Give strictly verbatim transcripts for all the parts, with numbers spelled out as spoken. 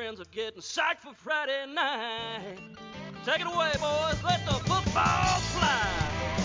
fans are getting psyched for Friday night. Take it away, boys. Let the football fly.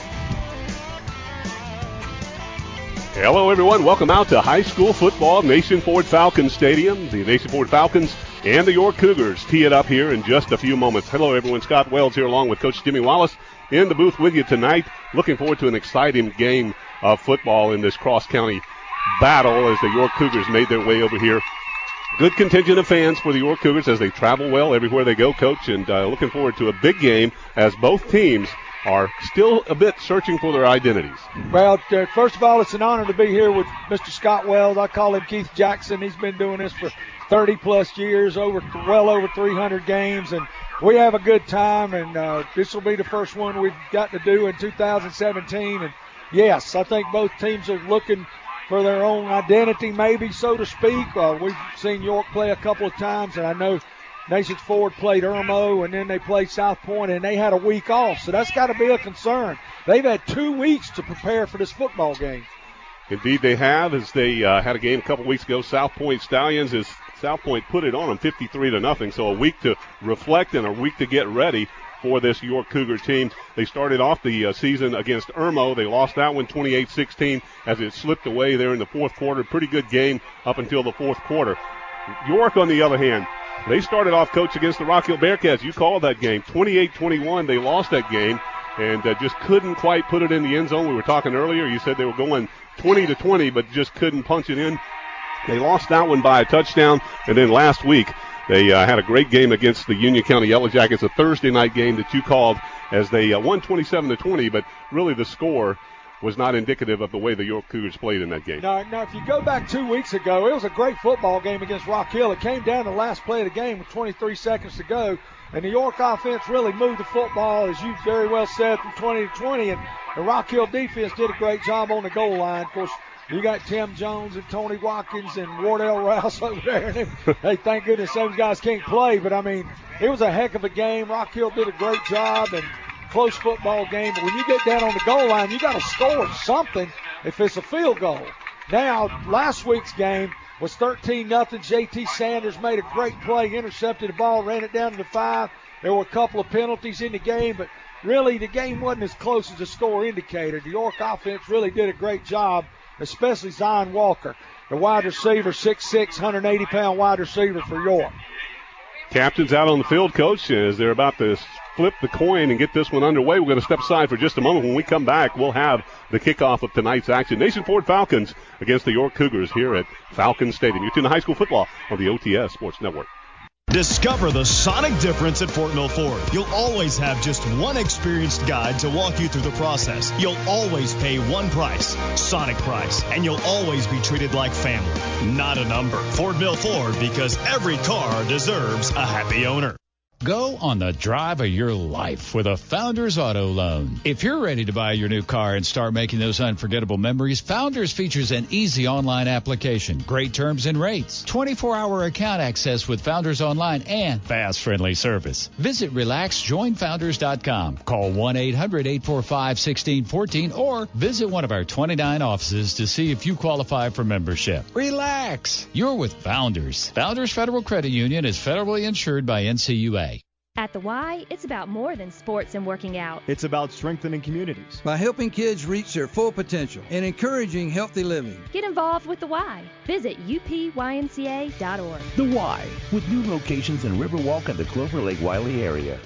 Hello, everyone. Welcome out to high school football, Nation Ford Falcons Stadium. The Nation Ford Falcons and the York Cougars tee it up here in just a few moments. Hello, everyone. Scott Wells here along with Coach Jimmy Wallace in the booth with you tonight. Looking forward to an exciting game of football in this cross-county battle as the York Cougars made their way over here. Good contingent of fans for the York Cougars as they travel well everywhere they go, Coach, and uh, looking forward to a big game as both teams are still a bit searching for their identities. Well, uh, first of all, it's an honor to be here with Mister Scott Wells. I call him Keith Jackson. He's been doing this for thirty plus years, over well over three hundred games, and we have a good time, and uh, this will be the first one we've got to do in two thousand seventeen. And yes, I think both teams are looking for their own identity, maybe, so to speak. Uh, we've seen York play a couple of times, and I know Nations Ford played Irmo, and then they played South Point, and they had a week off, so that's got to be a concern. They've had two weeks to prepare for this football game. Indeed they have, as they uh, had a game a couple weeks ago. South Point Stallions, as South Point put it on them fifty-three to nothing, so a week to reflect and a week to get ready for this York Cougar team. They started off the uh, season against Irmo. They lost that one twenty-eight sixteen as it slipped away there in the fourth quarter. Pretty good game up until the fourth quarter. York, on the other hand, they started off, Coach, against the Rock Hill Bearcats. You called that game. twenty-eight twenty-one, they lost that game and uh, just couldn't quite put it in the end zone. We were talking earlier. You said they were going twenty to twenty, but just couldn't punch it in. They lost that one by a touchdown. And then last week, they uh, had a great game against the Union County Yellow Jackets, a Thursday night game that you called, as they uh, won twenty-seven to twenty, but really the score was not indicative of the way the York Cougars played in that game. Now, now, if you go back two weeks ago, it was a great football game against Rock Hill. It came down to the last play of the game with twenty-three seconds to go, and the York offense really moved the football, as you very well said, from twenty to twenty, and the Rock Hill defense did a great job on the goal line. Of course, you got Tim Jones and Tony Watkins and Wardell Rouse over there. And hey, thank goodness those guys can't play, but, I mean, it was a heck of a game. Rock Hill did a great job, and close football game, but when you get down on the goal line, you got to score something if it's a field goal. Now, last week's game was thirteen nothing. J T Sanders made a great play, intercepted the ball, ran it down to the five. There were a couple of penalties in the game, but really the game wasn't as close as the score indicated. The York offense really did a great job, especially Zion Walker, the wide receiver, six six, one hundred eighty pound wide receiver for York. Captain's out on the field, Coach, as they're about to flip the coin and get this one underway. We're going to step aside for just a moment. When we come back, we'll have the kickoff of tonight's action. Nation Ford Falcons against the York Cougars here at Falcons Stadium. You're tuning to high school football on the O T S Sports Network. Discover the sonic difference at Fort Mill Ford. You'll always have just one experienced guide to walk you through the process. You'll always pay one price, Sonic price, and you'll always be treated like family, not a number. Fort Mill Ford, because every car deserves a happy owner. Go on the drive of your life with a Founders Auto Loan. If you're ready to buy your new car and start making those unforgettable memories, Founders features an easy online application, great terms and rates, twenty-four hour account access with Founders Online, and fast, friendly service. Visit relax join founders dot com. Call one eight hundred eight four five one six one four or visit one of our twenty-nine offices to see if you qualify for membership. Relax. You're with Founders. Founders Federal Credit Union is federally insured by N C U A. At the Y, it's about more than sports and working out. It's about strengthening communities by helping kids reach their full potential and encouraging healthy living. Get involved with the Y. Visit U P Y M C A dot org. The Y, with new locations in Riverwalk and the Clover Lake Wiley area.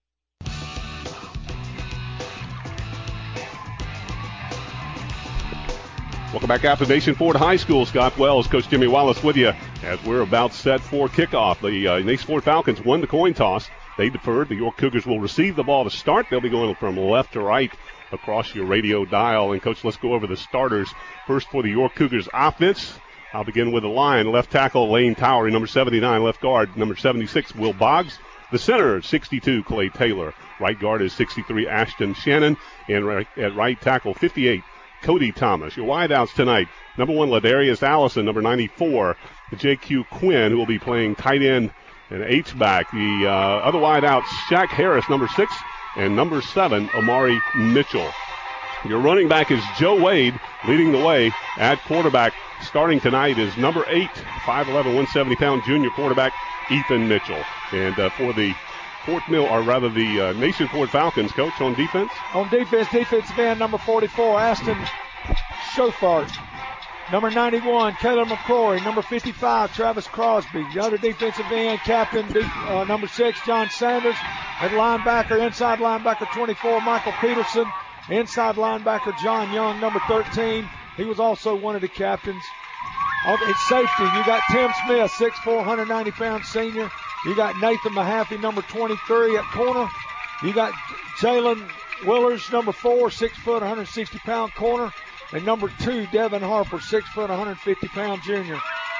Welcome back out to Nation Ford High School. Scott Wells, Coach Jimmy Wallace with you as we're about set for kickoff. The uh, Nation Ford Falcons won the coin toss. They deferred. The York Cougars will receive the ball to start. They'll be going from left to right across your radio dial. And, Coach, let's go over the starters. First for the York Cougars offense. I'll begin with the line. Left tackle, Lane Towery. Number seventy-nine, left guard. Number seventy-six, Will Boggs. The center, sixty-two, Clay Taylor. Right guard is sixty-three, Ashton Shannon. And right, at right tackle, fifty-eight, Cody Thomas. Your wideouts tonight, number one, Ladarius Allison. Number ninety-four, J Q Quinn, who will be playing tight end and H-back. The uh, other wideouts, Shaq Harris, number six, and number seven, Amari Mitchell. Your running back is Joe Wade, leading the way at quarterback. Starting tonight is number eight, five eleven, one seventy pound junior quarterback Ethan Mitchell. And uh, for the Fort Mill, or rather the uh, Nation Ford Falcons, Coach, on defense? On defense, defensive end number forty-four, Aston Schofart. Number ninety-one, Caleb McCrory. Number fifty-five, Travis Crosby. The other defensive end, captain, uh, number six, John Sanders. At linebacker, inside linebacker twenty-four, Michael Peterson. Inside linebacker, John Young, number thirteen. He was also one of the captains. At safety, you got Tim Smith, six foot four, one ninety pound senior. You got Nathan Mahaffey, number twenty-three at corner. You got Jalen Willers, number four, six foot, one sixty pound corner. And number two, Devin Harper, six foot, one fifty pound junior.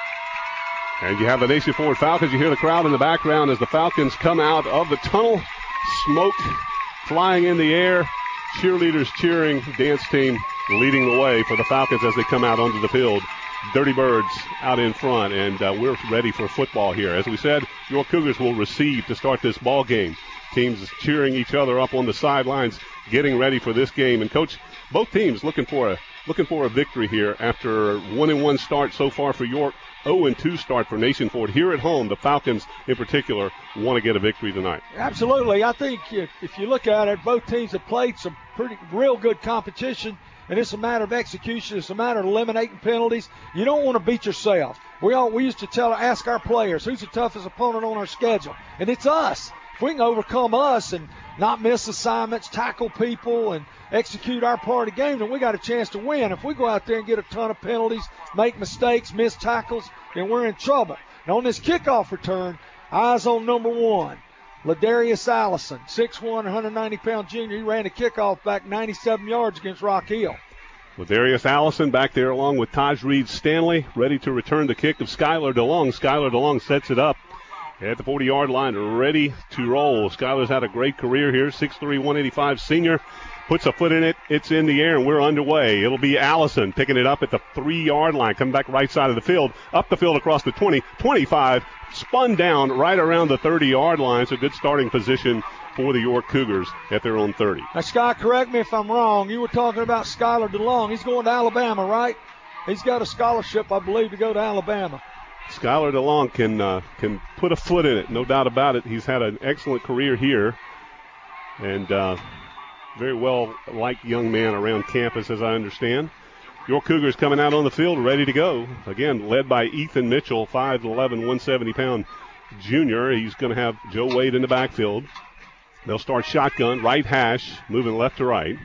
And you have the Nation Ford Falcons. You hear the crowd in the background as the Falcons come out of the tunnel. Smoke flying in the air. Cheerleaders cheering. Dance team leading the way for the Falcons as they come out onto the field. Dirty Birds out in front, and uh, we're ready for football here. As we said, York Cougars will receive to start this ball game. Teams cheering each other up on the sidelines, getting ready for this game. And Coach, both teams looking for a looking for a victory here after one and one start so far for York, oh and two start for Nation Ford. Here at home, the Falcons in particular want to get a victory tonight. Absolutely. I think if, if you look at it, both teams have played some pretty real good competition. And it's a matter of execution. It's a matter of eliminating penalties. You don't want to beat yourself. We all we used to tell, ask our players, who's the toughest opponent on our schedule? And it's us. If we can overcome us and not miss assignments, tackle people, and execute our part of the game, then we got a chance to win. If we go out there and get a ton of penalties, make mistakes, miss tackles, then we're in trouble. Now on this kickoff return, eyes on number one. Ladarius Allison, six foot one, one ninety pound junior. He ran the kickoff back ninety-seven yards against Rock Hill. Ladarius Allison back there along with Taj Reed Stanley, ready to return the kick of Skylar DeLong. Skylar DeLong sets it up at the forty-yard line, ready to roll. Skylar's had a great career here, six three, one eighty-five senior. Puts a foot in it. It's in the air, and we're underway. It'll be Allison picking it up at the three-yard line, coming back right side of the field, up the field across the twenty, twenty-five, spun down right around the thirty-yard line. So good starting position for the York Cougars at their own thirty. Now, Scott, correct me if I'm wrong. You were talking about Skylar DeLong. He's going to Alabama, right? He's got a scholarship, I believe, to go to Alabama. Skylar DeLong can uh, can put a foot in it, no doubt about it. He's had an excellent career here, and uh, very well-liked young man around campus, as I understand. York Cougars coming out on the field, ready to go. Again, led by Ethan Mitchell, five eleven, one seventy pound junior. He's going to have Joe Wade in the backfield. They'll start shotgun, right hash, moving left to right.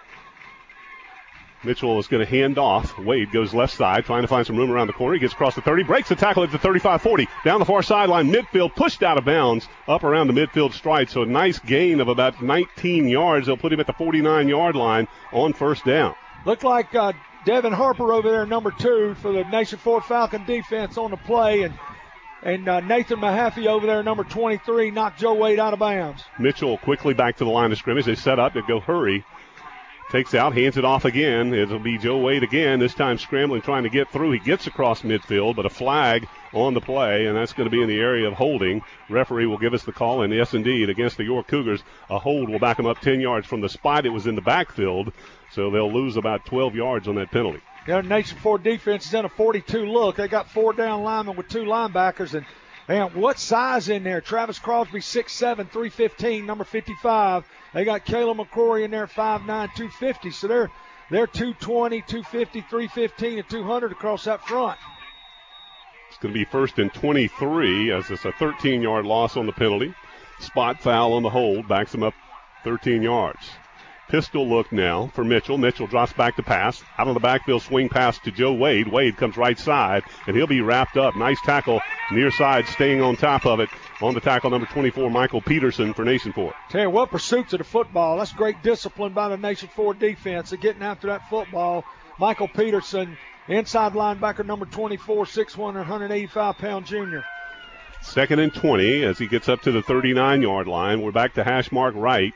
Mitchell is going to hand off. Wade goes left side, trying to find some room around the corner. He gets across the thirty, breaks the tackle at the thirty-five forty. Down the far sideline, midfield, pushed out of bounds, up around the midfield stride. So a nice gain of about nineteen yards. They'll put him at the forty-nine-yard line on first down. Looked like uh, Devin Harper over there, number two, for the Nation Ford Falcon defense on the play. And And uh, Nathan Mahaffey over there, number twenty-three, knocked Joe Wade out of bounds. Mitchell quickly back to the line of scrimmage. They set up. They go hurry. Takes out, hands it off again. It'll be Joe Wade again, this time scrambling, trying to get through. He gets across midfield, but a flag on the play, and that's going to be in the area of holding. Referee will give us the call, and yes, indeed, against the York Cougars, a hold will back them up ten yards from the spot. It was in the backfield, so they'll lose about twelve yards on that penalty. Yeah, Nation Ford defense is in a forty-two look. They got four down linemen with two linebackers, and man, what size in there? Travis Crosby, six seven, three fifteen, number fifty-five. They got Caleb McCrory in there, five nine, two fifty. So they're they're two twenty, two fifty, three fifteen, and two hundred across that front. It's going to be first and twenty-three as it's a thirteen-yard loss on the penalty. Spot foul on the hold, backs them up thirteen yards. Pistol look now for Mitchell. Mitchell drops back to pass. Out on the backfield, swing pass to Joe Wade. Wade comes right side, and he'll be wrapped up. Nice tackle near side, staying on top of it. On the tackle, number twenty-four, Michael Peterson for Nation Ford. Tell you what, pursuits of the football. That's great discipline by the Nation Ford defense of getting after that football. Michael Peterson, inside linebacker, number twenty-four, six one, one eighty-five pound junior. Second and twenty as he gets up to the thirty-nine-yard line. We're back to hash mark right.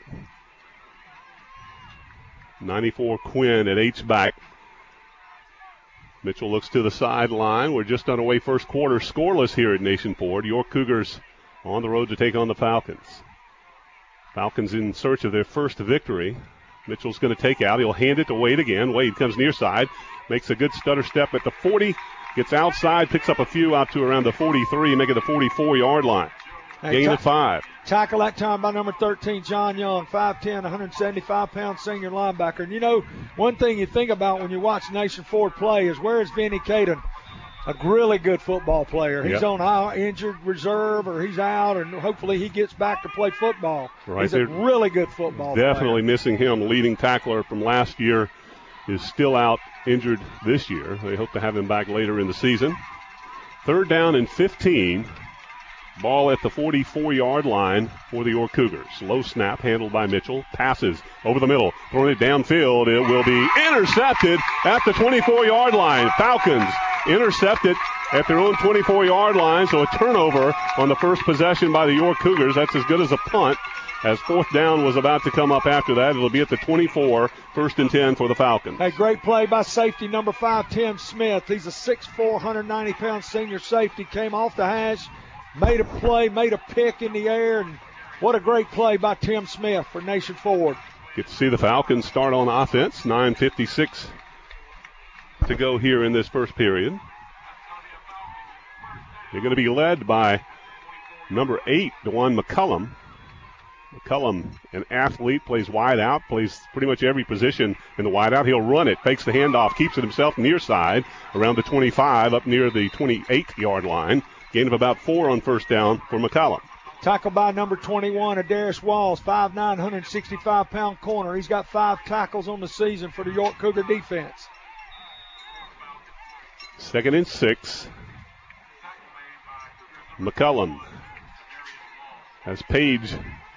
ninety-four Quinn at H-back. Mitchell looks to the sideline. We're just underway first quarter, scoreless here at Nation Ford. York Cougars on the road to take on the Falcons. Falcons in search of their first victory. Mitchell's going to take out. He'll hand it to Wade again. Wade comes near side, makes a good stutter step at the forty, Gets outside, picks up a few out to around the forty-three, make it the forty-four-yard line. Hey, Gain ta- of five. Tackle that time by number thirteen, John Young, five ten, one hundred seventy-five pound senior linebacker. And, you know, one thing you think about when you watch Nation Ford play is where is Vinny Caden? A really good football player. He's yep. on our injured reserve or he's out, and hopefully he gets back to play football. Right he's there. a really good football Definitely player. missing him. Leading tackler from last year is still out injured this year. They hope to have him back later in the season. Third down and fifteen. Ball at the forty-four-yard line for the York Cougars. Low snap handled by Mitchell. Passes over the middle. Throwing it downfield. It will be intercepted at the twenty-four-yard line. Falcons intercepted at their own twenty-four-yard line. So a turnover on the first possession by the York Cougars. That's as good as a punt, as fourth down was about to come up after that. It'll be at the twenty-four, first and ten for the Falcons. Hey, great play by safety number five, Tim Smith. He's a six foot four, one hundred ninety pound senior safety. Came off the hash, made a play, made a pick in the air, and what a great play by Tim Smith for Nation Ford. Get to see the Falcons start on offense. nine fifty-six to go here in this first period. They're going to be led by number eight, DeJuan McCullum. McCullum, an athlete, plays wide out, plays pretty much every position in the wide out. He'll run it, fakes the handoff, keeps it himself near side, around the twenty-five, up near the twenty-eight-yard line. Gain of about four on first down for McCullum. Tackle by number twenty-one, Adarius Walls, five nine, one hundred sixty-five pound corner. He's got five tackles on the season for the York Cougar defense. Second and six. McCullum has Page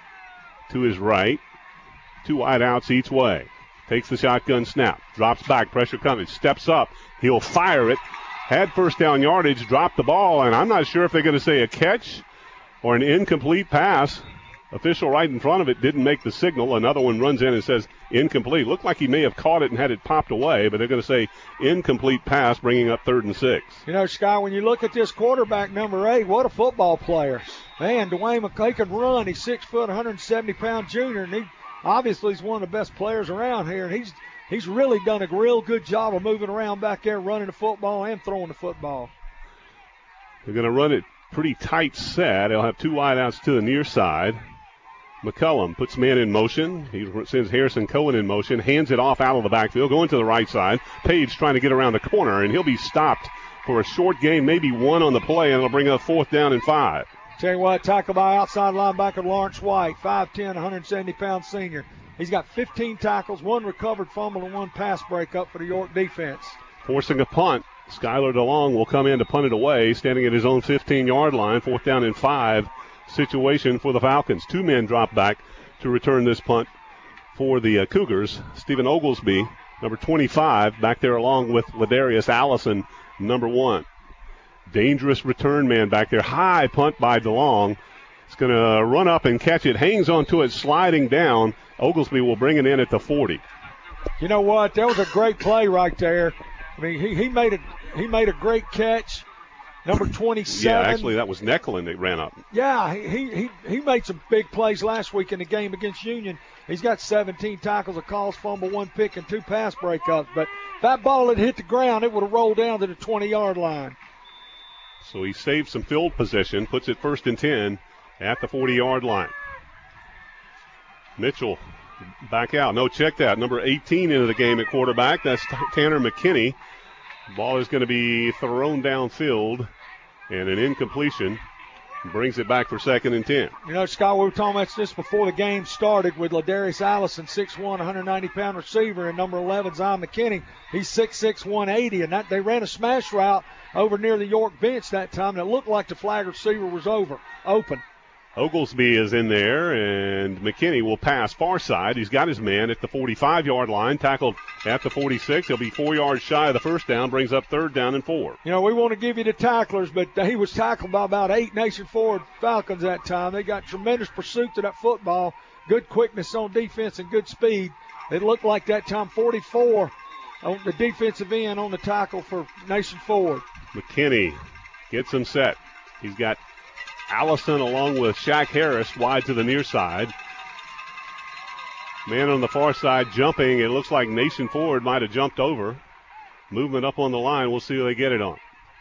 to his right. Two wide outs each way. Takes the shotgun snap. Drops back. Pressure coming. Steps up. He'll fire it. Had first down yardage. Dropped the ball. And I'm not sure if they're going to say a catch or an incomplete pass. Official right in front of it didn't make the signal. Another one runs in and says incomplete. Looked like he may have caught it and had it popped away, but they're going to say incomplete pass, bringing up third and six. You know, Scott, when you look at this quarterback, number eight, what a football player. Man, Dwayne McCay can run. He's six foot, one hundred seventy pound junior, and he obviously is one of the best players around here. And he's he's really done a real good job of moving around back there, running the football and throwing the football. They're going to run it pretty tight set. They'll have two wideouts to the near side. McCullum puts man in motion. He sends Harrison Cohen in motion, hands it off out of the backfield, going to the right side. Page trying to get around the corner, and he'll be stopped for a short gain, maybe one on the play, and it'll bring up fourth down and five. Tell you what, tackle by outside linebacker Lawrence White, five ten, one hundred seventy pound senior. He's got fifteen tackles, one recovered fumble, and one pass breakup for the York defense. Forcing a punt. Skylar DeLong will come in to punt it away, standing at his own fifteen-yard line, fourth down and five situation for the Falcons. Two men drop back to return this punt for the uh, Cougars. Stephen Oglesby, number twenty-five, back there along with Ladarius Allison, number one. Dangerous return man back there. High punt by DeLong. It's going to run up and catch it. Hangs onto it, sliding down. Oglesby will bring it in at the forty. You know what? That was a great play right there. I mean, he, he made a he made a great catch. Number twenty-seven. Yeah, actually, that was Necklin that ran up. Yeah, he, he he made some big plays last week in the game against Union. He's got seventeen tackles, a calls, fumble, one pick, and two pass breakups. But if that ball had hit the ground, it would have rolled down to the twenty-yard line. So he saved some field position, puts it first and ten at the forty-yard line. Mitchell back out. No, check that. Number eighteen into the game at quarterback. That's Tanner McKinney. Ball is going to be thrown downfield, and an incompletion brings it back for second and ten. You know, Scott, we were talking about this before the game started with Ladarius Allison, six one, one hundred ninety pound receiver, and number eleven, Zion McKinney. He's six six, one eighty, and that they ran a smash route over near the York bench that time, and it looked like the flag receiver was over, open. Oglesby is in there, and McKinney will pass far side. He's got his man at the forty-five-yard line, tackled at the forty-six. He'll be four yards shy of the first down, brings up third down and four. You know, we want to give you the tacklers, but he was tackled by about eight Nation Ford Falcons that time. They got tremendous pursuit to that football, good quickness on defense and good speed. It looked like that time forty-four on the defensive end on the tackle for Nation Ford. McKinney gets him set. He's got Allison along with Shaq Harris wide to the near side. Man on the far side jumping. It looks like Nation Ford might have jumped over. Movement up on the line. We'll see who they get it on.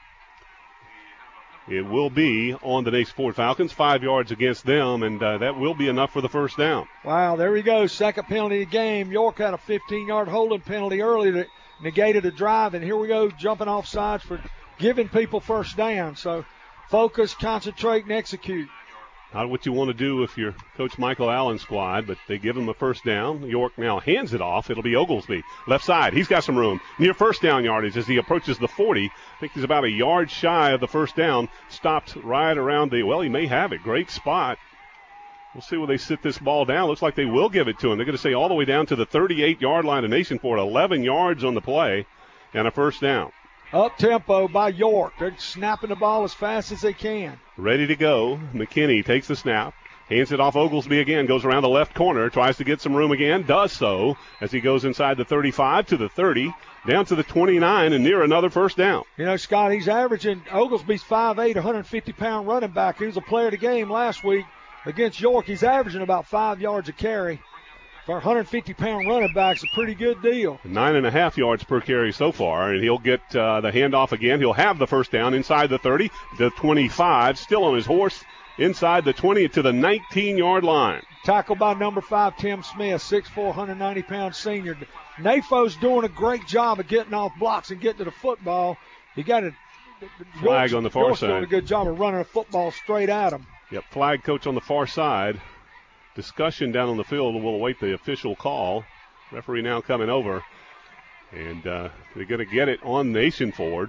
It will be on the Nation Ford Falcons, five yards against them, and uh, that will be enough for the first down. Wow, there we go. Second penalty of the game. York had a fifteen-yard holding penalty earlier that negated a drive, and here we go, jumping off sides for giving people first down. So focus, concentrate, and execute. Not what you want to do if you're Coach Michael Allen's squad, but they give him a first down. York now hands it off. It'll be Oglesby. Left side. He's got some room. Near first down yardage as he approaches the forty. I think he's about a yard shy of the first down. Stopped right around the, well, he may have it. Great spot. We'll see where they sit this ball down. Looks like they will give it to him. They're going to say all the way down to the thirty-eight-yard line of Nation Ford. eleven yards on the play and a first down. Up tempo by York. They're snapping the ball as fast as they can. Ready to go. McKinney takes the snap. Hands it off Oglesby again. Goes around the left corner. Tries to get some room again. Does so as he goes inside the thirty-five to the thirty. Down to the twenty-nine and near another first down. You know, Scott, he's averaging, Oglesby's five eight, one hundred fifty-pound running back. He was a player of the game last week against York. He's averaging about five yards a carry. For a one hundred fifty-pound running back, it's a pretty good deal. Nine and a half yards per carry so far, and he'll get uh, the handoff again. He'll have the first down inside the thirty, the twenty-five, still on his horse, inside the twenty to the nineteen-yard line. Tackled by number five, Tim Smith, six foot four, one hundred ninety pound senior. N A F O's doing a great job of getting off blocks and getting to the football. He got a flag York's, on the far York's side. Doing a good job of running a football straight at him. Yep, flag coach on the far side. Discussion down on the field. We'll await the official call. Referee now coming over. And uh, they're going to get it on Nation Ford.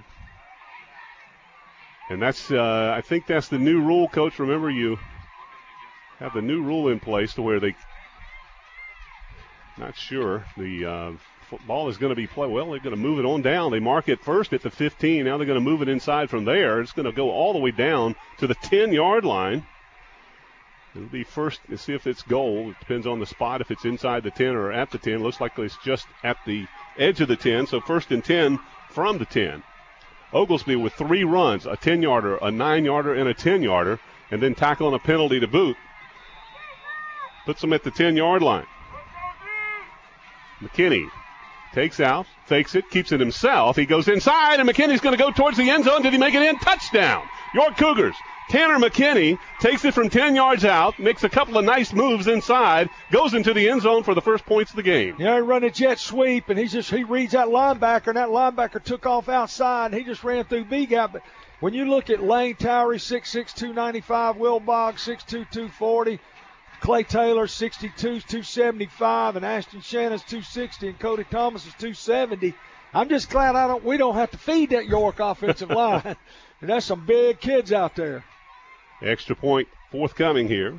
And that's, uh, I think that's the new rule, Coach. Remember, you have the new rule in place to where they, not sure, the uh, football is going to be played. Well, they're going to move it on down. They mark it first at the fifteen. Now they're going to move it inside from there. It's going to go all the way down to the ten-yard line. It'll be first to see if it's goal. It depends on the spot, if it's inside the ten or at the ten. Looks like it's just at the edge of the ten, so first and ten from the ten. Oglesby with three runs, a ten-yarder, a nine-yarder, and a ten-yarder, and then tackling a penalty to boot. Puts them at the ten-yard line. McKinney takes out, fakes it, keeps it himself. He goes inside, and McKinney's going to go towards the end zone. Did he make it in? Touchdown! York Cougars. Tanner McKinney takes it from ten yards out, makes a couple of nice moves inside, goes into the end zone for the first points of the game. Yeah, he run a jet sweep, and he just he reads that linebacker, and that linebacker took off outside, and he just ran through B-gap. But when you look at Lane Towery, six six, two ninety-five, Will Boggs, six two, two forty, Clay Taylor, sixty-two, two seventy-five, and Ashton Shannon's two sixty, and Cody Thomas is two seventy. I'm just glad I don't we don't have to feed that York offensive line. And that's some big kids out there. Extra point forthcoming here.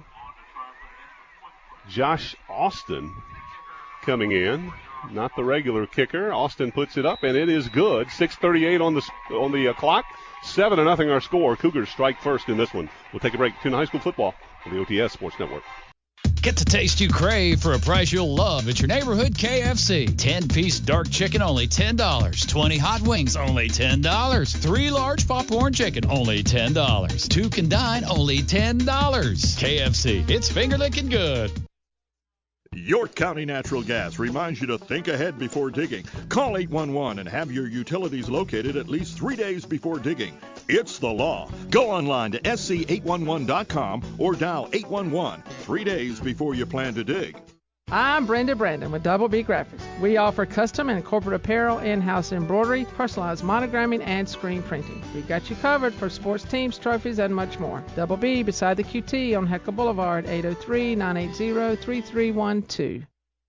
Josh Austin coming in, not the regular kicker. Austin puts it up, and it is good. six thirty-eight on the on the uh, clock. Seven to nothing our score. Cougars strike first in this one. We'll take a break. Tune High School football on the O T S Sports Network. Get the taste you crave for a price you'll love at your neighborhood K F C. ten-piece dark chicken, only ten dollars. twenty hot wings, only ten dollars. Three large popcorn chicken, only ten dollars. Two can dine, only ten dollars. K F C, it's finger-licking good. York County Natural Gas reminds you to think ahead before digging. Call eight one one and have your utilities located at least three days before digging. It's the law. Go online to S C eight one one dot com or dial eight one one three days before you plan to dig. I'm Brenda Brandon with Double B Graphics. We offer custom and corporate apparel, in-house embroidery, personalized monogramming, and screen printing. We've got you covered for sports teams, trophies, and much more. Double B beside the Q T on Heckle Boulevard, eight oh three, nine eight zero, three three one two.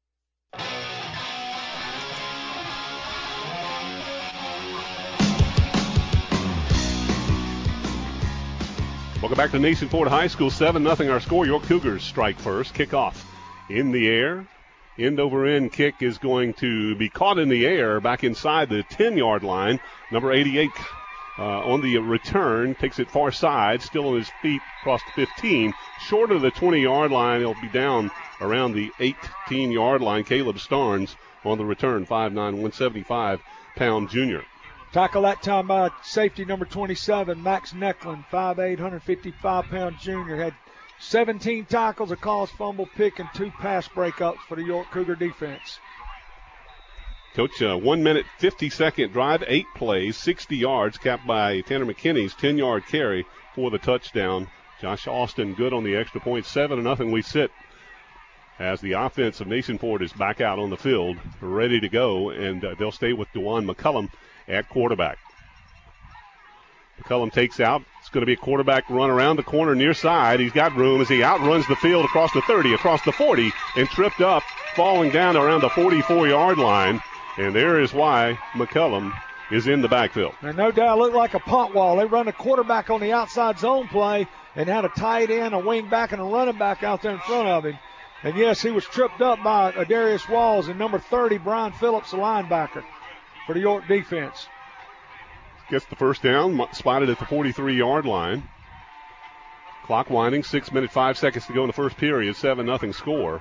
Welcome back to Nation Ford High School. seven nothing our score. York Cougars strike first. Kickoff in the air. End over end kick is going to be caught in the air back inside the ten-yard line. Number eighty-eight uh, on the return takes it far side, still on his feet across the fifteen. Short of the twenty-yard line, he'll be down around the eighteen-yard line. Caleb Starnes on the return, five nine, one seventy-five pound junior. Tackle that time by safety number twenty-seven, Max Necklin, five eight, one fifty-five pound junior. Had seventeen tackles, a caused fumble, pick, and two pass breakups for the York Cougar defense. Coach, uh, one minute, fifty-second drive, eight plays, sixty yards, capped by Tanner McKinney's ten-yard carry for the touchdown. Josh Austin good on the extra point. Seven to nothing we sit as the offense of Nason Ford is back out on the field, ready to go, and uh, they'll stay with DeJuan McCullum at quarterback. McCullum takes out. It's going to be a quarterback run around the corner near side. He's got room as he outruns the field across the thirty, across the forty, and tripped up, falling down around the forty-four-yard line. And there is why McCullum is in the backfield. And no doubt looked like a punt wall. They run the quarterback on the outside zone play and had a tight end, a wing back, and a running back out there in front of him. And, yes, he was tripped up by Darius Walls and number thirty, Brian Phillips, the linebacker for the York defense. Gets the first down, spotted at the forty-three-yard line. Clock winding, six minutes, five seconds to go in the first period, seven nothing score.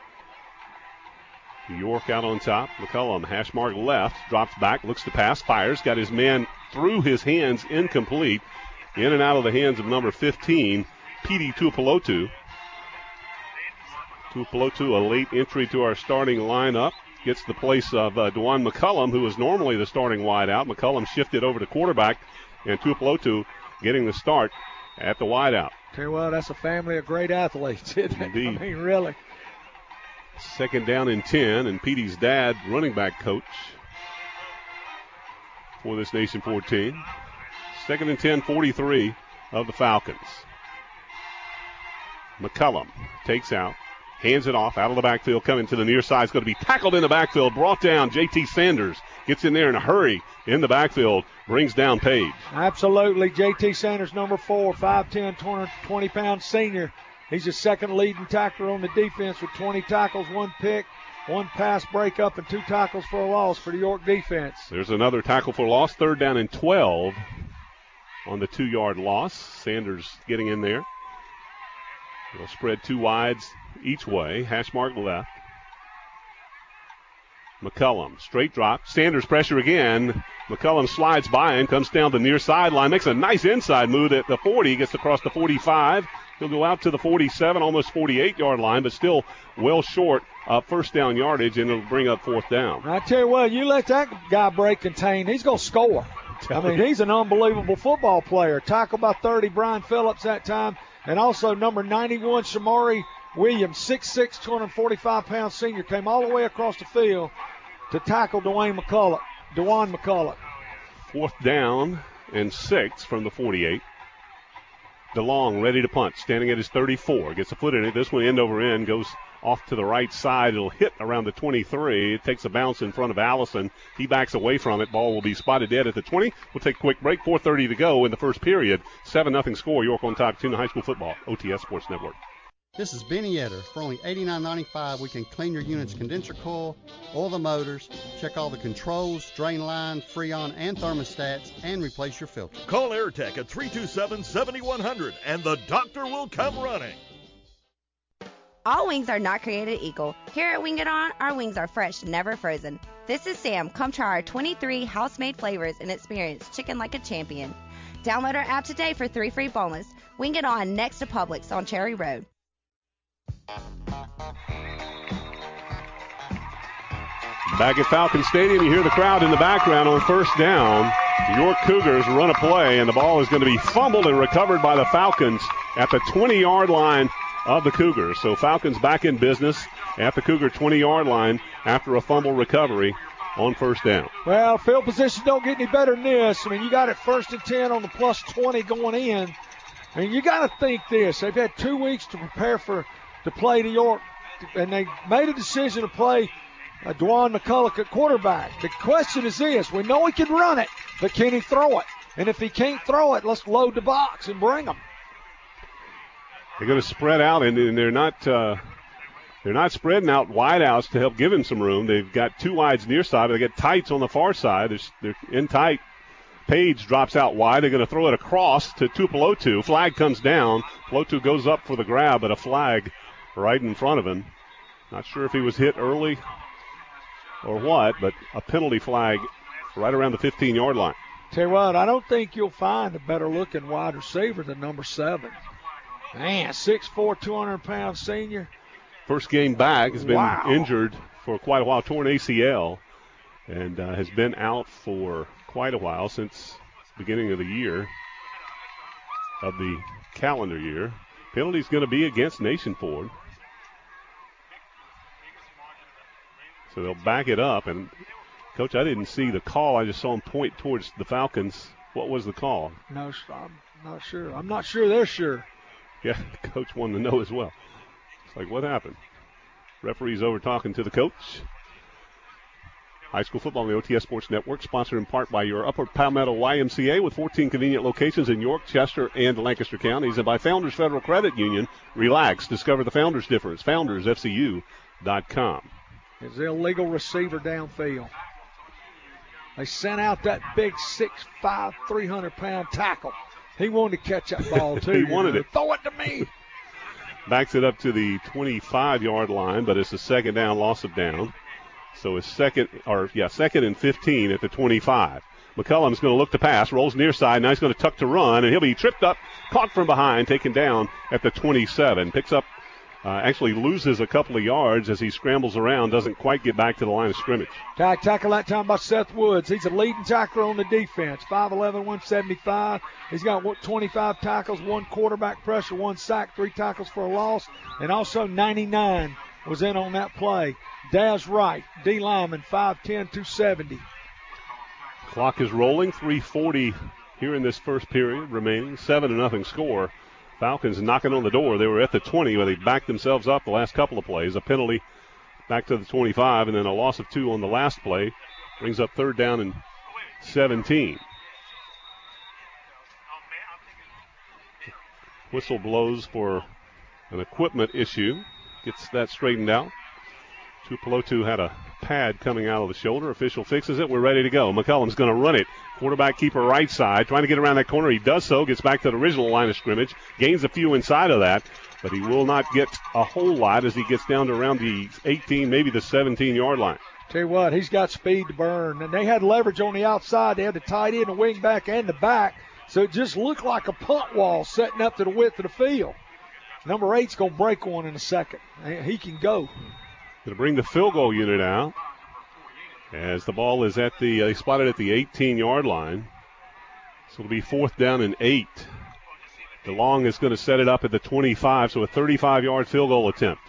York out on top. McCullum, hash mark left, drops back, looks to pass, fires, got his man through his hands, incomplete. In and out of the hands of number fifteen, Petey Tuipulotu. Tuipulotu, a late entry to our starting lineup. Gets the place of uh, DeJuan McCullum, who is normally the starting wideout. McCullum shifted over to quarterback, and Tuipulotu getting the start at the wideout. Tell you what, that's a family of great athletes, isn't it? Indeed. I mean, really. Second down and ten, and Petey's dad, running back coach for this Nason Ford team. Second and ten, forty-three of the Falcons. McCullum takes out, hands it off, out of the backfield, coming to the near side. It's going to be tackled in the backfield, brought down. J T Sanders gets in there in a hurry in the backfield, brings down Page. Absolutely. J T Sanders, number four, five ten, twenty-pound senior. He's the second leading tackler on the defense with twenty tackles, one pick, one pass breakup, and two tackles for a loss for the York defense. There's another tackle for loss, third down and twelve on the two-yard loss. Sanders getting in there. They'll spread two wides each way. Hash mark left. McCullum, straight drop. Sanders pressure again. McCullum slides by him, comes down the near sideline, makes a nice inside move at the forty, gets across the forty-five. He'll go out to the forty-seven, almost forty-eight-yard line, but still well short of first down yardage, and it'll bring up fourth down. I tell you what, you let that guy break contain, he's going to score. I mean, he's an unbelievable football player. Tackled by thirty, Brian Phillips that time, and also number ninety-one, Shamari Williams, six six, two forty-five pound senior, came all the way across the field to tackle Dwayne McCullough, DeJuan McCullough. Fourth down and six from the forty-eight. DeLong ready to punt, standing at his thirty-four. Gets a foot in it. This one end over end goes off to the right side. It'll hit around the twenty-three. It takes a bounce in front of Allison. He backs away from it. Ball will be spotted dead at the twenty. We'll take a quick break. four thirty to go in the first period. seven nothing score. York on top. Tuna High School football. O T S Sports Network. This is Benny Etter. For only eighty-nine ninety-five, we can clean your unit's condenser coil, oil the motors, check all the controls, drain line, freon, and thermostats, and replace your filter. Call AirTech at three two seven, seven one zero zero, and the doctor will come running. All wings are not created equal. Here at Wing It On, our wings are fresh, never frozen. This is Sam. Come try our twenty-three house-made flavors and experience chicken like a champion. Download our app today for three free boneless. Wing It On next to Publix on Cherry Road. Back at Falcon Stadium, you hear the crowd in the background on first down. The York Cougars run a play, and the ball is going to be fumbled and recovered by the Falcons at the twenty-yard line of the Cougars. So Falcons back in business at the Cougar twenty-yard line after a fumble recovery on first down. Well, field position don't get any better than this. I mean, you got it first and ten on the plus twenty going in. I mean, you got to think this. They've had two weeks to prepare for to play the York, and they made a decision to play uh, DeJuan McCullough at quarterback. The question is this. We know he can run it, but can he throw it? And if he can't throw it, let's load the box and bring him. They're going to spread out, and, and they're not uh, they're not spreading out wideouts to help give him some room. They've got two wides near side, but they got tights on the far side. They're, they're in tight. Page drops out wide. They're going to throw it across to Tuipulotu. Flag comes down. Tuipulotu goes up for the grab, but a flag right in front of him. Not sure if he was hit early or what, but a penalty flag right around the fifteen-yard line. Tell you what, I don't think you'll find a better-looking wide receiver than number seven. Man, six four, two hundred pound senior. First game back. Has been wow. injured for quite a while, torn A C L. and uh, has been out for quite a while, since the beginning of the year, of the calendar year. Penalty's going to be against Nation Ford. So they'll back it up. And, Coach, I didn't see the call. I just saw him point towards the Falcons. What was the call? No, I'm not sure. I'm not sure they're sure. Yeah, Coach wanted to know as well. It's like, what happened? Referee's over talking to the coach. High school football on the O T S Sports Network, sponsored in part by your Upper Palmetto Y M C A with fourteen convenient locations in York, Chester, and Lancaster counties, and by Founders Federal Credit Union. Relax. Discover the Founders difference. Founders F C U dot com. His illegal receiver downfield. They sent out that big six five, three hundred pound tackle. He wanted to catch that ball, too. He wanted know. it. Throw it to me. Backs it up to the twenty-five-yard line, but it's a second down, loss of down. So it's second, or yeah, second and fifteen at the twenty-five. McCullum's going to look to pass, rolls near side, now he's going to tuck to run, and he'll be tripped up, caught from behind, taken down at the twenty-seven. Picks up, uh, actually loses a couple of yards as he scrambles around, doesn't quite get back to the line of scrimmage. Tag tackle that time by Seth Woods. He's a leading tackler on the defense, five eleven, one seventy-five. He's got twenty-five tackles, one quarterback pressure, one sack, three tackles for a loss, and also ninety-nine was in on that play. Daz Wright, D lineman, five ten, two seventy. Clock is rolling, three forty here in this first period remaining, seven to nothing score. Falcons knocking on the door. They were at the twenty where they backed themselves up the last couple of plays. A penalty back to the twenty-five, and then a loss of two on the last play brings up third down and seventeen. Whistle blows for an equipment issue. Gets that straightened out. Tupelotu had a pad coming out of the shoulder. Official fixes it. We're ready to go. McCullum's going to run it. Quarterback keeper right side. Trying to get around that corner. He does so. Gets back to the original line of scrimmage. Gains a few inside of that. But he will not get a whole lot as he gets down to around the eighteen, maybe the seventeen-yard line. Tell you what, he's got speed to burn. And they had leverage on the outside. They had the tight end, the wing back, and the back. So it just looked like a punt wall setting up to the width of the field. Number eight's going to break one in a second. He can go. Going to bring the field goal unit out as the ball is at the, uh, they spotted at the eighteen-yard line. So it'll be fourth down and eight. DeLong is going to set it up at the twenty-five, so a thirty-five-yard field goal attempt.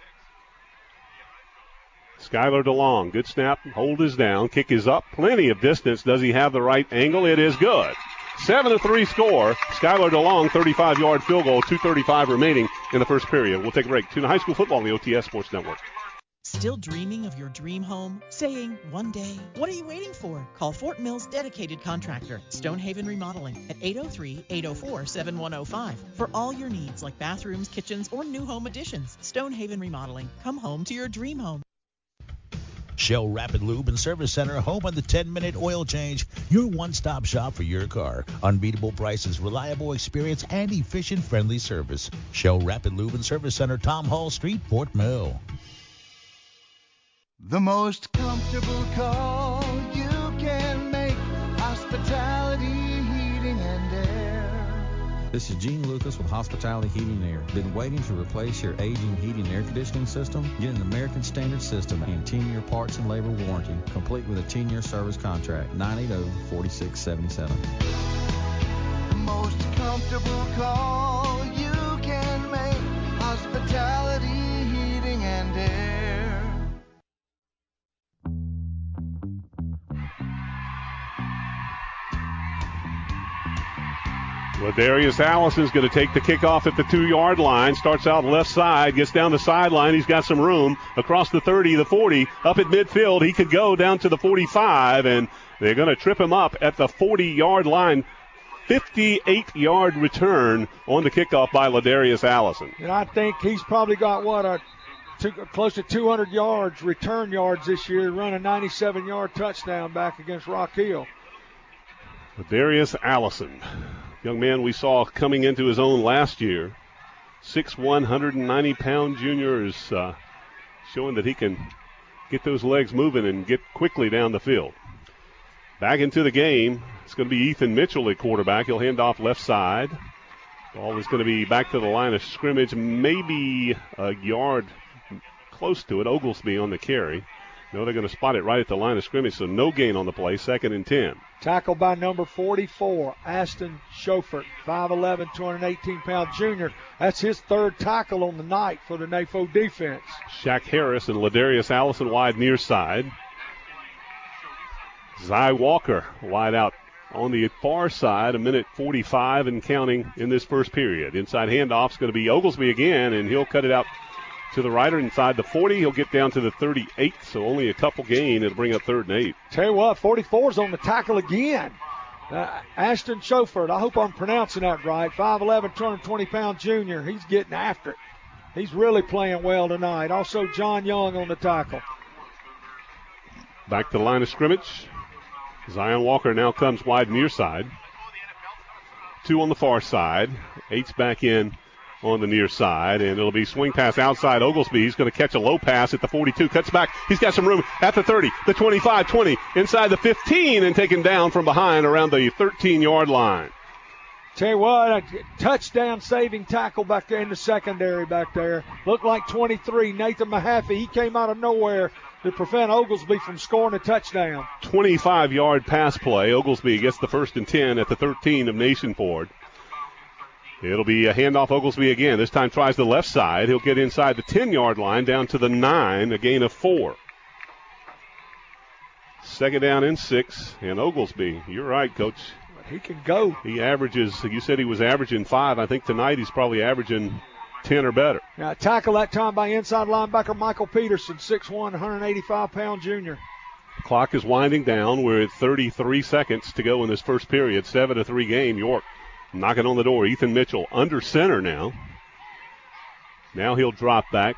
Skylar DeLong, good snap, hold is down, kick is up, plenty of distance. Does he have the right angle? It is good. seven to three score. Skylar DeLong, thirty-five-yard field goal, two thirty-five remaining in the first period. We'll take a break. Tuna High School football on the O T S Sports Network. Still dreaming of your dream home? Saying one day? What are you waiting for? Call Fort Mill's dedicated contractor, Stonehaven Remodeling, at eight oh three, eight oh four, seven one oh five for all your needs like bathrooms, kitchens, or new home additions. Stonehaven Remodeling. Come home to your dream home. Shell Rapid Lube and Service Center, home of the ten-minute oil change. Your one-stop shop for your car. Unbeatable prices, reliable experience, and efficient, friendly service. Shell Rapid Lube and Service Center, Tom Hall Street, Fort Mill. The most comfortable call you can make. Hospitality Heating and Air. This is Gene Lucas with Hospitality Heating and Air. Been waiting to replace your aging heating and air conditioning system? Get an American Standard system and ten-year parts and labor warranty, complete with a ten-year service contract. nine eight zero, four six seven seven. The most comfortable call you can make. Hospitality Heating and Air. Ladarius Allison's going to take the kickoff at the two-yard line. Starts out left side, gets down the sideline. He's got some room across the thirty, the forty, up at midfield. He could go down to the forty-five, and they're going to trip him up at the forty-yard line. fifty-eight-yard return on the kickoff by Ladarius Allison. And I think he's probably got, what, a two, close to two hundred yards, return yards this year, run a ninety-seven-yard touchdown back against Rock Hill. Ladarius Allison. Young man we saw coming into his own last year. six one, one hundred ninety pound junior is uh, showing that he can get those legs moving and get quickly down the field. Back into the game. It's going to be Ethan Mitchell at quarterback. He'll hand off left side. Ball is going to be back to the line of scrimmage, maybe a yard close to it. Oglesby on the carry. No, they're going to spot it right at the line of scrimmage, so no gain on the play, second and ten. Tackled by number forty-four, Ashton Schofert, five eleven, two hundred eighteen pound junior. That's his third tackle on the night for the N A F O defense. Shaq Harris and Ladarius Allison wide near side. Zy Walker wide out on the far side, a minute forty-five and counting in this first period. Inside handoff's going to be Oglesby again, and he'll cut it out to the right inside the forty. He'll get down to the thirty-eight, so only a couple gain. It'll bring up third and eight. Tell you what, forty-four's on the tackle again. Uh, Ashton Schofert, I hope I'm pronouncing that right, five eleven, two hundred twenty pound junior. He's getting after it. He's really playing well tonight. Also, John Young on the tackle. Back to the line of scrimmage. Zion Walker now comes wide near side. Two on the far side. Eight's back in on the near side, and it'll be swing pass outside Oglesby. He's going to catch a low pass at the forty-two, cuts back. He's got some room at the thirty, the twenty-five, twenty, inside the fifteen, and taken down from behind around the thirteen-yard line. Tell you what, a touchdown saving tackle back there in the secondary back there. Looked like twenty-three, Nathan Mahaffey. He came out of nowhere to prevent Oglesby from scoring a touchdown. twenty-five-yard pass play. Oglesby gets the first and ten at the thirteen of Nation Ford. It'll be a handoff Oglesby again. This time tries the left side. He'll get inside the ten-yard line down to the nine, a gain of four. Second down and six, and Oglesby, you're right, Coach. He can go. He averages, you said he was averaging five. I think tonight he's probably averaging ten or better. Now, tackle that time by inside linebacker Michael Peterson, six one, one eighty-five pound junior. Clock is winding down. We're at thirty-three seconds to go in this first period. seven to three game. York knocking on the door. Ethan Mitchell under center now. Now he'll drop back.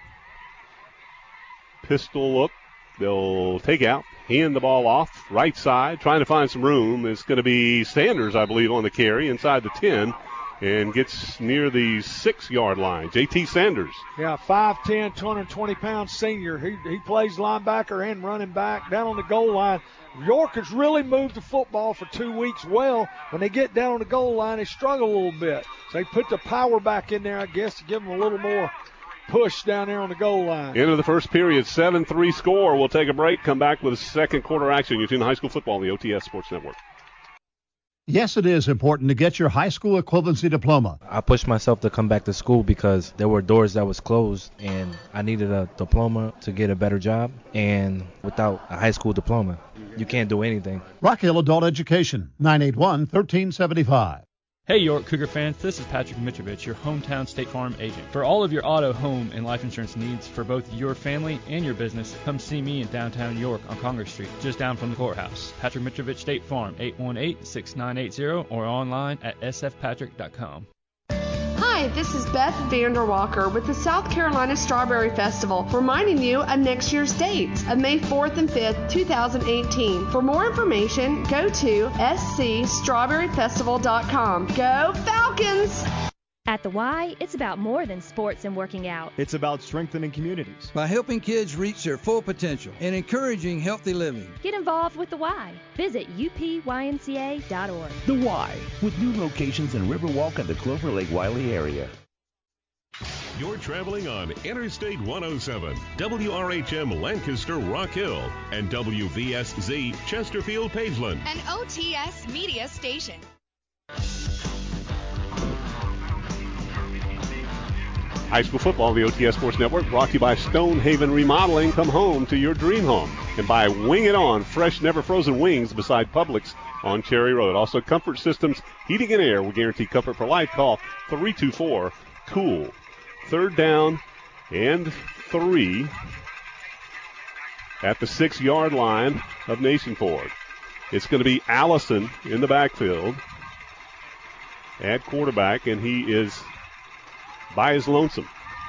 Pistol look. They'll take out. Hand the ball off. Right side. Trying to find some room. It's going to be Sanders, I believe, on the carry inside the ten. And gets near the six-yard line. J T Sanders. Yeah, five ten, two hundred twenty pound senior. He he plays linebacker and running back down on the goal line. York has really moved the football for two weeks well. When they get down on the goal line, they struggle a little bit. So they put the power back in there, I guess, to give them a little more push down there on the goal line. End of the first period, seven three score. We'll take a break, come back with a second quarter action. You're tuning to High School Football on the O T S Sports Network. Yes, it is important to get your high school equivalency diploma. I pushed myself to come back to school because there were doors that was closed, and I needed a diploma to get a better job. And without a high school diploma, you can't do anything. Rock Hill Adult Education, nine eight one, one three seven five. Hey York Cougar fans, this is Patrick Mitrovich, your hometown State Farm agent. For all of your auto, home, and life insurance needs for both your family and your business, come see me in downtown York on Congress Street, just down from the courthouse. Patrick Mitrovich State Farm, eight one eight, six nine eight zero, or online at s f patrick dot com. Hi, this is Beth Vanderwalker with the South Carolina Strawberry Festival, reminding you of next year's dates of May fourth and fifth, two thousand eighteen. For more information, go to s c strawberry festival dot com. Go Falcons! At the Y, it's about more than sports and working out. It's about strengthening communities. By helping kids reach their full potential and encouraging healthy living. Get involved with the Y. Visit u p y n c a dot org. The Y, with new locations in Riverwalk and the Clover Lake Wiley area. You're traveling on Interstate one oh seven, W R H M Lancaster Rock Hill, and W V S Z Chesterfield Pageland. An O T S media station. High school football on the O T S Sports Network, brought to you by Stonehaven Remodeling. Come home to your dream home. And by Wing It On, fresh, never frozen wings beside Publix on Cherry Road. Also, Comfort Systems Heating and Air will guarantee comfort for life. Call three two four, COOL. Third down and three at the six-yard line of Nation Ford. It's going to be Allison in the backfield at quarterback, and he is by his lonesome.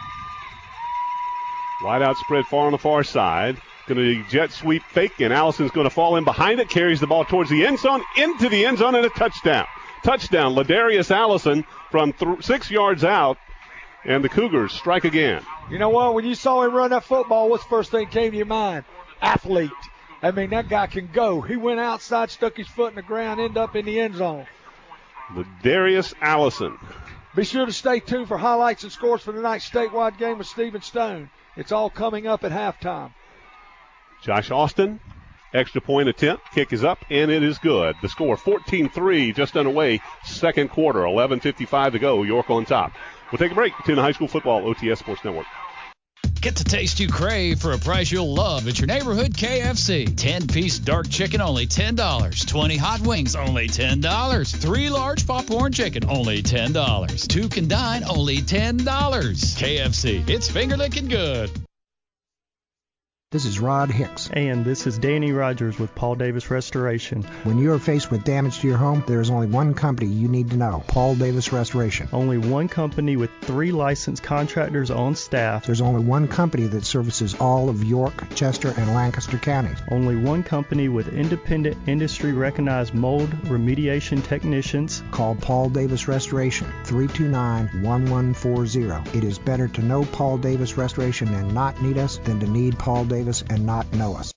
Wide out spread far on the far side. Going to jet sweep fake, and Allison's going to fall in behind it. Carries the ball towards the end zone, into the end zone, and a touchdown. Touchdown, Ladarius Allison from th- six yards out, and the Cougars strike again. You know what? When you saw him run that football, what's the first thing came to your mind? Athlete. I mean, that guy can go. He went outside, stuck his foot in the ground, ended up in the end zone. Ladarius Allison. Be sure to stay tuned for highlights and scores for tonight's statewide game with Stephen Stone. It's all coming up at halftime. Josh Austin, extra point attempt. Kick is up, and it is good. The score fourteen three, just underway, second quarter, eleven fifty-five to go. York on top. We'll take a break. Tune High School Football, O T S Sports Network. Get the taste you crave for a price you'll love at your neighborhood K F C. ten-piece dark chicken, only ten dollars. twenty hot wings, only ten dollars. Three large popcorn chicken, only ten dollars. Two can dine, only ten dollars. K F C, it's finger-licking good. This is Rod Hicks. And this is Danny Rogers with Paul Davis Restoration. When you are faced with damage to your home, there is only one company you need to know, Paul Davis Restoration. Only one company with three licensed contractors on staff. There's only one company that services all of York, Chester, and Lancaster counties. Only one company with independent industry-recognized mold remediation technicians. Call Paul Davis Restoration, three two nine, one one four zero. It is better to know Paul Davis Restoration and not need us than to need Paul Davis and not know us.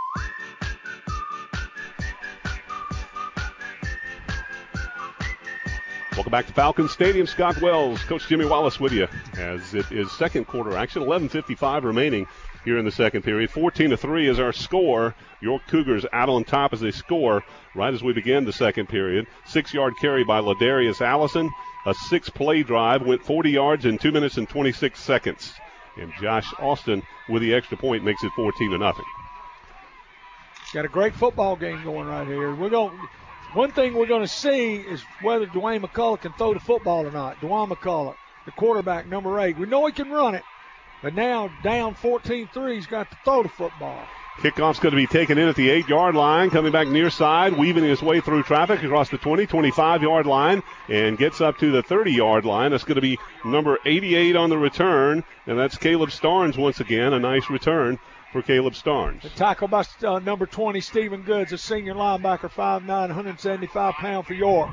Welcome back to Falcon Stadium. Scott Wells, Coach Jimmy Wallace with you as it is second quarter action. eleven fifty-five remaining here in the second period. fourteen to three is our score. York Cougars out on top as they score right as we begin the second period. Six-yard carry by Ladarius Allison. A six-play drive went forty yards in two minutes and twenty-six seconds. And Josh Austin with the extra point makes it fourteen to nothing. Got a great football game going right here. We're going. One thing we're going to see is whether Dwayne McCullough can throw the football or not. Dwayne McCullough, the quarterback, number eight. We know he can run it, but now down fourteen three, he's got to throw the football. Kickoff's going to be taken in at the eight-yard line, coming back near side, weaving his way through traffic across the twenty, twenty-five-yard line, and gets up to the thirty-yard line. That's going to be number eighty-eight on the return, and that's Caleb Starnes once again. A nice return for Caleb Starnes. The tackle by uh, number twenty, Stephen Goods, a senior linebacker, five nine, one seventy-five pounds for York.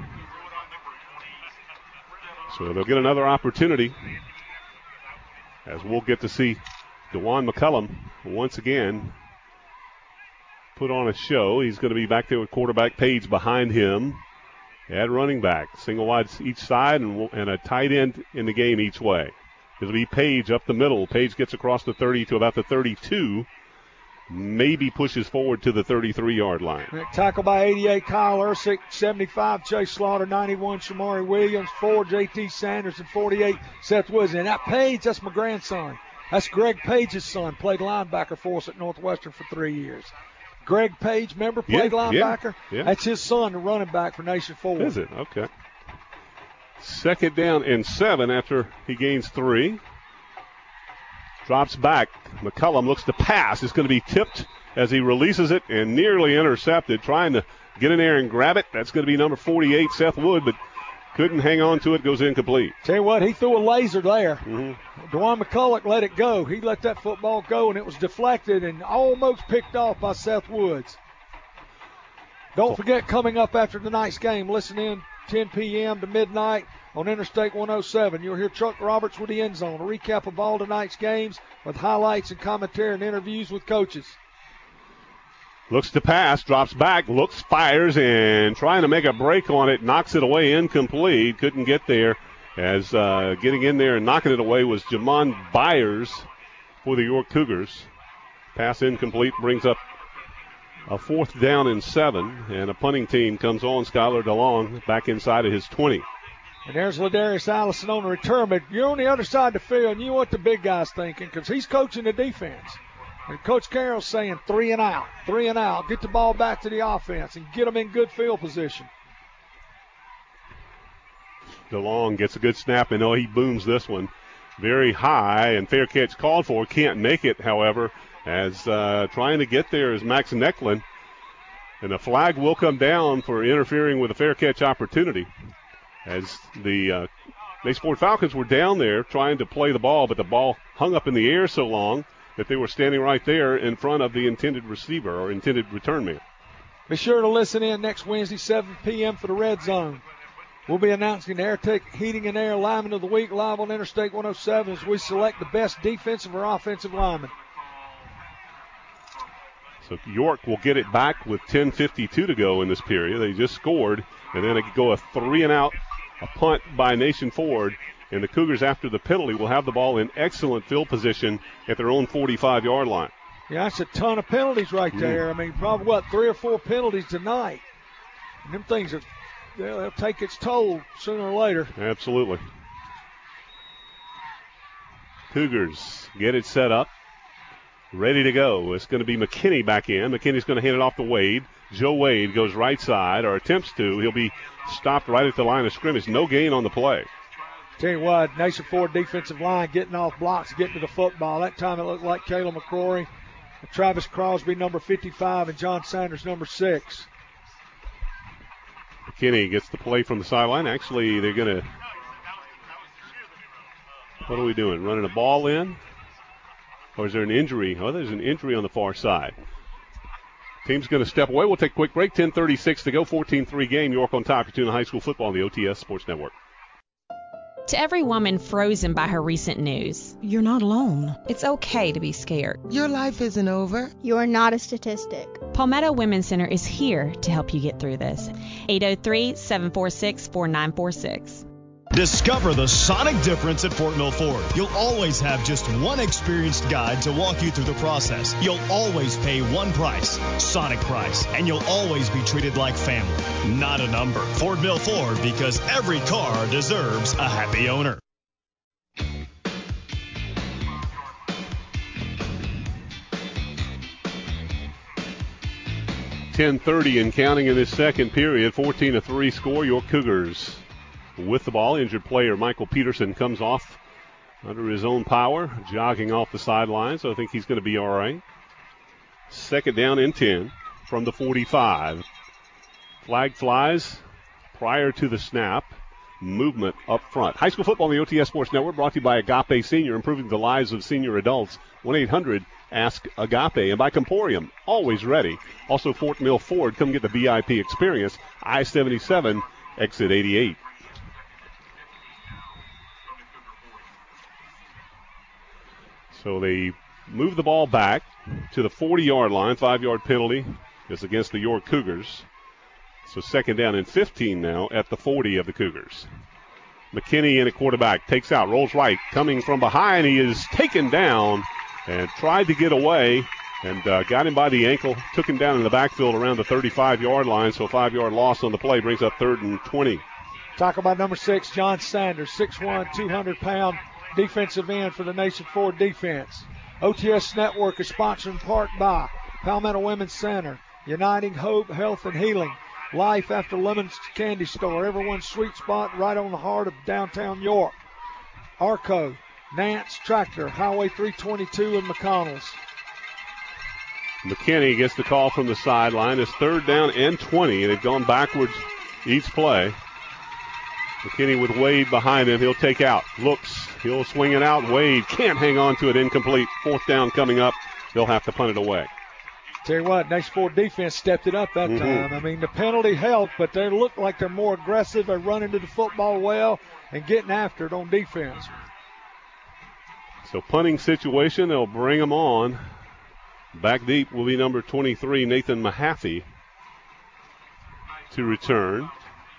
So they'll get another opportunity as we'll get to see DeJuan McCullum once again put on a show. He's going to be back there with quarterback Page behind him at running back. Single wide each side and, and a tight end in the game each way. It'll be Page up the middle. Page gets across the thirty to about the thirty-two. Maybe pushes forward to the thirty-three-yard line. Tackle by eighty-eight, Kyle Ersick. seventy-five, Chase Slaughter. ninety-one, Shamari Williams. four, J T Sanders. And forty-eight, Seth Woods. And that Page, that's my grandson. That's Greg Page's son. Played linebacker for us at Northwestern for three years. Greg Page, remember, played yeah, linebacker? Yeah, yeah. That's his son, the running back for Nation Forward. Is it? Okay. Second down and seven after he gains three. Drops back. McCullum looks to pass. It's going to be tipped as he releases it and nearly intercepted. Trying to get in there and grab it. That's going to be number forty-eight, Seth Wood, but couldn't hang on to it. Goes incomplete. Tell you what, he threw a laser there. Mm-hmm. DeJuan McCullough let it go. He let that football go, and it was deflected and almost picked off by Seth Woods. Don't forget, coming up after tonight's game, listen in ten p.m. to midnight on Interstate one oh seven. You'll hear Chuck Roberts with the End Zone, a recap of all tonight's games with highlights and commentary and interviews with coaches. Looks to pass, drops back, looks, fires, and trying to make a break on it, knocks it away incomplete. Couldn't get there as uh, getting in there and knocking it away was Jamon Byers for the York Cougars. Pass incomplete, brings up a fourth down and seven, and a punting team comes on. Skylar DeLong back inside of his twenty. And there's Ladarius Allison on the return, but you're on the other side of the field, and you know what the big guy's thinking because he's coaching the defense. And Coach Carroll's saying three and out, three and out. Get the ball back to the offense and get them in good field position. DeLong gets a good snap, and oh, he booms this one very high, and fair catch called for. Can't make it, however, as uh, trying to get there is Max Necklin. And the flag will come down for interfering with a fair catch opportunity as the uh, Maysport Falcons were down there trying to play the ball, but the ball hung up in the air so long that they were standing right there in front of the intended receiver or intended return man. Be sure to listen in next Wednesday, seven p.m. for the Red Zone. We'll be announcing the AirTech Heating and Air Lineman of the Week live on Interstate one oh seven as we select the best defensive or offensive lineman. So York will get it back with ten fifty-two to go in this period. They just scored, and then they could go a three and out, a punt by Nation Ford. And the Cougars, after the penalty, will have the ball in excellent field position at their own forty-five-yard line. Yeah, that's a ton of penalties right there. I mean, probably, what, three or four penalties tonight. And them things, are, they'll, they'll take its toll sooner or later. Absolutely. Cougars get it set up. Ready to go. It's going to be McKinney back in. McKinney's going to hand it off to Wade. Joe Wade goes right side, or attempts to. He'll be stopped right at the line of scrimmage. No gain on the play. Tell you what, Nation Ford defensive line getting off blocks, getting to the football. That time it looked like Kayla McCrory, Travis Crosby, number fifty-five, and John Sanders, number six. McKinney gets the play from the sideline. Actually, they're going to, what are we doing? Running a ball in? Or is there an injury? Oh, there's an injury on the far side. Team's going to step away. We'll take a quick break. ten thirty-six to go. fourteen three game. York on top. You're tuning to high school football on the O T S Sports Network. To every woman frozen by her recent news, you're not alone. It's okay to be scared. Your life isn't over. You're not a statistic. Palmetto Women's Center is here to help you get through this. eight oh three, seven four six, four nine four six. Discover the sonic difference at Fort Mill Ford. You'll always have just one experienced guide to walk you through the process. You'll always pay one price, Sonic price, and you'll always be treated like family, not a number. Fort Mill Ford, because every car deserves a happy owner. ten thirty and counting in this second period. fourteen to three score. York Cougars with the ball. Injured player Michael Peterson comes off under his own power, jogging off the sideline, so I think he's going to be all right. Second down and ten from the forty-five. Flag flies prior to the snap. Movement up front. High school football on the O T S Sports Network, brought to you by Agape Senior, improving the lives of senior adults. one eight hundred ask Agape. And by Comporium, always ready. Also Fort Mill Ford, come get the V I P experience. I seventy-seven, exit eighty-eight. So they move the ball back to the forty-yard line. Five-yard penalty is against the York Cougars. So second down and fifteen now at the forty of the Cougars. McKinney in a quarterback. Takes out, rolls right. Coming from behind, he is taken down and tried to get away and uh, got him by the ankle. Took him down in the backfield around the thirty-five-yard line. So a five-yard loss on the play brings up third and twenty. Talk about number six, John Sanders, six one, two hundred pound defensive end for the Nation Ford defense. O T S Network is sponsored in part by Palmetto Women's Center, Uniting Hope, Health, and Healing, Life After Lemon's Candy Store, everyone's sweet spot right on the heart of downtown York. Arco, Nance Tractor, Highway three twenty-two, and McConnell's. McKinney gets the call from the sideline. It's third down and twenty, and they've gone backwards each play. McKinney with Wade behind him. He'll take out. Looks. He'll swing it out. Wade can't hang on to it. Incomplete. Fourth down coming up. They'll have to punt it away. Tell you what, Nation Ford defense stepped it up that mm-hmm. time. I mean, the penalty helped, but they look like they're more aggressive. They're running to the football well and getting after it on defense. So punting situation, they'll bring them on. Back deep will be number twenty-three, Nathan Mahaffey, to return.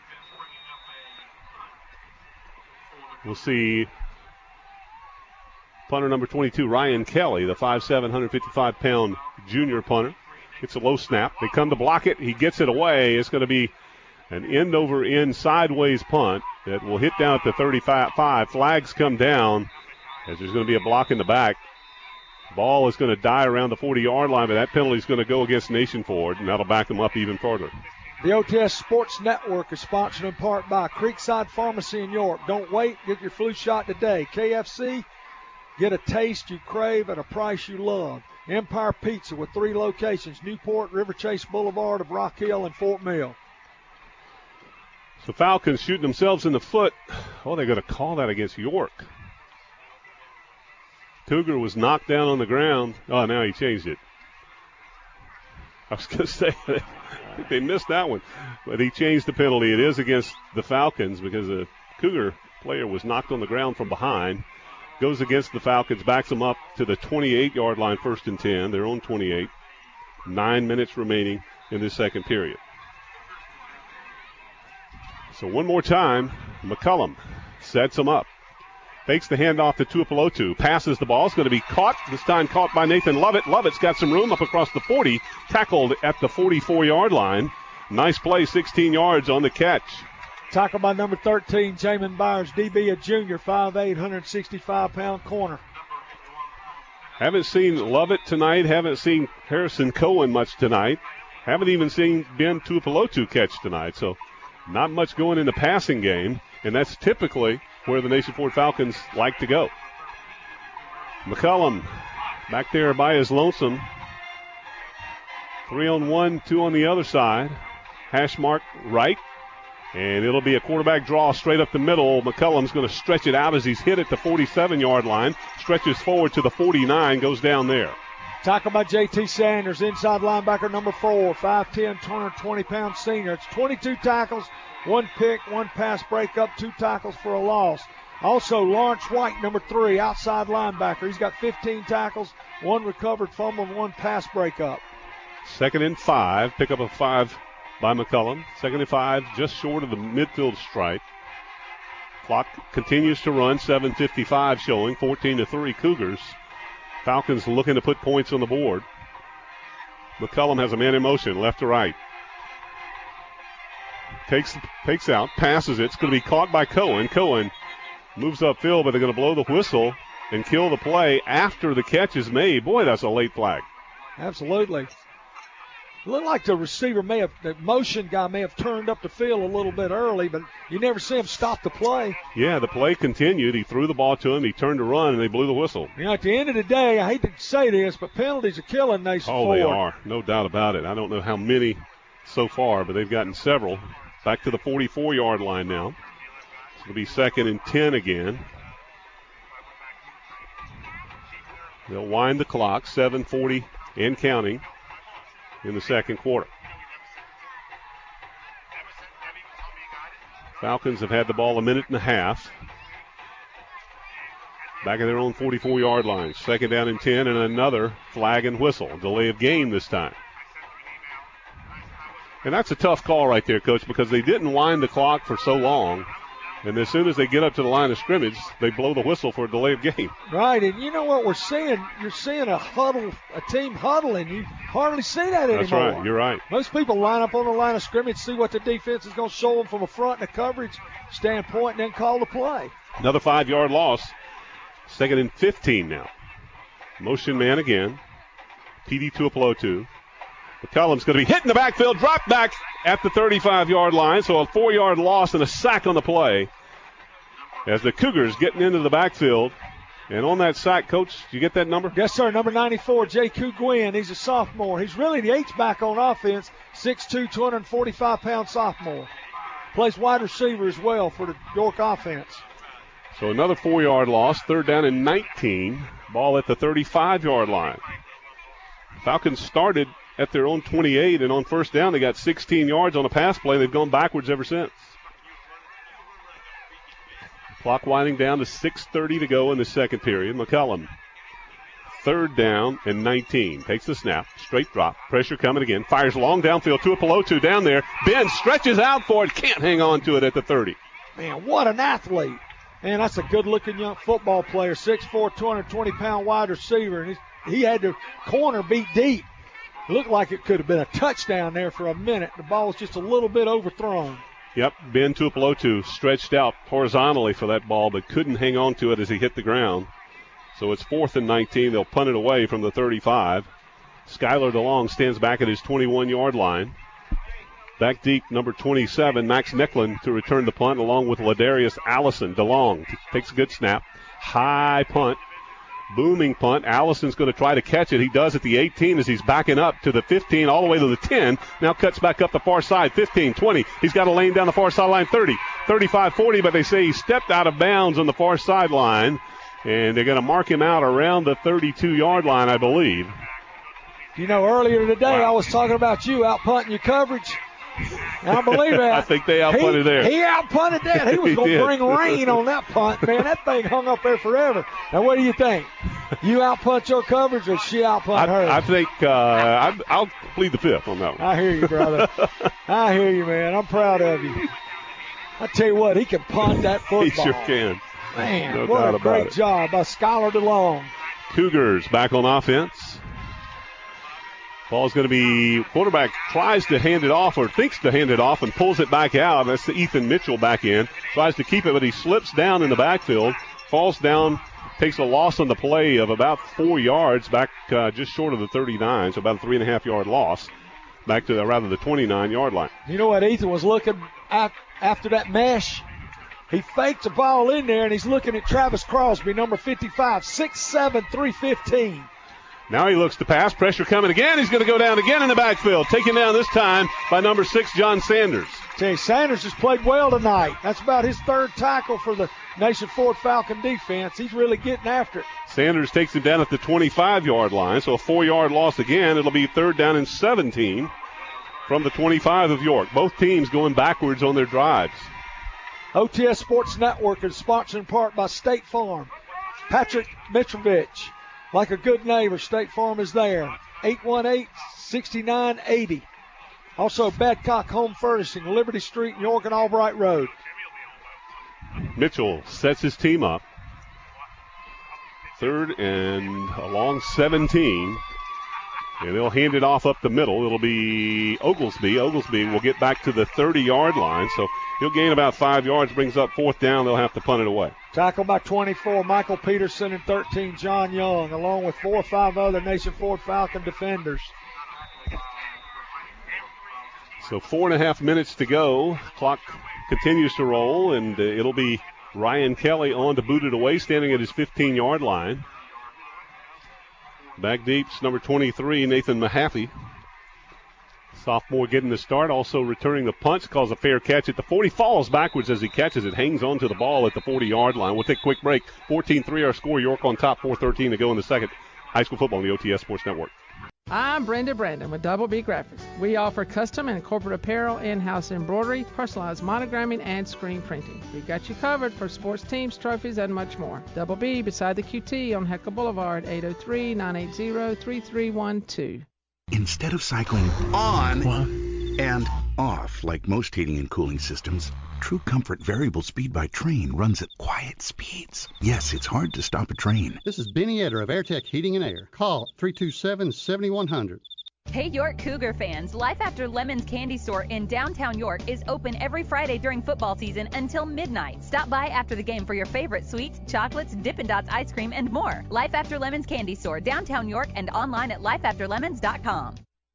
We'll see punter number twenty-two, Ryan Kelly, the five seven, one fifty-five pound junior punter. It's a low snap. They come to block it. He gets it away. It's going to be an end over end sideways punt that will hit down at the thirty-five. Flags come down as there's going to be a block in the back. Ball is going to die around the forty-yard line, but that penalty is going to go against Nation Ford, and that'll back them up even further. The O T S Sports Network is sponsored in part by Creekside Pharmacy in York. Don't wait. Get your flu shot today. K F C, get a taste you crave at a price you love. Empire Pizza with three locations, Newport, River Chase Boulevard of Rock Hill, and Fort Mill. So Falcons shooting themselves in the foot. Oh, they're going to call that against York. Cougar was knocked down on the ground. Oh, now he changed it. I was going to say, I think they missed that one. But he changed the penalty. It is against the Falcons because a Cougar player was knocked on the ground from behind. Goes against the Falcons, backs them up to the twenty-eight-yard line, first and ten. Their own twenty-eight. Nine minutes remaining in this second period. So one more time, McCullum sets them up. Fakes the handoff to Tuipulotu. Passes the ball. It's going to be caught. This time caught by Nathan Lovett. Lovett's got some room up across the forty. Tackled at the forty-four-yard line. Nice play, sixteen yards on the catch. Tackled by number thirteen, Jamin Byers, D B, a junior, five eight, one sixty-five pound corner. Haven't seen Lovett tonight. Haven't seen Harrison Cohen much tonight. Haven't even seen Ben Tuipulotu catch tonight. So not much going in the passing game. And that's typically where the Nation Ford Falcons like to go. McCullum back there by his lonesome. Three on one, two on the other side. Hash mark right. And it'll be a quarterback draw straight up the middle. McCullum's going to stretch it out as he's hit at the forty-seven-yard line. Stretches forward to the forty-nine, goes down there. Tackled by J T Sanders, inside linebacker number four, five ten, two twenty pound senior. It's twenty-two tackles, one pick, one pass breakup, two tackles for a loss. Also, Lawrence White, number three, outside linebacker. He's got fifteen tackles, one recovered fumble, and one pass breakup. Second and five, pick up a five by McCullum. Second and five, just short of the midfield stripe. Clock continues to run, seven fifty-five showing, fourteen to three Cougars. Falcons looking to put points on the board. McCullum has a man in motion, left to right. Takes takes out, passes it. It's going to be caught by Cohen. Cohen moves upfield, but they're going to blow the whistle and kill the play after the catch is made. Boy, that's a late flag. Absolutely. It looked like the receiver may have, the motion guy may have turned up the field a little bit early, but you never see him stop the play. Yeah, the play continued. He threw the ball to him. He turned to run, and they blew the whistle. You know, at the end of the day, I hate to say this, but penalties are killing Nation Oh, Ford. they are. No doubt about it. I don't know how many so far, but they've gotten several. Back to the forty-four-yard line now. It'll be second and ten again. They'll wind the clock, seven forty and counting in the second quarter. Falcons have had the ball a minute and a half. Back at their own forty-four-yard line. Second down and ten, and another flag and whistle. Delay of game this time. And that's a tough call right there, Coach, because they didn't wind the clock for so long. And as soon as they get up to the line of scrimmage, they blow the whistle for a delay of game. Right, and you know what we're seeing? You're seeing a huddle, a team huddling. You hardly see that anymore. That's right, you're right. Most people line up on the line of scrimmage, see what the defense is going to show them from a front and a coverage standpoint, and then call the play. Another five-yard loss. Second and fifteen now. Motion man again. P D Tuipulotu. McCullum's going to be hit in the backfield, drop back at the thirty-five-yard line, so a four-yard loss and a sack on the play as the Cougars getting into the backfield. And on that sack, Coach, did you get that number? Yes, sir, number ninety-four, J. Koo Gwynn. He's a sophomore. He's really the H-back on offense, six two, two forty-five pound sophomore. Plays wide receiver as well for the York offense. So another four-yard loss, third down and nineteen. Ball at the thirty-five-yard line. Falcons started at their own twenty-eight, and on first down they got sixteen yards on a pass play. They've gone backwards ever since. Clock winding down to six thirty to go in the second period. McCullum, third down and nineteen. Takes the snap, straight drop, pressure coming again. Fires long downfield to a Tuipulotu down there. Ben stretches out for it, can't hang on to it at the thirty. Man, what an athlete. Man, that's a good-looking young football player, six four, two twenty pound wide receiver. And he had the corner beat deep. Looked like it could have been a touchdown there for a minute. The ball was just a little bit overthrown. Yep, Ben Tuipulotu stretched out horizontally for that ball, but couldn't hang on to it as he hit the ground. So it's fourth and nineteen. They'll punt it away from the thirty-five. Skylar DeLong stands back at his twenty-one-yard line. Back deep, number twenty-seven, Max Necklin to return the punt along with Ladarius Allison. DeLong takes a good snap. High punt. Booming punt. Allison's going to try to catch it. He does at the eighteen as he's backing up to the fifteen all the way to the ten. Now cuts back up the far side. fifteen, twenty. He's got a lane down the far sideline. thirty, thirty-five, forty, but they say he stepped out of bounds on the far sideline. And they're going to mark him out around the thirty-two-yard line, I believe. You know, earlier today wow. I was talking about you out punting your coverage. I believe that. I think they outpunted there. He outpunted that. He was going to bring rain on that punt. Man, that thing hung up there forever. Now, what do you think? You outpunt your coverage or she outpunt hers? I, I think uh, I, I'll plead the fifth on that one. I hear you, brother. I hear you, man. I'm proud of you. I tell you what, he can punt that football. He sure can. Man, no what doubt a about great it. job by Skylar DeLong. Cougars back on offense. Ball's going to be, quarterback tries to hand it off or thinks to hand it off and pulls it back out. That's the Ethan Mitchell back in. Tries to keep it, but he slips down in the backfield, falls down, takes a loss on the play of about four yards back uh, just short of the thirty-nine, so about a three and a half yard loss back to the, rather the twenty-nine yard line. You know what Ethan was looking at after that mesh? He faked the ball in there, and he's looking at Travis Crosby, number fifty-five, six seven, three fifteen. Now he looks to pass. Pressure coming again. He's going to go down again in the backfield. Taken down this time by number six, John Sanders. Jay Sanders has played well tonight. That's about his third tackle for the Nation Ford Falcon defense. He's really getting after it. Sanders takes him down at the twenty-five yard line, so a four yard loss again. It'll be third down and seventeen from the twenty-five of York. Both teams going backwards on their drives. O T S Sports Network is sponsored in part by State Farm. Patrick Mitrovich. Like a good neighbor, State Farm is there. eight one eight, six nine eight zero. Also, Badcock Home Furnishing, Liberty Street, York and Albright Road. Mitchell sets his team up. Third and along seventeen. And they'll hand it off up the middle. It'll be Oglesby. Oglesby will get back to the thirty yard line. So he'll gain about five yards, brings up fourth down. They'll have to punt it away. Tackle by twenty-four, Michael Peterson, and thirteen, John Young, along with four or five other Nation Ford Falcon defenders. So four and a half minutes to go. Clock continues to roll, and uh, it'll be Ryan Kelly on to boot it away, standing at his fifteen yard line. Back deep's number twenty-three, Nathan Mahaffey. Sophomore getting the start, also returning the punch, calls a fair catch at the forty, falls backwards as he catches it, hangs on to the ball at the forty yard line. We'll take a quick break. fourteen three our score. York on top, four thirteen to go in the second. High school football on the O T S Sports Network. I'm Brenda Brandon with Double B Graphics. We offer custom and corporate apparel, in-house embroidery, personalized monogramming, and screen printing. We've got you covered for sports teams, trophies, and much more. Double B beside the Q T on Heckle Boulevard, eight oh three, nine eight zero, three three one two. Instead of cycling on what? and off like most heating and cooling systems, True Comfort Variable Speed by Trane runs at quiet speeds. Yes, it's hard to stop a train. This is Benny Etter of AirTech Heating and Air. Call three two seven, seven one zero zero. Hey York Cougar fans, Life After Lemons Candy Store in downtown York is open every Friday during football season until midnight. Stop by after the game for your favorite sweets, chocolates, Dippin' Dots ice cream, and more. Life After Lemons Candy Store, downtown York, and online at life after lemons dot com.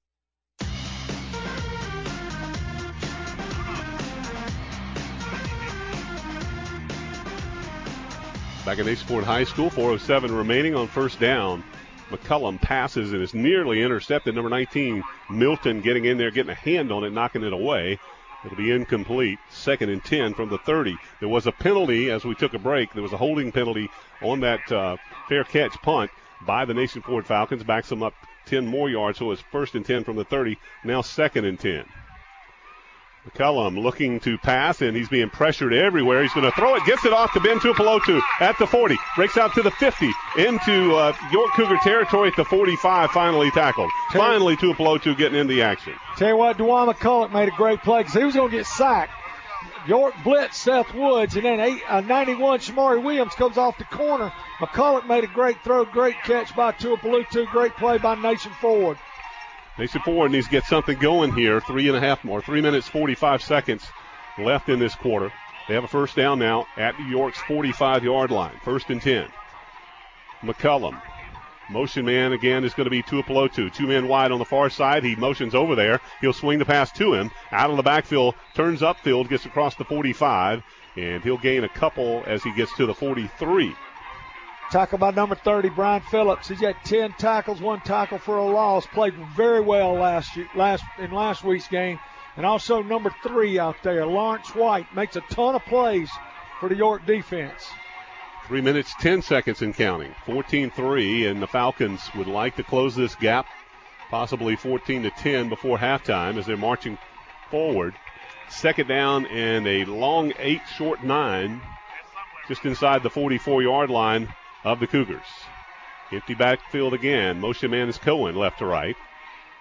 Back at Nation Ford High School, four oh seven remaining on first down. McCullum passes and is nearly intercepted. Number nineteen, Milton, getting in there, getting a hand on it, knocking it away. It'll be incomplete. Second and ten from the thirty. There was a penalty as we took a break. There was a holding penalty on that uh, fair catch punt by the Nation Ford Falcons. Backs them up ten more yards, so it's first and ten from the thirty. Now second and ten. McCullum looking to pass, and he's being pressured everywhere. He's going to throw it, gets it off to Ben Tuipulotu at the forty. Breaks out to the fifty, into uh, York Cougar territory at the forty-five, finally tackled. Finally, Tuipulotu getting in the action. Tell you what, DeJuan McCulloch made a great play because he was going to get sacked. York blitz Seth Woods, and then eight, uh, ninety-one, Shamari Williams comes off the corner. McCulloch made a great throw, great catch by Tuipulotu, great play by Nation Ford. Nation Ford needs to get something going here. Three and a half more, three minutes, forty-five seconds left in this quarter. They have a first down now at York's forty-five yard line. First and ten. McCullum. Motion man again is going to be Tuipulotu. Two men wide on the far side. He motions over there. He'll swing the pass to him. Out of the backfield, turns upfield, gets across the forty-five, and he'll gain a couple as he gets to the forty-three. Tackle by number thirty, Brian Phillips. He's got ten tackles, one tackle for a loss. Played very well last year, last in last week's game. And also number three out there, Lawrence White, makes a ton of plays for the York defense. Three minutes, ten seconds and counting. fourteen three, and the Falcons would like to close this gap, possibly fourteen to ten before halftime as they're marching forward. Second down and a long eight, short nine, just inside the forty-four yard line of the Cougars. Empty backfield again. Motion man is Cohen, left to right.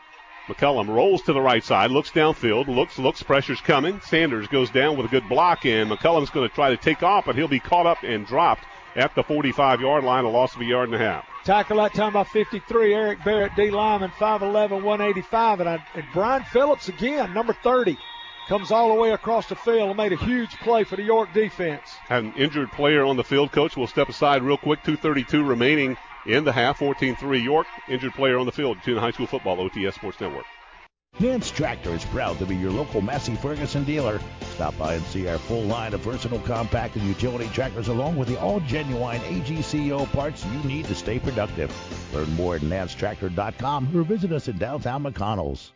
McCullum rolls to the right side, looks downfield, looks, looks, pressure's coming. Sanders goes down with a good block, and McCullum's going to try to take off, but he'll be caught up and dropped at the forty-five-yard line, a loss of a yard and a half. Tackle that time by fifty-three, Eric Barrett, D lineman, five eleven, one eighty-five. And, I, and Brian Phillips again, number thirty, comes all the way across the field and made a huge play for the York defense. Had an injured player on the field. Coach will step aside real quick. two thirty-two remaining in the half. fourteen three York. Injured player on the field. Tuna High School Football, O T S Sports Network. Nance Tractor is proud to be your local Massey Ferguson dealer. Stop by and see our full line of versatile compact and utility tractors along with the all-genuine A G C O parts you need to stay productive. Learn more at nance tractor dot com or visit us in downtown McConnell's.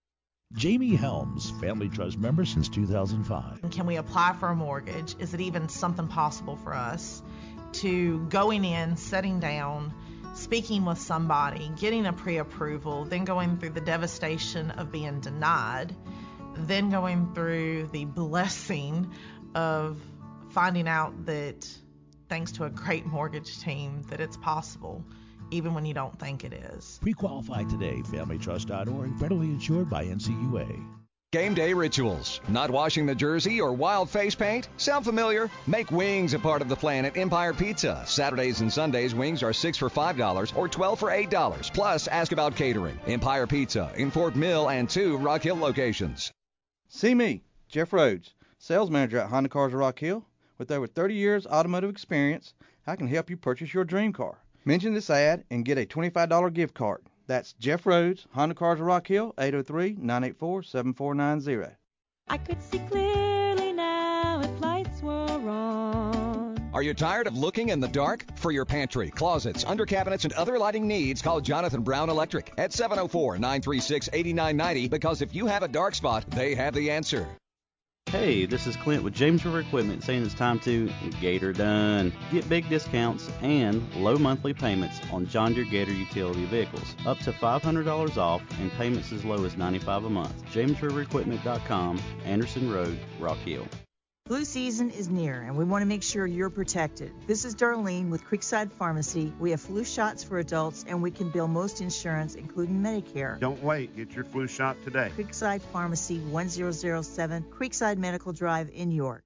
Jamie Helms, Family Trust member since two thousand five. Can we apply for a mortgage? Is it even something possible for us? To going in, sitting down, speaking with somebody, getting a pre-approval, then going through the devastation of being denied, then going through the blessing of finding out that thanks to a great mortgage team that it's possible, even when you don't think it is. Pre-qualify today, family trust dot org, federally insured by N C U A. Game day rituals. Not washing the jersey or wild face paint? Sound familiar? Make wings a part of the plan at Empire Pizza. Saturdays and Sundays, wings are six for five dollars or twelve for eight dollars. Plus, ask about catering. Empire Pizza in Fort Mill and two Rock Hill locations. See me, Jeff Rhodes, sales manager at Honda Cars of Rock Hill. With over thirty years automotive experience, I can help you purchase your dream car. Mention this ad and get a twenty-five dollars gift card. That's Jeff Rhodes, Honda Cars of Rock Hill, eight oh three, nine eight four, seven four nine zero. I could see clearly now if lights were on. Are you tired of looking in the dark? For your pantry, closets, under cabinets, and other lighting needs, call Jonathan Brown Electric at seven oh four, nine three six, eight nine nine oh because if you have a dark spot, they have the answer. Hey, this is Clint with James River Equipment saying it's time to get her done. Get big discounts and low monthly payments on John Deere Gator utility vehicles. Up to five hundred dollars off and payments as low as ninety-five dollars a month. james river equipment dot com, Anderson Road, Rock Hill. Flu season is near, and we want to make sure you're protected. This is Darlene with Creekside Pharmacy. We have flu shots for adults, and we can bill most insurance, including Medicare. Don't wait. Get your flu shot today. Creekside Pharmacy, one zero zero seven, Creekside Medical Drive in York.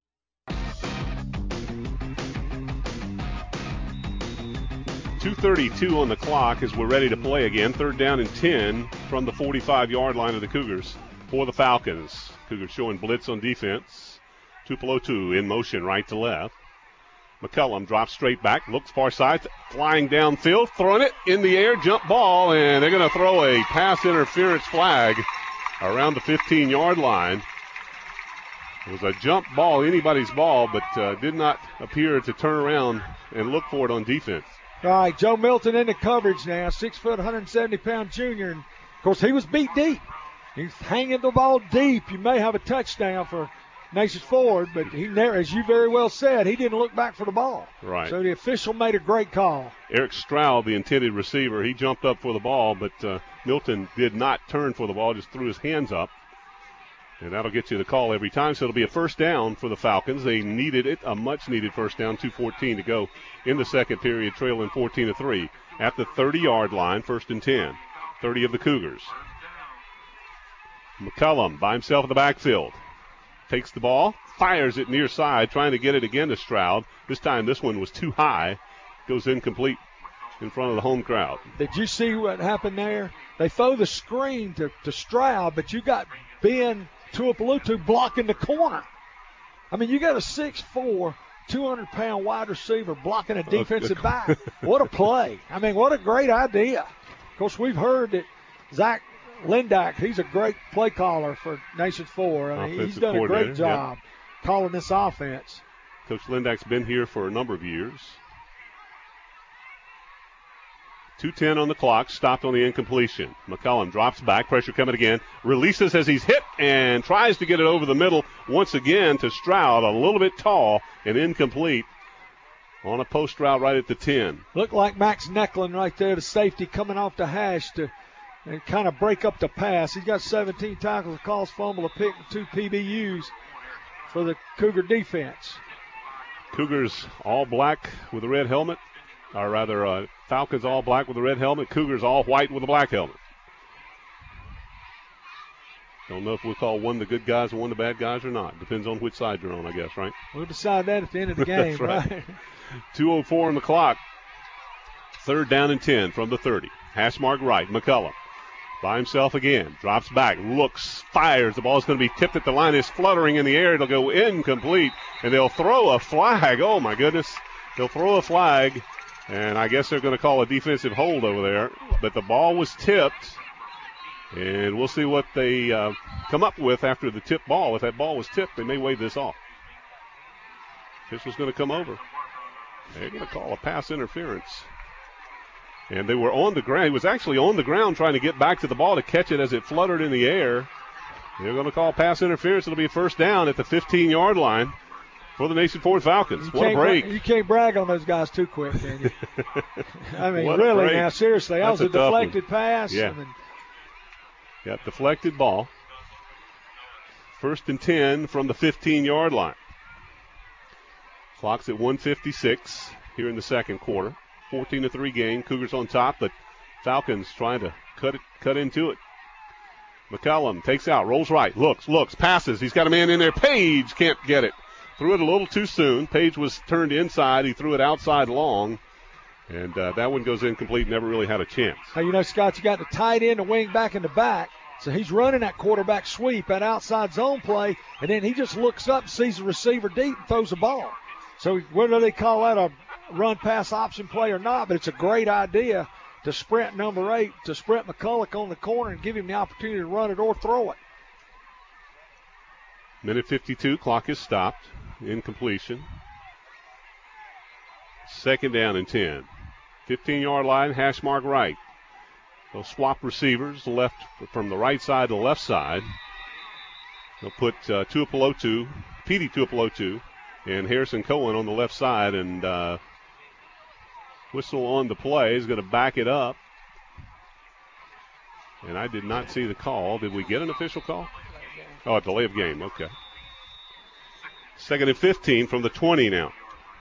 two thirty-two on the clock as we're ready to play again. Third down and ten from the forty-five-yard line of the Cougars for the Falcons. Cougars showing blitz on defense. Tupelotu in motion right to left. McCullum drops straight back, looks far side, flying downfield, throwing it in the air, jump ball, and they're going to throw a pass interference flag around the fifteen-yard line. It was a jump ball, anybody's ball, but uh, did not appear to turn around and look for it on defense. All right, Joe Milton in the coverage now, six foot, one hundred seventy pound junior. And, of course, he was beat deep. He's hanging the ball deep. You may have a touchdown for Nations Ford, but he never, as you very well said, he didn't look back for the ball. Right. So the official made a great call. Eric Stroud, the intended receiver, he jumped up for the ball, but uh, Milton did not turn for the ball, just threw his hands up. And that'll get you the call every time, so it'll be a first down for the Falcons. They needed it, a much-needed first down, two fourteen to go in the second period, trailing fourteen to three. At the thirty-yard line, first and ten, thirty of the Cougars. McCullum by himself in the backfield. Takes the ball, fires it near side, trying to get it again to Stroud. This time this one was too high. Goes incomplete in front of the home crowd. Did you see what happened there? They throw the screen to, to Stroud, but you got Ben Tuipulotu blocking the corner. I mean, you got a six four, two hundred pound wide receiver blocking a defensive back. What a play. I mean, what a great idea. Of course, we've heard that Zach Lindak, he's a great play caller for Nation four. I mean, he's done a great job yep. calling this offense. Coach Lindak's been here for a number of years. two ten on the clock, stopped on the incompletion. McCullum drops back, pressure coming again, releases as he's hit and tries to get it over the middle once again to Stroud, a little bit tall and incomplete on a post route right at the ten. Looked like Max Necklin right there, the safety coming off the hash to and kind of break up the pass. He's got seventeen tackles, a calls, fumble, a pick, and two P B Us for the Cougar defense. Cougars all black with a red helmet, or rather uh, Falcons all black with a red helmet, Cougars all white with a black helmet. Don't know if we'll call one the good guys and one the bad guys or not. Depends on which side you're on, I guess, right? We'll decide that at the end of the game, That's right. right? two oh four on the clock. Third down and ten from the thirty. Hash mark right. McCullum by himself again. Drops back. Looks. Fires. The ball's going to be tipped at the line. It's fluttering in the air. It'll go incomplete. And they'll throw a flag. Oh, my goodness. They'll throw a flag. And I guess they're going to call a defensive hold over there. But the ball was tipped. And we'll see what they uh, come up with after the tip ball. If that ball was tipped, they may wave this off. Official's going to come over. They're going to call a pass interference. And they were on the ground. He was actually on the ground trying to get back to the ball to catch it as it fluttered in the air. They're going to call pass interference. It'll be a first down at the fifteen-yard line for the Nation Ford Falcons. You what a break. Bra- you can't brag on those guys too quick, can you? I mean, What a really break. now, seriously. That That's was a, a tough deflected one. pass. Yeah. I mean, Yep, deflected ball. First and ten from the fifteen-yard line. Clock's at one fifty-six here in the second quarter. fourteen to three game. Cougars on top, but Falcons trying to cut it, cut into it. McCullum takes out, rolls right, looks, looks, passes. He's got a man in there. Page can't get it. Threw it a little too soon. Page was turned inside. He threw it outside long. And uh, that one goes incomplete. Never really had a chance. hey, you know, Scott, you got the tight end, the wing back, and the back. So he's running that quarterback sweep, that outside zone play, and then he just looks up, sees the receiver deep, and throws the ball. So whether they call that a run-pass option play or not, but it's a great idea to sprint number eight, to sprint McCulloch on the corner and give him the opportunity to run it or throw it. Minute fifty-two, clock is stopped. Incompletion. Second down and ten. fifteen-yard line, hash mark right. They'll swap receivers left from the right side to the left side. They'll put uh, Tuipulotu, Petey Tuipulotu, and Harrison Cohen on the left side, and uh, whistle on the play is going to back it up. And I did not see the call. Did we get an official call? Oh, a delay of game. Okay. Second and fifteen from the twenty now.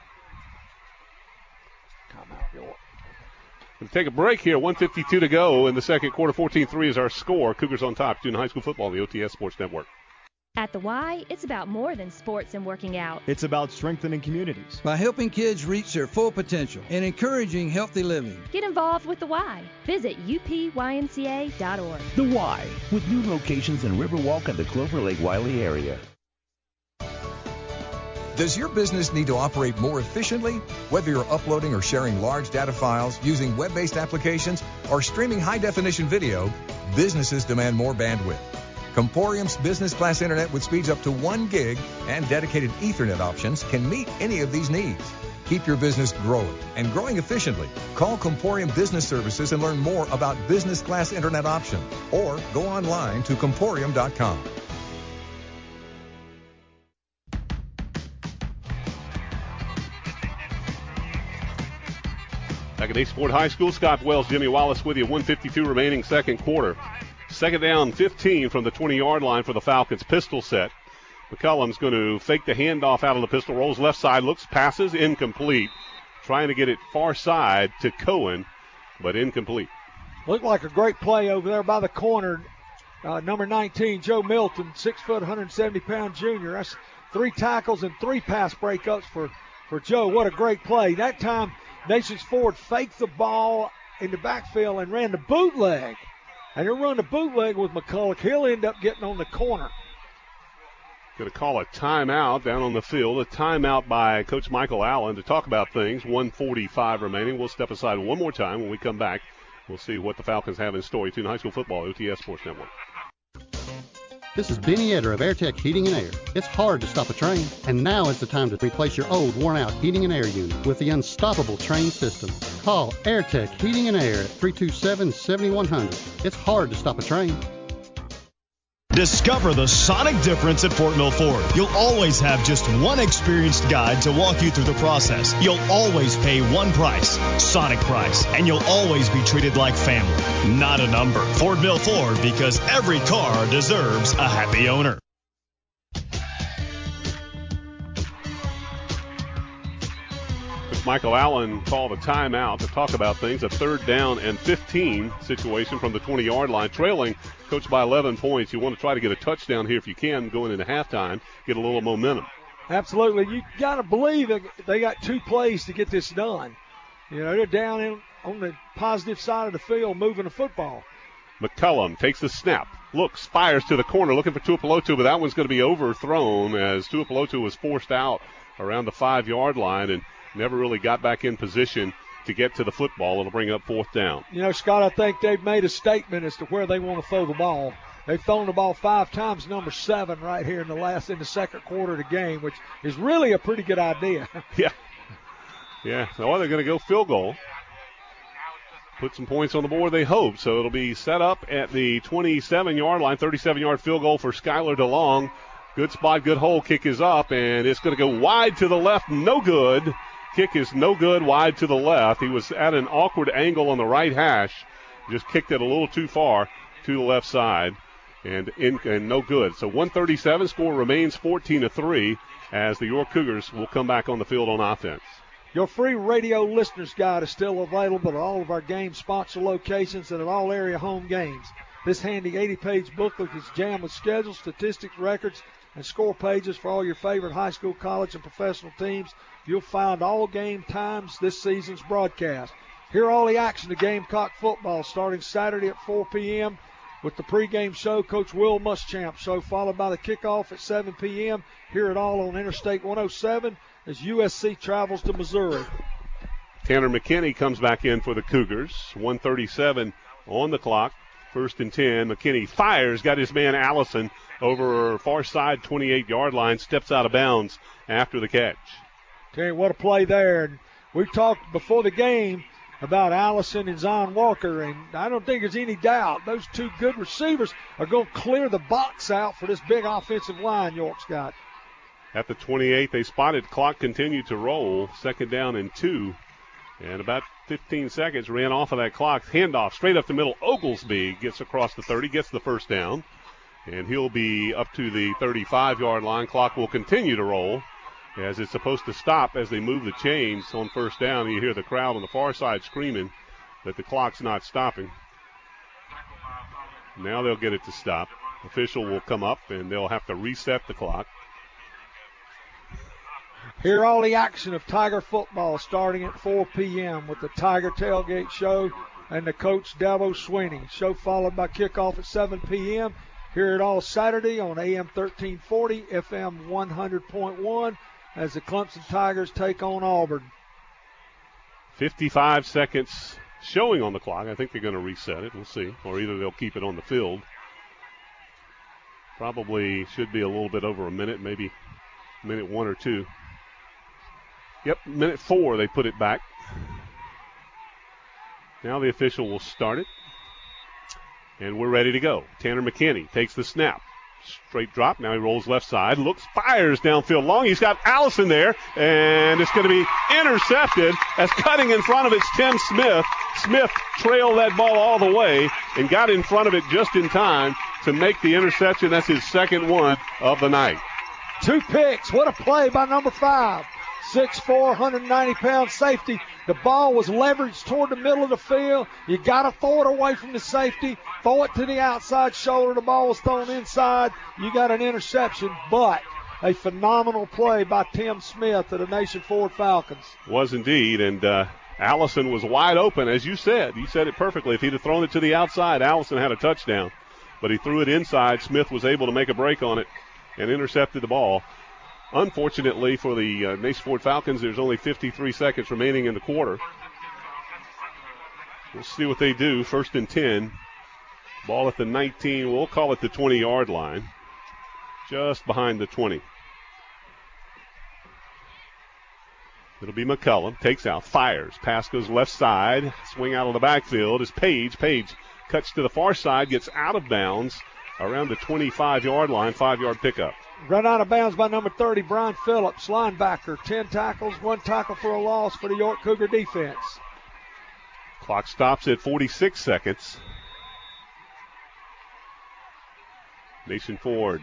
We'll take a break here. one fifty-two to go in the second quarter. fourteen three is our score. Cougars on top. Junior high school football, the O T S Sports Network. At the Y, it's about more than sports and working out. It's about strengthening communities. By helping kids reach their full potential and encouraging healthy living. Get involved with the Y. Visit U P Y M C A dot org. The Y, with new locations in Riverwalk and the Clover Lake Wiley area. Does your business need to operate more efficiently? Whether you're uploading or sharing large data files, using web-based applications, or streaming high-definition video, businesses demand more bandwidth. Comporium's business class internet with speeds up to one gig and dedicated Ethernet options can meet any of these needs. Keep your business growing and growing efficiently. Call Comporium Business Services and learn more about business class internet options, or go online to comporium dot com. Back at A-Sport High School, Scott Wells, Jimmy Wallace with you. one fifty-two remaining second quarter. Second down, fifteen from the twenty-yard line for the Falcons. Pistol set. McCullum's going to fake the handoff out of the pistol. Rolls left side, looks, passes, incomplete. Trying to get it far side to Cohen, but incomplete. Looked like a great play over there by the corner. Uh, number nineteen, Joe Milton, six foot, one hundred seventy pound junior. That's three tackles and three pass breakups for, for Joe. What a great play. That time, Nations Ford faked the ball in the backfield and ran the bootleg. And he'll run the bootleg with McCulloch. He'll end up getting on the corner. Going to call a timeout down on the field. A timeout by Coach Michael Allen to talk about things. one forty-five remaining. We'll step aside one more time. When we come back, we'll see what the Falcons have in store. Junior high school football, O T S Sports Network. This is Benny Etter of AirTech Heating and Air. It's hard to stop a train, and now is the time to replace your old, worn-out heating and air unit with the unstoppable train system. Call AirTech Heating and Air at three two seven, seven one zero zero. It's hard to stop a train. Discover the sonic difference at Fort Mill Ford. You'll always have just one experienced guide to walk you through the process. You'll always pay one price, Sonic price, and you'll always be treated like family, not a number. Fort Mill Ford, because every car deserves a happy owner. Michael Allen called a timeout to talk about things. A third down and fifteen situation from the twenty-yard line. Trailing, coached by eleven points. You want to try to get a touchdown here if you can going into halftime, get a little momentum. Absolutely. You got to believe that they got two plays to get this done. You know, they're down in, on the positive side of the field moving the football. McCullum takes the snap, looks, fires to the corner, looking for Tuipulotu, but that one's going to be overthrown as Tuipulotu was forced out around the five-yard line and never really got back in position to get to the football. It'll bring up fourth down. You know, Scott, I think they've made a statement as to where they want to throw the ball. They've thrown the ball five times, number seven right here in the last, in the second quarter of the game, which is really a pretty good idea. Yeah. Yeah. So they're going to go field goal. Put some points on the board, they hope. So it'll be set up at the twenty-seven-yard line, thirty-seven-yard field goal for Skylar DeLong. Good spot, good hole. Kick is up, and it's going to go wide to the left. No good. Kick is no good, wide to the left. He was at an awkward angle on the right hash. Just kicked it a little too far to the left side, and, in, and no good. So one thirty-seven, score remains fourteen to three as the York Cougars will come back on the field on offense. Your free radio listener's guide is still available at all of our game sponsor locations and at all area home games. This handy eighty-page booklet is jammed with schedules, statistics, records, and score pages for all your favorite high school, college, and professional teams. You'll find all game times this season's broadcast. Hear all the action of Gamecock football starting Saturday at four p.m. with the pregame show, Coach Will Muschamp show, followed by the kickoff at seven p.m. Hear it all on Interstate one oh seven as U S C travels to Missouri. Tanner McKinney comes back in for the Cougars. one thirty-seven on the clock. First and ten. McKinney fires, got his man Allison over far side twenty-eight-yard line, steps out of bounds after the catch. Tell you what a play there. And we talked before the game about Allison and Zon Walker, and I don't think there's any doubt those two good receivers are going to clear the box out for this big offensive line York's got. At the twenty-eight, they spotted. Clock continued to roll. Second down and two. And about fifteen seconds ran off of that clock. Handoff straight up the middle. Oglesby gets across the thirty, gets the first down. And he'll be up to the thirty-five-yard line. Clock will continue to roll as it's supposed to stop as they move the chains on first down. You hear the crowd on the far side screaming that the clock's not stopping. Now they'll get it to stop. Official will come up, and they'll have to reset the clock. Hear all the action of Tiger football starting at four p.m. with the Tiger Tailgate Show and the coach Dabo Sweeney. Show followed by kickoff at seven p.m. Hear it all Saturday on A M thirteen forty, F M one hundred point one as the Clemson Tigers take on Auburn. fifty-five seconds showing on the clock. I think they're going to reset it. We'll see. Or either they'll keep it on the field. Probably should be a little bit over a minute, maybe minute one or two. Yep, minute four they put it back. Now the official will start it. And we're ready to go. Tanner McKinney takes the snap. Straight drop. Now he rolls left side. Looks, fires downfield long. He's got Allison there. And it's going to be intercepted as cutting in front of it's Tim Smith. Smith trailed that ball all the way and got in front of it just in time to make the interception. That's his second one of the night. Two picks. What a play by number five. six foot four, one hundred ninety pound safety. The ball was leveraged toward the middle of the field. You got to throw it away from the safety. Throw it to the outside shoulder. The ball was thrown inside. You got an interception, but a phenomenal play by Tim Smith of the Nation Ford Falcons. Was indeed, and uh, Allison was wide open, as you said. You said it perfectly. If he'd have thrown it to the outside, Allison had a touchdown. But he threw it inside. Smith was able to make a break on it and intercepted the ball. Unfortunately for the uh, Nation Ford Falcons, there's only fifty-three seconds remaining in the quarter. We'll see what they do. First and ten. Ball at the nineteen. We'll call it the twenty-yard line. Just behind the twenty. It'll be McCullum. Takes out. Fires. Pass goes left side. Swing out of the backfield is Page. Page cuts to the far side. Gets out of bounds around the twenty-five-yard line. Five-yard pickup. Run out of bounds by number thirty, Brian Phillips, linebacker. Ten tackles, one tackle for a loss for the York Cougar defense. Clock stops at forty-six seconds. Nation Ford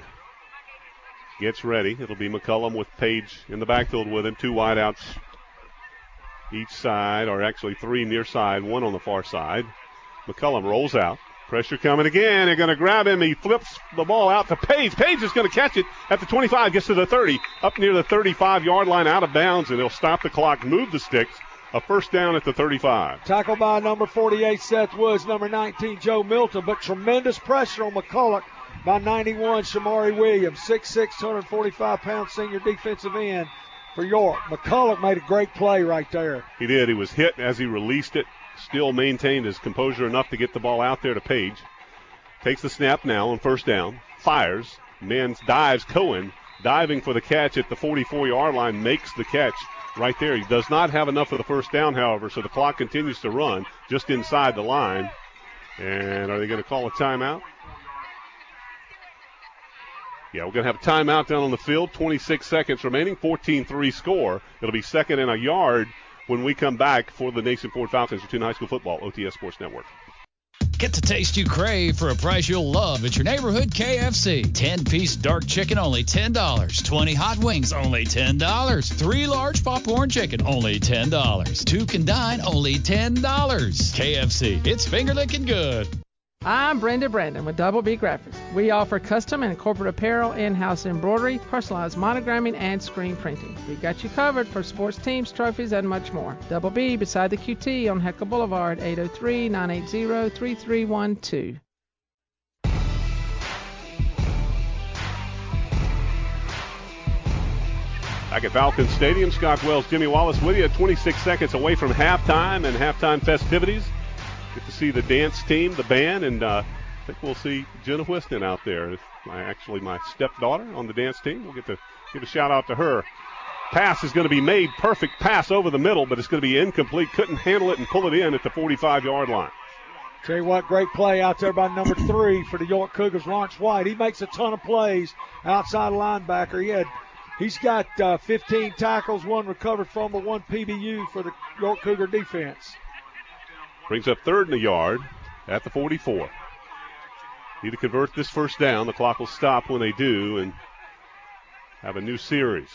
gets ready. It'll be McCullum with Page in the backfield with him. Two wideouts each side, or actually three near side, one on the far side. McCullum rolls out. Pressure coming again. They're going to grab him. He flips the ball out to Page. Page is going to catch it at the twenty-five, gets to the thirty, up near the thirty-five-yard line, out of bounds, and they'll stop the clock, move the sticks. A first down at the thirty-five. Tackled by number forty-eight, Seth Woods, number nineteen, Joe Milton, but tremendous pressure on McCulloch by ninety-one, Shamari Williams, six six, two hundred forty-five pound senior defensive end for York. McCulloch made a great play right there. He did. He was hit as he released it. Still maintained his composure enough to get the ball out there to Page. Takes the snap now on first down. Fires. Man dives. Cohen diving for the catch at the forty-four-yard line. Makes the catch right there. He does not have enough for the first down, however, so the clock continues to run just inside the line. And are they going to call a timeout? Yeah, we're going to have a timeout down on the field. twenty-six seconds remaining. fourteen three score. It'll be second and a yard when we come back for the Nation Ford Falcons for Tuna High School Football, O T S Sports Network. Get the taste you crave for a price you'll love at your neighborhood K F C. ten-piece dark chicken, only ten dollars. twenty hot wings, only ten dollars. Three large popcorn chicken, only ten dollars. Two can dine, only ten dollars. K F C, it's finger-licking good. I'm Brenda Brandon with Double B Graphics. We offer custom and corporate apparel, in-house embroidery, personalized monogramming, and screen printing. We got you covered for sports teams, trophies, and much more. Double B beside the Q T on Heckle Boulevard, eight oh three, nine eight zero, three three one two. Back at Falcons Stadium, Scott Wells, Jimmy Wallace with you, twenty-six seconds away from halftime and halftime festivities. Get to see the dance team, the band, and uh, I think we'll see Jenna Whiston out there. It's my, actually my stepdaughter on the dance team. We'll get to give a shout out to her. Pass is going to be made. Perfect pass over the middle, but it's going to be incomplete. Couldn't handle it and pull it in at the forty-five-yard line. Tell you what, great play out there by number three for the York Cougars, Lawrence White. He makes a ton of plays outside linebacker. He had, he's got uh, fifteen tackles, one recovered fumble, one P B U for the York Cougar defense. Brings up third and a yard at the forty-four. Need to convert this first down. The clock will stop when they do and have a new series.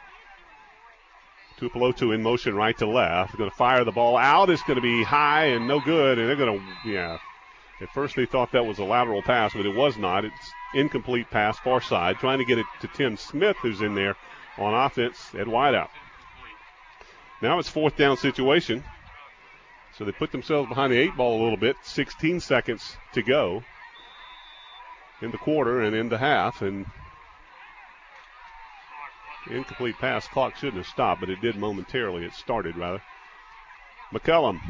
Tupelotu in motion right to left. Going to fire the ball out. It's going to be high and no good. And they're going to, yeah. At first they thought that was a lateral pass, but it was not. It's incomplete pass, far side. Trying to get it to Tim Smith, who's in there on offense at wideout. Now it's fourth down situation. So they put themselves behind the eight ball a little bit. sixteen seconds to go in the quarter and in the half. And incomplete pass. Clock shouldn't have stopped, but it did momentarily. It started, rather. McCullum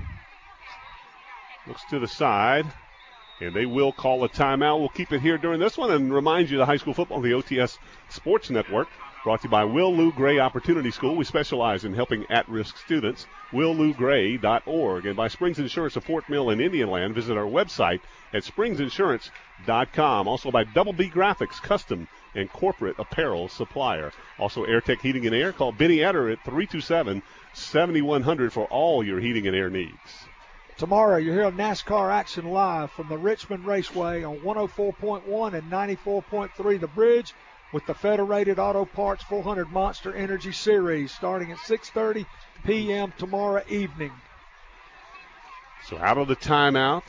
looks to the side, and they will call a timeout. We'll keep it here during this one and remind you the high school football, the O T S Sports Network. Brought to you by Will Lou Gray Opportunity School. We specialize in helping at-risk students. will lou gray dot org. And by Springs Insurance of Fort Mill and Indianland. Visit our website at springs insurance dot com. Also by Double B Graphics, custom and corporate apparel supplier. Also Airtech Heating and Air. Call Benny Etter at three two seven, seven one zero zero for all your heating and air needs. Tomorrow you hear NASCAR action live from the Richmond Raceway on one oh four point one and ninety-four point three The Bridge, with the Federated Auto Parts four hundred Monster Energy Series starting at six thirty p.m. tomorrow evening. So out of the timeout,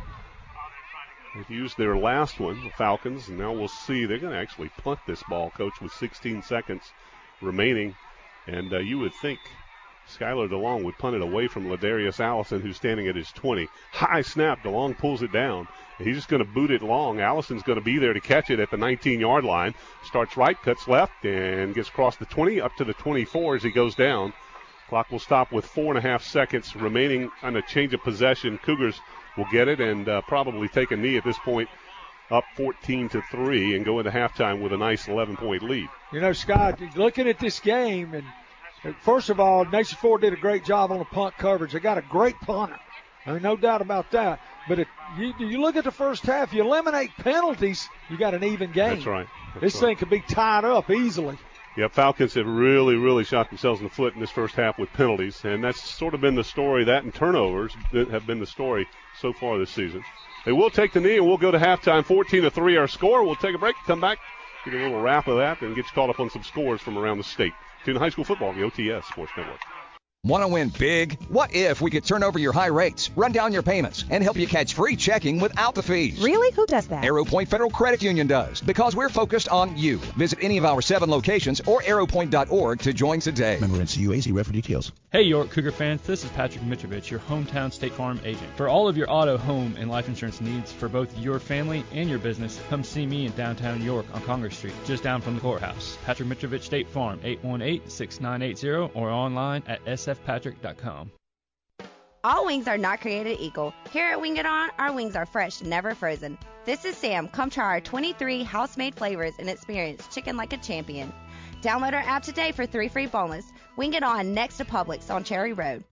they've used their last one, the Falcons, and now we'll see. They're going to actually punt this ball, Coach, with sixteen seconds remaining. And uh, you would think Skylar DeLong would punt it away from Ladarius Allison, who's standing at his twenty. High snap. DeLong pulls it down. He's just going to boot it long. Allison's going to be there to catch it at the nineteen-yard line. Starts right, cuts left, and gets across the twenty up to the twenty-four as he goes down. Clock will stop with four and a half seconds remaining on a change of possession. Cougars will get it and uh, probably take a knee at this point, up fourteen to three, and go into halftime with a nice eleven-point lead. You know, Scott, looking at this game, and first of all, Nation Ford did a great job on the punt coverage. They got a great punter. I mean, no doubt about that. But if you, you look at the first half, you eliminate penalties, you got an even game. That's right. That's this right. thing could be tied up easily. Yeah, Falcons have really, really shot themselves in the foot in this first half with penalties, and that's sort of been the story. That and turnovers that have been the story so far this season. They will take the knee, and we'll go to halftime. fourteen to three our score. We'll take a break, come back, get a little wrap of that, and get you caught up on some scores from around the state. Tuna High School Football, the O T S Sports Network. Want to win big? What if we could turn over your high rates, run down your payments, and help you catch free checking without the fees? Really? Who does that? Arrow Point Federal Credit Union does, because we're focused on you. Visit any of our seven locations or arrow point dot org to join today. Member N C U A, see ref for details. Hey York Cougar fans, this is Patrick Mitrovich, your hometown State Farm agent. For all of your auto, home, and life insurance needs for both your family and your business, come see me in downtown York on Congress Street, just down from the courthouse. Patrick Mitrovich State Farm, eight one eight, six nine eight zero, or online at s f patrick dot com. All wings are not created equal. Here at Wing It On, our wings are fresh, never frozen. This is Sam. Come try our twenty-three house-made flavors and experience chicken like a champion. Download our app today for three free boneless. Wing It On next to Publix on Cherry Road.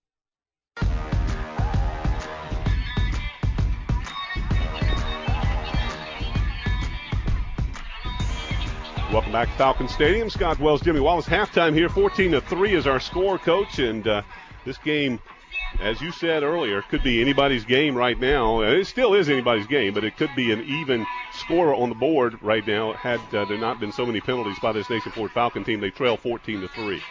Welcome back to Falcon Stadium. Scott Wells, Jimmy Wallace. Halftime here, fourteen to three is our score, Coach. And uh, this game, as you said earlier, could be anybody's game right now. It still is anybody's game, but it could be an even score on the board right now had uh, there not been so many penalties by this Nation Ford Falcon team. They trail fourteen to three.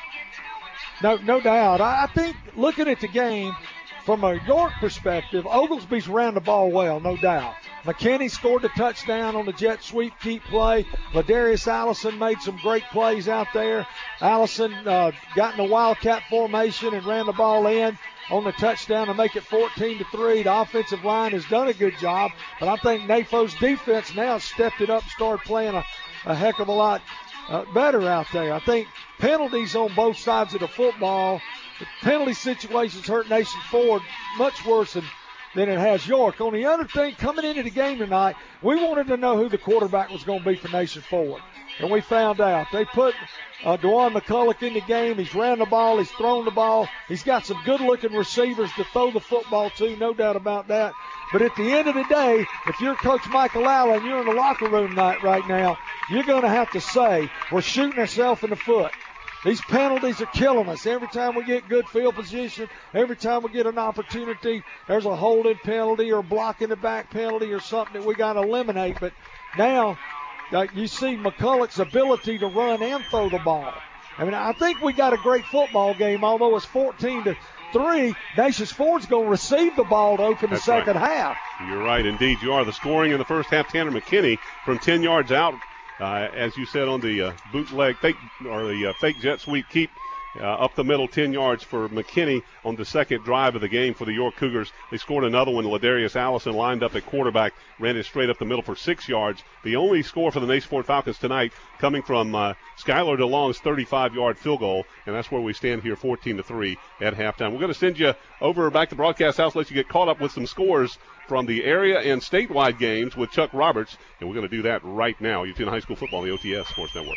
No, no doubt. I think looking at the game from a York perspective, Oglesby's ran the ball well, no doubt. McKinney scored the touchdown on the jet sweep keep play. Ladarius Allison made some great plays out there. Allison uh, got in the Wildcat formation and ran the ball in on the touchdown to make it fourteen to three. The offensive line has done a good job, but I think N A F O's defense now stepped it up and started playing a, a heck of a lot uh, better out there. I think penalties on both sides of the football, the penalty situations hurt Nation Ford much worse than than it has York. On the other thing, coming into the game tonight, we wanted to know who the quarterback was going to be for Nation Ford, and we found out. They put uh, DeJuan McCulloch in the game. He's ran the ball. He's thrown the ball. He's got some good-looking receivers to throw the football to, no doubt about that. But at the end of the day, if you're Coach Michael Allen, you're in the locker room night right now, you're going to have to say, we're shooting ourselves in the foot. These penalties are killing us. Every time we get good field position, every time we get an opportunity, there's a holding penalty or blocking the back penalty or something that we got to eliminate. But now uh, you see McCulloch's ability to run and throw the ball. I mean, I think we got a great football game, although it's fourteen to three. Nations Ford's going to receive the ball to open That's the second right. half. You're right, indeed. You are. The scoring in the first half, Tanner McKinney from ten yards out. Uh, as you said on the uh, bootleg fake or the uh, fake jet sweep keep uh, up the middle, ten yards for McKinney on the second drive of the game for the York Cougars. They scored another one. Ladarius Allison lined up at quarterback, ran it straight up the middle for six yards. The only score for the Nation Ford Falcons tonight coming from uh, Skylar DeLong's thirty-five-yard field goal, and that's where we stand here, fourteen to three at halftime. We're going to send you over back to broadcast house, let you get caught up with some scores from the area and statewide games with Chuck Roberts, and we're going to do that right now. You're tuning High School Football on the O T S Sports Network.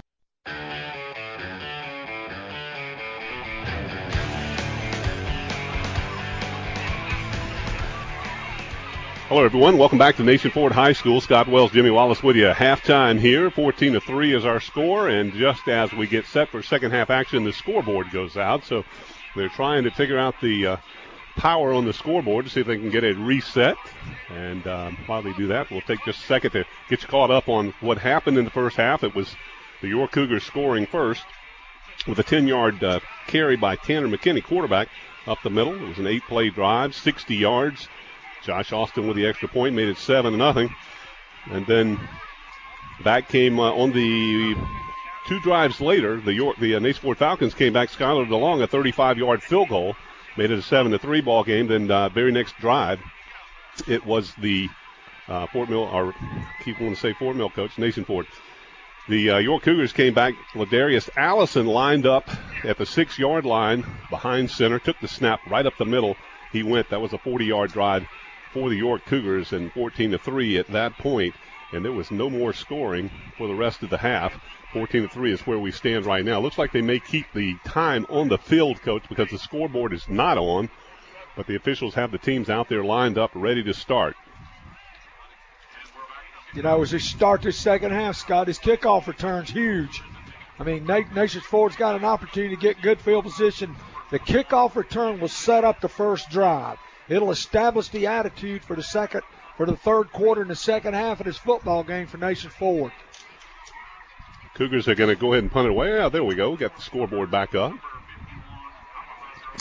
Hello, everyone. Welcome back to Nation Ford High School. Scott Wells, Jimmy Wallace with you. Halftime here. fourteen to three is our score, and just as we get set for second half action, the scoreboard goes out. So they're trying to figure out the uh, power on the scoreboard to see if they can get it reset. And um, while they do that, we'll take just a second to get you caught up on what happened in the first half. It was the York Cougars scoring first with a ten-yard uh, carry by Tanner McKinney, quarterback, up the middle. It was an eight-play drive, sixty yards. Josh Austin with the extra point made it seven to nothing. And then back came uh, on the two drives later, the York, the uh, Nation Ford Falcons came back. Skylar DeLong, a thirty-five-yard field goal, made it a seven to three ball game. Then uh, very next drive, it was the uh, Fort Mill, or keep wanting to say Fort Mill coach, Nation Ford. The uh, York Cougars came back. Ladarius Allison lined up at the six-yard line behind center, took the snap right up the middle. He went. That was a forty-yard drive for the York Cougars, and fourteen to three at that point, and there was no more scoring for the rest of the half. fourteen to three is where we stand right now. Looks like they may keep the time on the field, Coach, because the scoreboard is not on, but the officials have the teams out there lined up, ready to start. You know, as they start this second half, Scott, his kickoff return's huge. I mean, Nations Ford's got an opportunity to get good field position. The kickoff return will set up the first drive. It'll establish the attitude for the second, for the third quarter and the second half of this football game for Nation Ford. Cougars are going to go ahead and punt it away. Yeah, there we go. We got the scoreboard back up.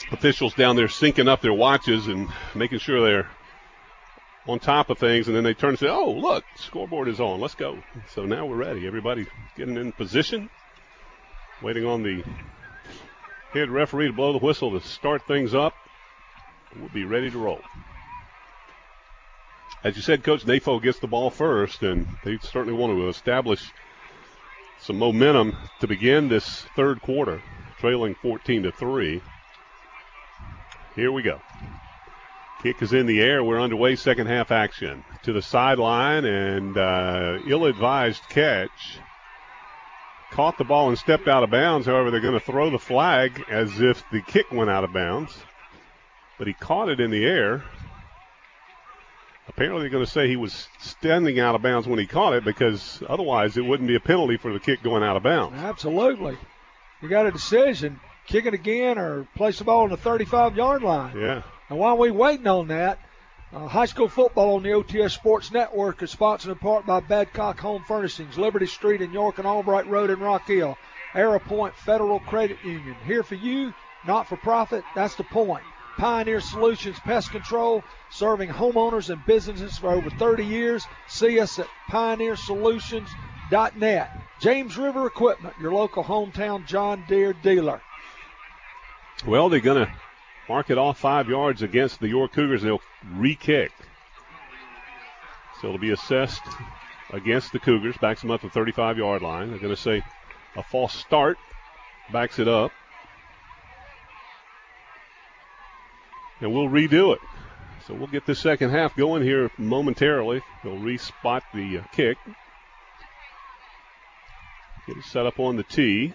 officials down there syncing up their watches and making sure they're on top of things, and then they turn and say, oh, look, scoreboard is on. Let's go. So now we're ready. Everybody getting in position, waiting on the head referee to blow the whistle to start things up. We'll be ready to roll. As you said, Coach, Nafo gets the ball first, and they certainly want to establish some momentum to begin this third quarter, trailing fourteen to three. Here we go. Kick is in the air. We're underway. Second half action. To the sideline, and uh, ill-advised catch. Caught the ball and stepped out of bounds. However, they're going to throw the flag as if the kick went out of bounds. But he caught it in the air. Apparently they're going to say he was standing out of bounds when he caught it, because otherwise it wouldn't be a penalty for the kick going out of bounds. Absolutely. You got a decision. Kick it again or place the ball on the thirty-five-yard line. Yeah. And while we're waiting on that, uh, high school football on the O T S Sports Network is sponsored in part by Badcock Home Furnishings, Liberty Street in York and Albright Road in Rock Hill, Arrow Point Federal Credit Union. Here for you, not for profit, that's the point. Pioneer Solutions Pest Control, serving homeowners and businesses for over thirty years. See us at pioneer solutions dot net. James River Equipment, your local hometown John Deere dealer. Well, they're going to mark it off five yards against the York Cougars. They'll re-kick. So it'll be assessed against the Cougars. Backs them up to the thirty-five-yard line. They're going to say a false start. Backs it up. And we'll redo it. So we'll get the second half going here momentarily. They'll re-spot the uh, kick. Get it set up on the tee.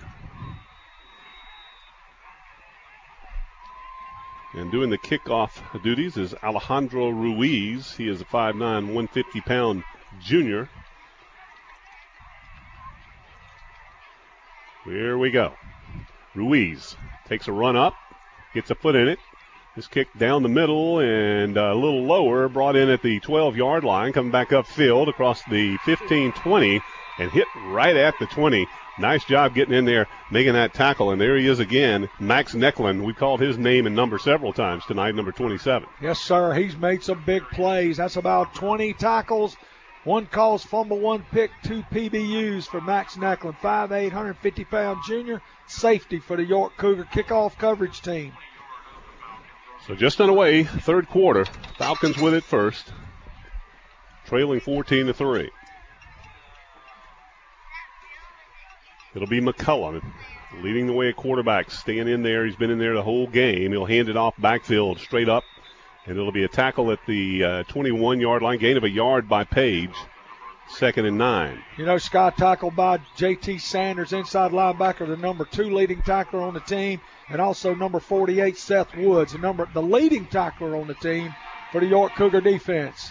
And doing the kickoff duties is Alejandro Ruiz. He is a five nine, one hundred fifty pound junior. Here we go. Ruiz takes a run up, gets a foot in it. This kick down the middle and a little lower, brought in at the twelve-yard line, coming back upfield across the fifteen twenty and hit right at the twenty. Nice job getting in there, making that tackle, and there he is again, Max Necklin. We called his name and number several times tonight, number twenty-seven. Yes, sir. He's made some big plays. That's about twenty tackles, one caused fumble, one pick, two P B Us for Max Necklin. five eight, one hundred fifty pound junior, safety for the York Cougar kickoff coverage team. So just underway, third quarter. Falcons with it first, trailing fourteen to three. It'll be McCullum leading the way at quarterback, staying in there. He's been in there the whole game. He'll hand it off backfield straight up, and it'll be a tackle at the uh, twenty-one-yard line, gain of a yard by Page. Second and nine. You know, Scott tackled by J T Sanders, inside linebacker, the number two leading tackler on the team, and also number forty-eight, Seth Woods, the number the leading tackler on the team for the York Cougar defense.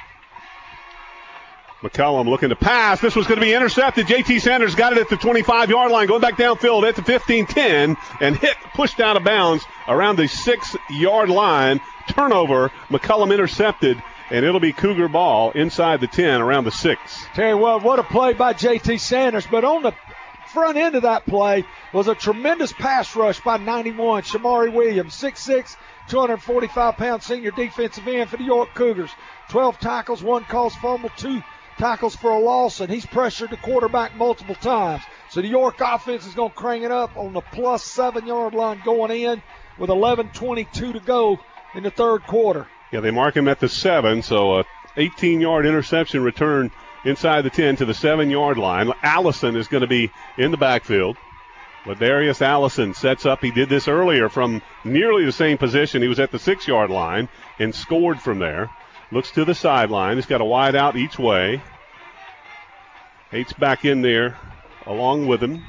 McCullum looking to pass. This was going to be intercepted. J T Sanders got it at the twenty-five-yard line, going back downfield at the fifteen ten, and hit, pushed out of bounds around the six-yard line. Turnover. McCullum intercepted, and it'll be Cougar ball inside the ten, around the six. Tell you what, what a play by J T Sanders, but on the front end of that play was a tremendous pass rush by ninety-one, Shamari Williams, six six, two hundred forty-five pound senior defensive end for the York Cougars. twelve tackles, one caused fumble, two tackles for a loss, and he's pressured the quarterback multiple times. So the York offense is going to crank it up on the plus seven-yard line going in with eleven twenty-two to go in the third quarter. Yeah, they mark him at the seven, so a eighteen-yard interception return inside the ten to the seven-yard line. Allison is going to be in the backfield. Ladarius Allison sets up. He did this earlier from nearly the same position. He was at the six-yard line and scored from there. Looks to the sideline. He's got a wide out each way. Hates back in there along with him.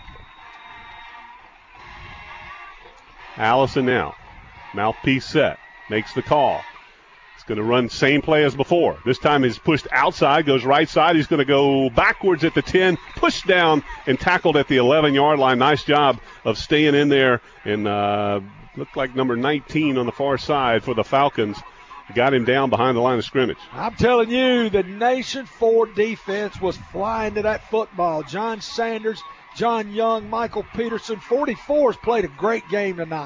Allison now. Mouthpiece set. Makes the call. He's going to run same play as before. This time he's pushed outside, goes right side. He's going to go backwards at the ten, pushed down and tackled at the eleven-yard line. Nice job of staying in there, and uh, looked like number nineteen on the far side for the Falcons. Got him down behind the line of scrimmage. I'm telling you, the Nation four defense was flying to that football. John Sanders, John Young, Michael Peterson, forty-four has played a great game tonight.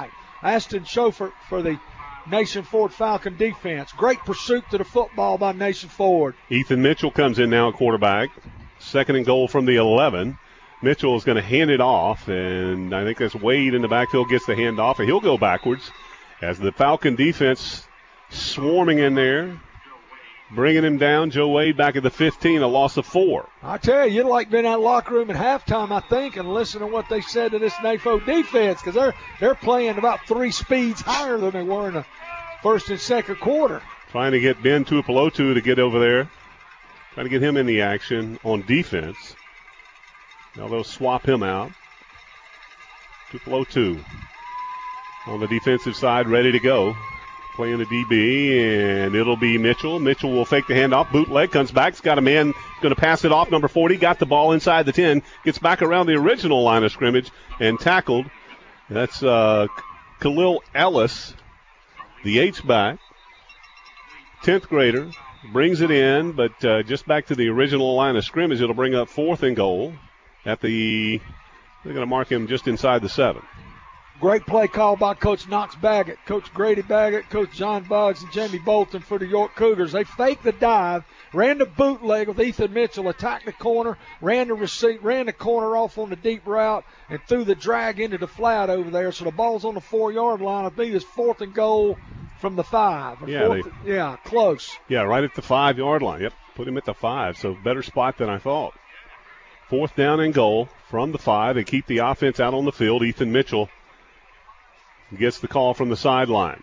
Ashton Schofield for the Nation Ford Falcon defense. Great pursuit to the football by Nation Ford. Ethan Mitchell comes in now at quarterback. Second and goal from the eleven. Mitchell is going to hand it off, and I think that's Wade in the backfield gets the handoff, and he'll go backwards as the Falcon defense swarming in there, bringing him down. Joe Wade back at the fifteen, a loss of four. I tell you, you'd like being in that locker room at halftime, I think, and listen to what they said to this N A F O defense, because they're, they're playing about three speeds higher than they were in the first and second quarter. Trying to get Ben Tuipulotu to get over there. Trying to get him in the action on defense. Now they'll swap him out. Tuipulotu on the defensive side, ready to go. Playing the D B, and it'll be Mitchell. Mitchell will fake the handoff. Bootleg comes back. He's got a man going to pass it off. Number forty got the ball inside the ten. Gets back around the original line of scrimmage and tackled. That's uh, Khalil Ellis, the H-back, tenth grader. Brings it in, but uh, just back to the original line of scrimmage. It'll bring up fourth and goal at the, they're going to mark him just inside the seven. Great play call by Coach Knox Baggett, Coach Grady Baggett, Coach John Buggs, and Jamie Bolton for the York Cougars. They faked the dive, ran the bootleg with Ethan Mitchell, attacked the corner, ran the receipt, ran the corner off on the deep route, and threw the drag into the flat over there. So the ball's on the four-yard line. I think it's fourth and goal from the five. Yeah, fourth, they, yeah, close. Yeah, right at the five-yard line. Yep, put him at the five, so better spot than I thought. Fourth down and goal from the five. They keep the offense out on the field. Ethan Mitchell gets the call from the sideline.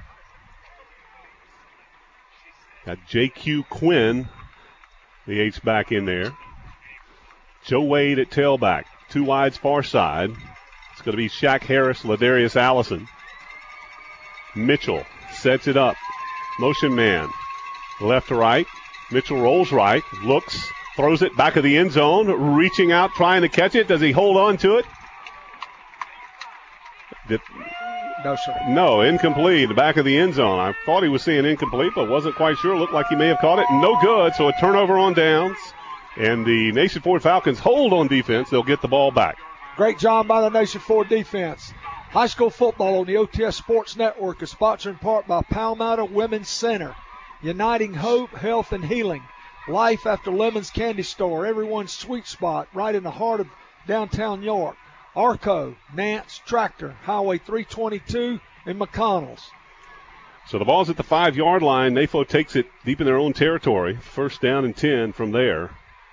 Got J Q Quinn, the H-back in there. Joe Wade at tailback. Two wides far side. It's going to be Shaq Harris, Ladarius Allison. Mitchell sets it up. Motion man. Left to right. Mitchell rolls right. Looks. Throws it back of the end zone. Reaching out, trying to catch it. Does he hold on to it? Did, no, sir. No, incomplete. The back of the end zone. I thought he was saying incomplete, but wasn't quite sure. Looked like he may have caught it. No good. So a turnover on downs. And the Nation Ford Falcons hold on defense. They'll get the ball back. Great job by the Nation Ford defense. High school football on the O T S Sports Network is sponsored in part by Palmetto Women's Center, Uniting Hope, Health, and Healing. Life after Lemon's Candy Store, everyone's sweet spot, right in the heart of downtown York. Arco, Nance, Tractor, Highway three twenty-two, and McConnell's. So the ball's at the five-yard line. N A F O takes it deep in their own territory. First down and ten from there.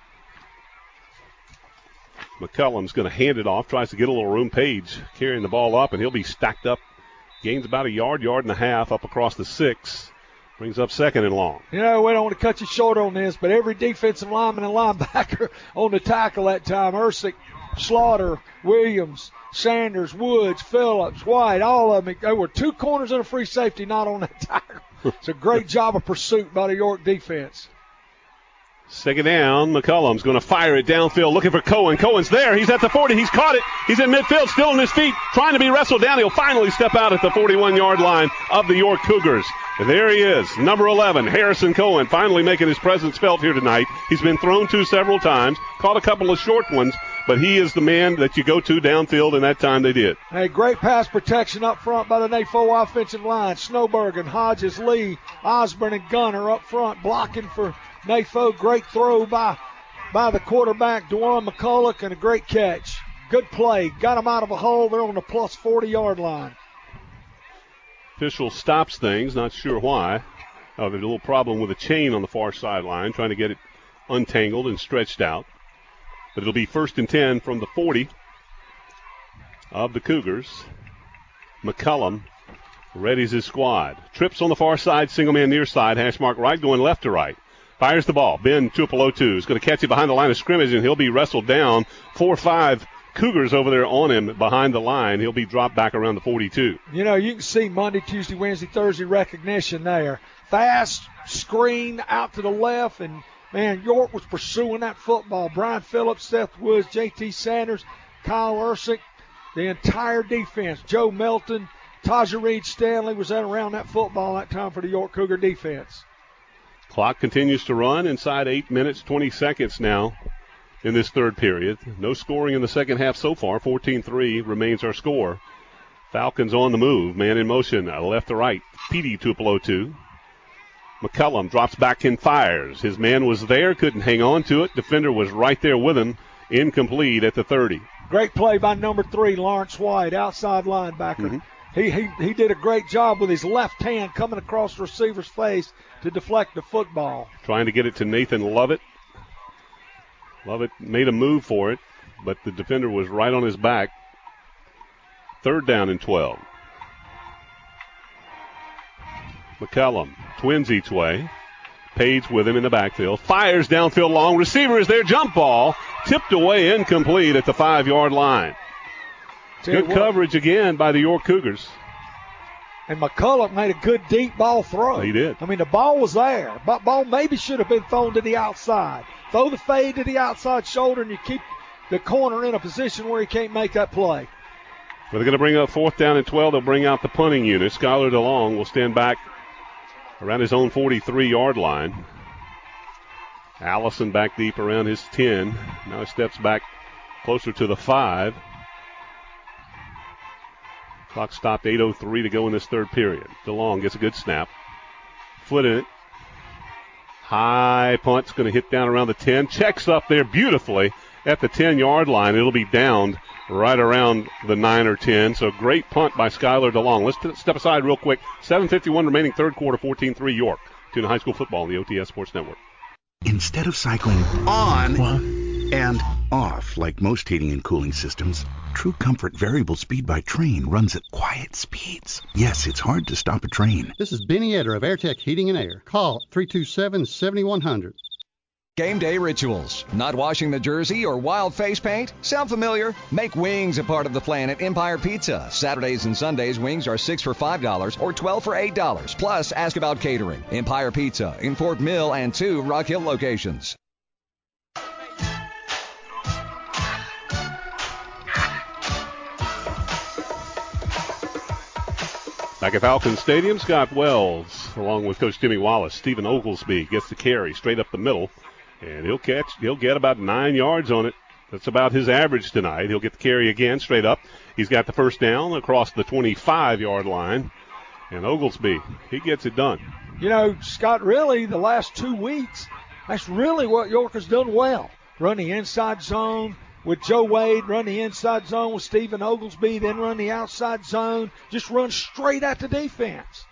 McCullum's going to hand it off, tries to get a little room. Page carrying the ball up, and he'll be stacked up. Gains about a yard, yard and a half up across the six. Brings up second and long. You know, we don't want to cut you short on this, but every defensive lineman and linebacker on the tackle that time, Ersick, Slaughter, Williams, Sanders, Woods, Phillips, White, all of them. There were two corners and a free safety not on that tackle. It's a great job of pursuit by the York defense. Second down, McCullum's going to fire it downfield, looking for Cohen. Cohen's there. He's at the forty. He's caught it. He's in midfield, still on his feet, trying to be wrestled down. He'll finally step out at the forty-one-yard line of the York Cougars. And there he is, number eleven, Harrison Cohen, finally making his presence felt here tonight. He's been thrown to several times, caught a couple of short ones, but he is the man that you go to downfield, and that time they did. Hey, great pass protection up front by the N A F O offensive line. Snowbergen, Hodges, Lee, Osborne, and Gunner up front blocking for N A F O. Great throw by, by the quarterback, DeJuan McCulloch, and a great catch. Good play. Got him out of a hole. They're on the plus forty-yard line. Official stops things, not sure why. Oh, there's a little problem with a chain on the far sideline, trying to get it untangled and stretched out. But it'll be first and ten from the forty of the Cougars. McCullum readies his squad. Trips on the far side, single man near side, hash mark right, going left to right. Fires the ball. Ben Tuipulotu is going to catch it behind the line of scrimmage, and he'll be wrestled down. Four or five Cougars over there on him behind the line. He'll be dropped back around the forty-two. You know, you can see Monday, Tuesday, Wednesday, Thursday recognition there. Fast screen out to the left, and, man, York was pursuing that football. Brian Phillips, Seth Woods, J T Sanders, Kyle Ersick, the entire defense. Joe Melton, Taja Reed Stanley was that around that football that time for the York Cougar defense. Clock continues to run inside eight minutes, twenty seconds now in this third period. No scoring in the second half so far. fourteen three remains our score. Falcons on the move. Man in motion, uh, left to right. Petey Tupelo two. McCullum drops back and fires. His man was there, couldn't hang on to it. Defender was right there with him. Incomplete at the thirty. Great play by number three, Lawrence White, outside linebacker. Mm-hmm. He, he he did a great job with his left hand coming across the receiver's face to deflect the football. Trying to get it to Nathan Lovett. Lovett made a move for it, but the defender was right on his back. Third down and twelve. McCullum, twins each way. Page with him in the backfield. Fires downfield long. Receiver is there. Jump ball. Tipped away, incomplete at the five-yard line. Good coverage again by the York Cougars. And McCulloch made a good deep ball throw. He did. I mean, the ball was there. But ball maybe should have been thrown to the outside. Throw the fade to the outside shoulder, and you keep the corner in a position where he can't make that play. Well, they're going to bring up fourth down and twelve. They'll bring out the punting unit. Skylar DeLong will stand back around his own forty-three-yard line. Allison back deep around his ten. Now he steps back closer to the five. Clock stopped, eight oh three to go in this third period. DeLong gets a good snap. Foot in it. High punt's going to hit down around the ten. Checks up there beautifully at the ten-yard line. It'll be downed right around the nine or ten. So great punt by Skylar DeLong. Let's t- step aside real quick. seven fifty-one remaining third quarter, fourteen three York. Tuna High School football on the O T S Sports Network. Instead of cycling on and off like most heating and cooling systems, True Comfort Variable Speed by Trane runs at quiet speeds. Yes, it's hard to stop a train. This is Benny Etter of AirTech Heating and Air. Call three two seven, seven one zero zero. Game day rituals. Not washing the jersey or wild face paint? Sound familiar? Make wings a part of the plan at Empire Pizza. Saturdays and Sundays, wings are six for five dollars or twelve for eight dollars. Plus, ask about catering. Empire Pizza in Fort Mill and two Rock Hill locations. Back at Falcon Stadium, Scott Wells, along with Coach Timmy Wallace. Stephen Oglesby gets the carry straight up the middle, and he'll catch, he'll get about nine yards on it. That's about his average tonight. He'll get the carry again straight up. He's got the first down across the twenty-five-yard line, and Oglesby, he gets it done. You know, Scott, really, the last two weeks, that's really what York has done well. Run the inside zone with Joe Wade, run the inside zone with Stephen Oglesby, then run the outside zone. Just run straight at the defense.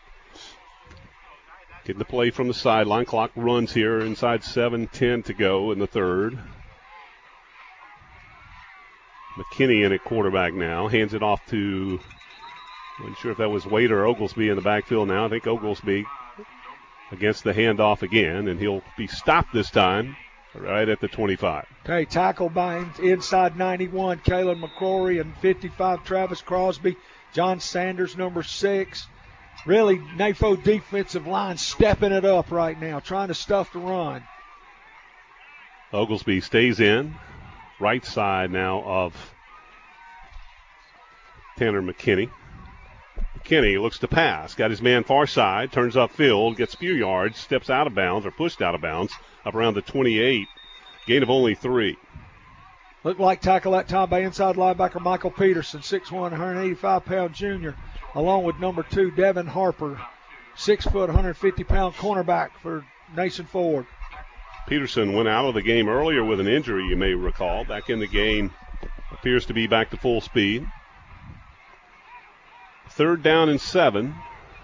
Getting the play from the sideline. Clock runs here inside seven ten to go in the third. McKinney in at quarterback now. Hands it off to, wasn't sure if that was Wade or Oglesby in the backfield now. I think Oglesby against the handoff again, and he'll be stopped this time right at the twenty-five. Okay, tackled by inside ninety-one, Caleb McCrory, and fifty-five, Travis Crosby. John Sanders, number six. Really, N A F O defensive line stepping it up right now, trying to stuff the run. Oglesby stays in. Right side now of Tanner McKinney. McKinney looks to pass. Got his man far side. Turns upfield. Gets a few yards. Steps out of bounds or pushed out of bounds. Up around the twenty-eight. Gain of only three. Looked like tackle that time by inside linebacker Michael Peterson, six one, one eighty-five pound junior, along with number two Devin Harper, six foot, one hundred fifty pound cornerback for Nation Ford. Peterson went out of the game earlier with an injury, you may recall. Back in the game, appears to be back to full speed. Third down and seven.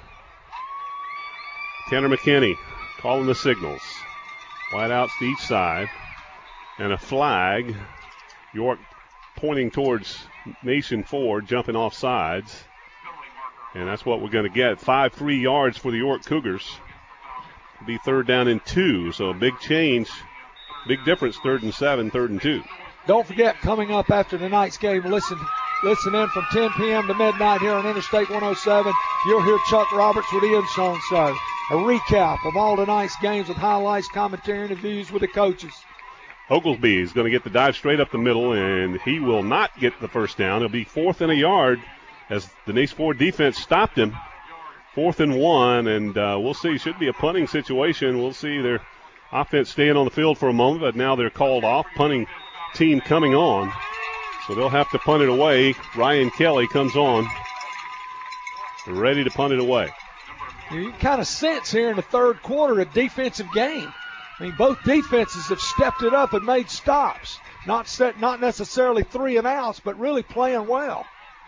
Tanner McKinney calling the signals. Wide outs to each side. And a flag. York pointing towards Nation Ford, jumping off sides. And that's what we're going to get. Five free yards for the York Cougars. It'll be third down and two. So a big change. Big difference, third and seven, third and two. Don't forget, coming up after tonight's game, listen listen in from ten p.m. to midnight here on Interstate one oh seven. You'll hear Chuck Roberts with Ian Song Show. A recap of all tonight's games with highlights, commentary, interviews with the coaches. Oglesby is going to get the dive straight up the middle, and he will not get the first down. It'll be fourth and a yard as the Nation Ford defense stopped him. Fourth and one, and uh, we'll see. Should be a punting situation. We'll see their offense staying on the field for a moment, but now they're called off. Punting team coming on. So they'll have to punt it away. Ryan Kelly comes on ready to punt it away. You can kind of sense here in the third quarter a defensive game. I mean, both defenses have stepped it up and made stops. Not set, not necessarily three and outs, but really playing well.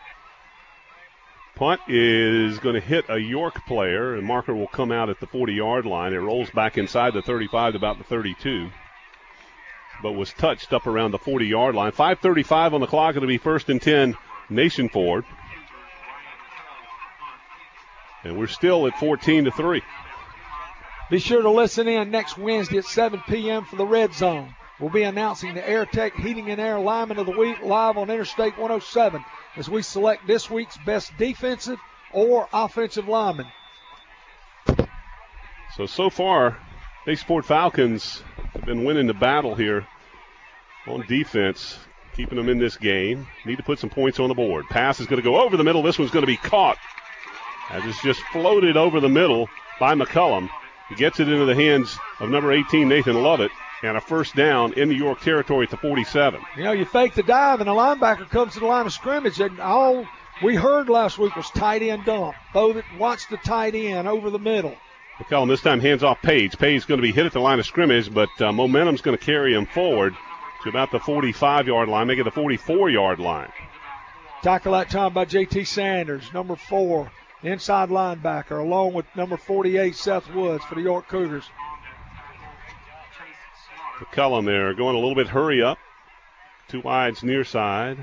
Punt is going to hit a York player. The marker will come out at the forty-yard line. It rolls back inside the thirty-five to about the thirty-two, but was touched up around the forty-yard line. five thirty-five on the clock. It'll be first and ten, Nation Ford. And we're still at fourteen to three. Be sure to listen in next Wednesday at seven p.m. for the Red Zone. We'll be announcing the AirTech Heating and Air Lineman of the Week live on Interstate one oh seven as we select this week's best defensive or offensive lineman. So, so far, Nation Ford Falcons have been winning the battle here on defense, keeping them in this game. Need to put some points on the board. Pass is going to go over the middle. This one's going to be caught as it's just floated over the middle by McCullum. He gets it into the hands of number eighteen, Nathan Lovett, and a first down in the York territory at the forty-seven. You know, you fake the dive, and the linebacker comes to the line of scrimmage, and all we heard last week was tight end dump. Throw it, watch the tight end over the middle. McCullum this time hands off Page. Page is going to be hit at the line of scrimmage, but uh, momentum's going to carry him forward to about the forty-five-yard line, make it the forty-four-yard line. Tackle that time by J T Sanders, number four. Inside linebacker, along with number forty-eight, Seth Woods, for the York Cougars. McCullum there going a little bit hurry up. Two wides near side.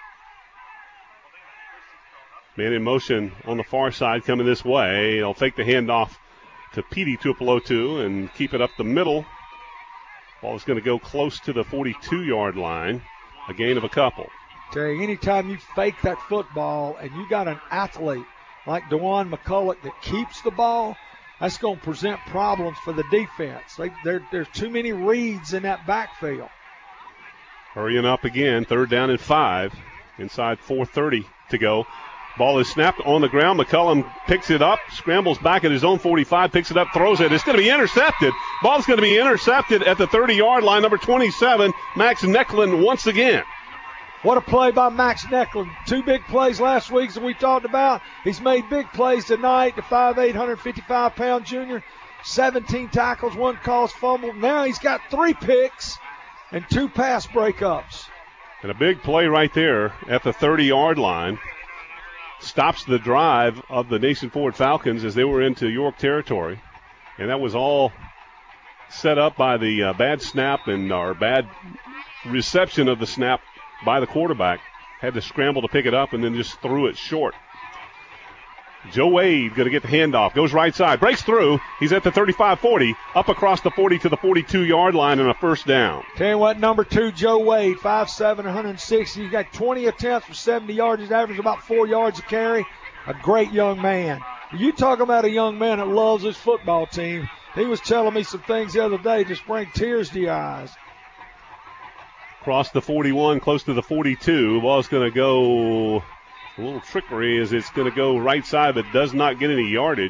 Man in motion on the far side coming this way. He'll fake the handoff to Petey Tuipulotu and keep it up the middle. Ball is going to go close to the forty-two-yard line. A gain of a couple. Terry, anytime you fake that football and you got an athlete like DeJuan McCulloch that keeps the ball, that's going to present problems for the defense. They, there, there's too many reads in that backfield. Hurrying up again, third down and five. Inside four thirty to go. Ball is snapped on the ground. McCullum picks it up, scrambles back at his own forty-five, picks it up, throws it. It's going to be intercepted. Ball's going to be intercepted at the thirty-yard line. Number twenty-seven, Max Necklin once again. What a play by Max Necklin. Two big plays last week that we talked about. He's made big plays tonight. The five eight, one fifty-five pound junior. seventeen tackles, one caused fumble. Now he's got three picks and two pass breakups. And a big play right there at the thirty-yard line. Stops the drive of the Nation Ford Falcons as they were into York territory. And that was all set up by the uh, bad snap and our bad reception of the snap by the quarterback. Had to scramble to pick it up and then just threw it short. Joe Wade going to get the handoff. Goes right side. Breaks through. He's at the thirty-five forty. Up across the forty to the forty-two-yard line and a first down. Tell you what, number two, Joe Wade, five seven, one sixty. He's got twenty attempts for seventy yards. He's averaged about four yards a carry. A great young man. You talk about a young man that loves his football team. He was telling me some things the other day just bring tears to your eyes. Across the forty-one, close to the forty-two. Ball's going to go a little trickery as it's going to go right side, but does not get any yardage.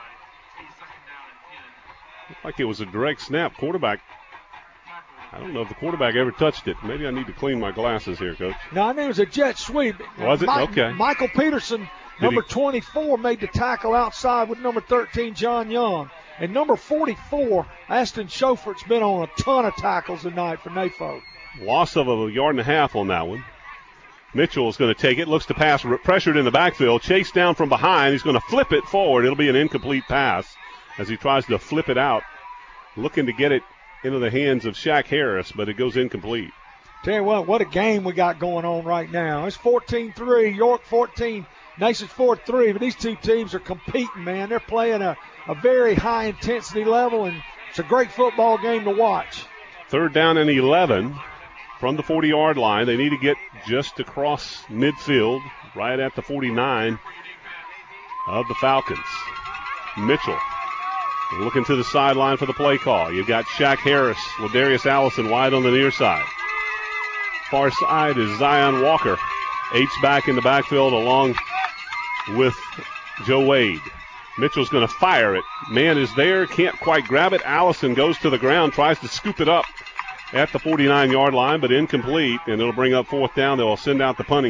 Looked like it was a direct snap. Quarterback, I don't know if the quarterback ever touched it. Maybe I need to clean my glasses here, Coach. No, I think it was a jet sweep. Was it? Mike, okay. Michael Peterson, number twenty-four, made the tackle outside with number thirteen, John Young. And number forty-four, Aston Schofert's been on a ton of tackles tonight for N A F O. Loss of a yard and a half on that one. Mitchell is going to take it, looks to pass, pressured in the backfield, chased down from behind. He's going to flip it forward. It'll be an incomplete pass as he tries to flip it out, looking to get it into the hands of Shaq Harris, but it goes incomplete. Tell you what, what a game we got going on right now. It's fourteen three, York fourteen, Nation Ford three, but these two teams are competing, man. They're playing a, a very high-intensity level, and it's a great football game to watch. Third down and eleven. From the forty-yard line, they need to get just across midfield, right at the forty-nine of the Falcons. Mitchell looking to the sideline for the play call. You've got Shaq Harris, Ladarius Allison wide on the near side. Far side is Zion Walker. H-back in the backfield along with Joe Wade. Mitchell's going to fire it. Man is there, can't quite grab it. Allison goes to the ground, tries to scoop it up at the forty-nine-yard line, but incomplete, and it'll bring up fourth down. They'll send out the punting unit.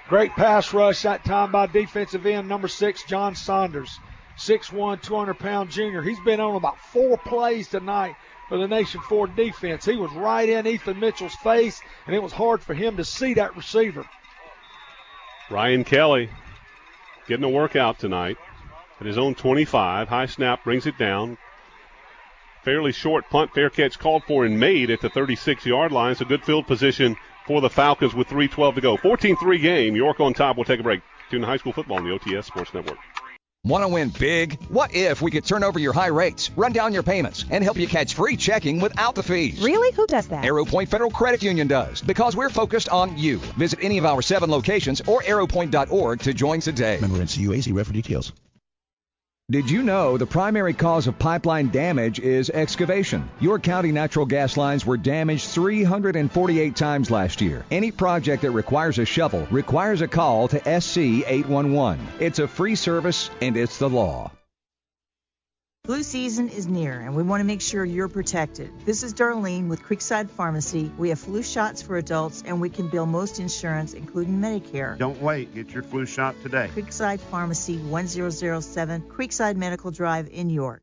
Great pass rush that time by defensive end number six, John Saunders. six one, two hundred pound junior. He's been on about four plays tonight for the Nation Ford defense. He was right in Ethan Mitchell's face, and it was hard for him to see that receiver. Ryan Kelly getting a workout tonight at his own twenty-five. High snap, brings it down. Fairly short punt, fair catch called for and made at the thirty-six-yard line. So good field position for the Falcons with three twelve to go. fourteen three game. York on top. We'll take a break. Tune in high school football on the O T S Sports Network. Want to win big? What if we could turn over your high rates, run down your payments, and help you catch free checking without the fees? Really? Who does that? Arrow Point Federal Credit Union does, because we're focused on you. Visit any of our seven locations or arrow point dot org to join today. Member N C U A, see ref for details. Did you know the primary cause of pipeline damage is excavation? York County natural gas lines were damaged three hundred forty-eight times last year. Any project that requires a shovel requires a call to S C eight one one. It's a free service, and it's the law. Flu season is near, and we want to make sure you're protected. This is Darlene with Creekside Pharmacy. We have flu shots for adults, and we can bill most insurance, including Medicare. Don't wait. Get your flu shot today. Creekside Pharmacy, one zero zero seven, Creekside Medical Drive in York.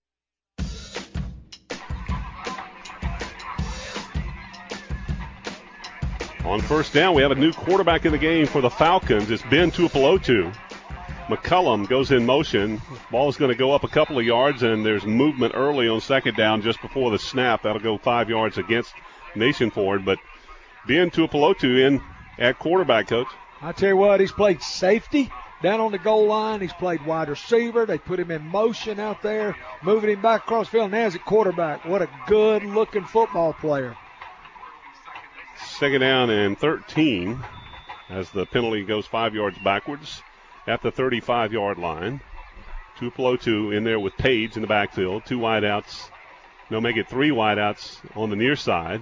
On first down, we have a new quarterback in the game for the Falcons. It's Ben Tuipulotu. McCullum goes in motion. Ball is going to go up a couple of yards, and there's movement early on second down just before the snap. That'll go five yards against Nation Ford. But Ben Tuipulotu in at quarterback, Coach. I tell you what, he's played safety down on the goal line. He's played wide receiver. They put him in motion out there, moving him back across field. Now he's at quarterback. What a good-looking football player. Second down and thirteen as the penalty goes five yards backwards at the thirty-five-yard line. Tuipulotu in there with Page in the backfield. Two wideouts. They'll make it three wideouts on the near side.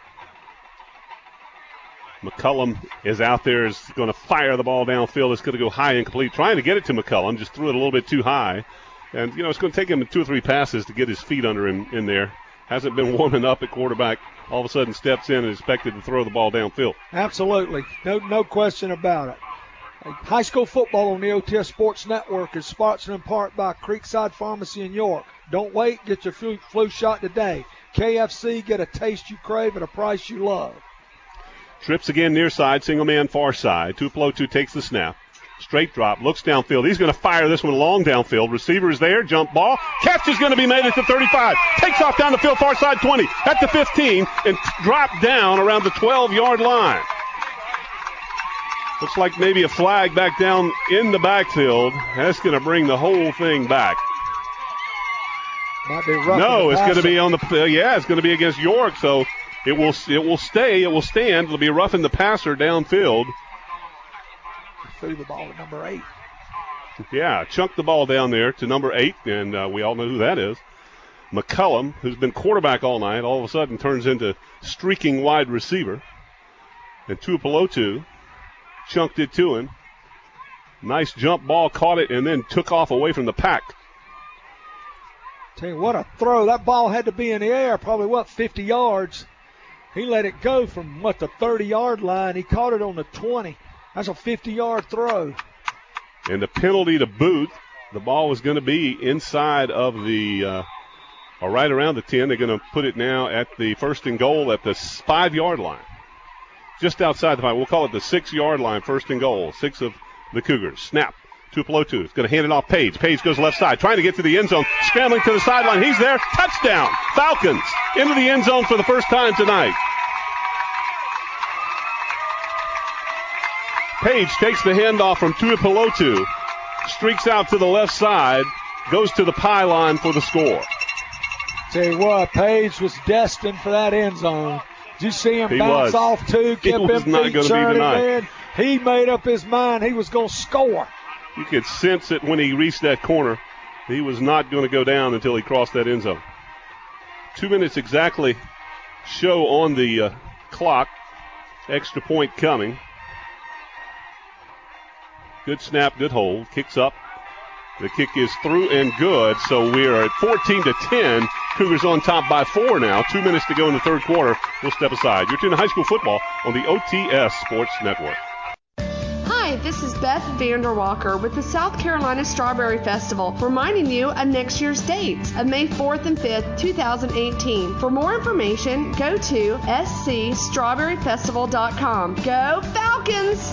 McCullum is out there, is going to fire the ball downfield. It's going to go high and complete. Trying to get it to McCullum, just threw it a little bit too high. And, you know, it's going to take him two or three passes to get his feet under him in there. Hasn't been warming up at quarterback. All of a sudden steps in and is expected to throw the ball downfield. Absolutely. No, no question about it. High school football on the O T S Sports Network is sponsored in part by Creekside Pharmacy in York. Don't wait. Get your flu, flu shot today. K F C, get a taste you crave at a price you love. Trips again near side, single man far side. Tuipulotu takes the snap. Straight drop, looks downfield. He's going to fire this one long downfield. Receiver is there, jump ball. Catch is going to be made at the thirty-five. Takes off down the field, far side twenty, at the fifteen, and dropped down around the twelve-yard line. Looks like maybe a flag back down in the backfield. That's going to bring the whole thing back. Might be rough. No, it's going to be on the uh, yeah, it's going to be against York, so it will it will stay, it will stand. It'll be roughing the passer downfield. Threw the ball to number eight. Yeah, chunked the ball down there to number eight, and uh, we all know who that is. McCullum, who's been quarterback all night, all of a sudden turns into streaking wide receiver. And Tuipulotu chunked it to him. Nice jump ball, caught it, and then took off away from the pack. Tell you what a throw. That ball had to be in the air, probably, what, fifty yards. He let it go from, what, the thirty-yard line. He caught it on the twenty. That's a fifty-yard throw. And the penalty to boot, the ball was going to be inside of the, uh, or right around the ten. They're going to put it now at the first and goal at the five-yard line. Just outside the five. We'll call it the six-yard line, first and goal. Six of the Cougars. Snap. Tuipulotu is going to hand it off Page. Page goes left side, trying to get to the end zone. Scrambling to the sideline. He's there. Touchdown. Falcons into the end zone for the first time tonight. Page takes the handoff from Tuipulotu, streaks out to the left side, goes to the pylon for the score. Tell you what, Page was destined for that end zone. Did you see him he bounce was. off too? Kept he was him not feet going to be churning, denied. man. He made up his mind he was going to score. You could sense it when he reached that corner. He was not going to go down until he crossed that end zone. Two minutes exactly show on the uh, clock. Extra point coming. Good snap, good hold. Kicks up. The kick is through and good, so we're at fourteen to ten. Cougars on top by four now. Two minutes to go in the third quarter. We'll step aside. You're tuning to high school football on the O T S Sports Network. this is Beth Vanderwalker with the South Carolina Strawberry Festival, reminding you of next year's dates of May fourth and fifth, two thousand eighteen. For more information, go to s c strawberry festival dot com. Go Falcons!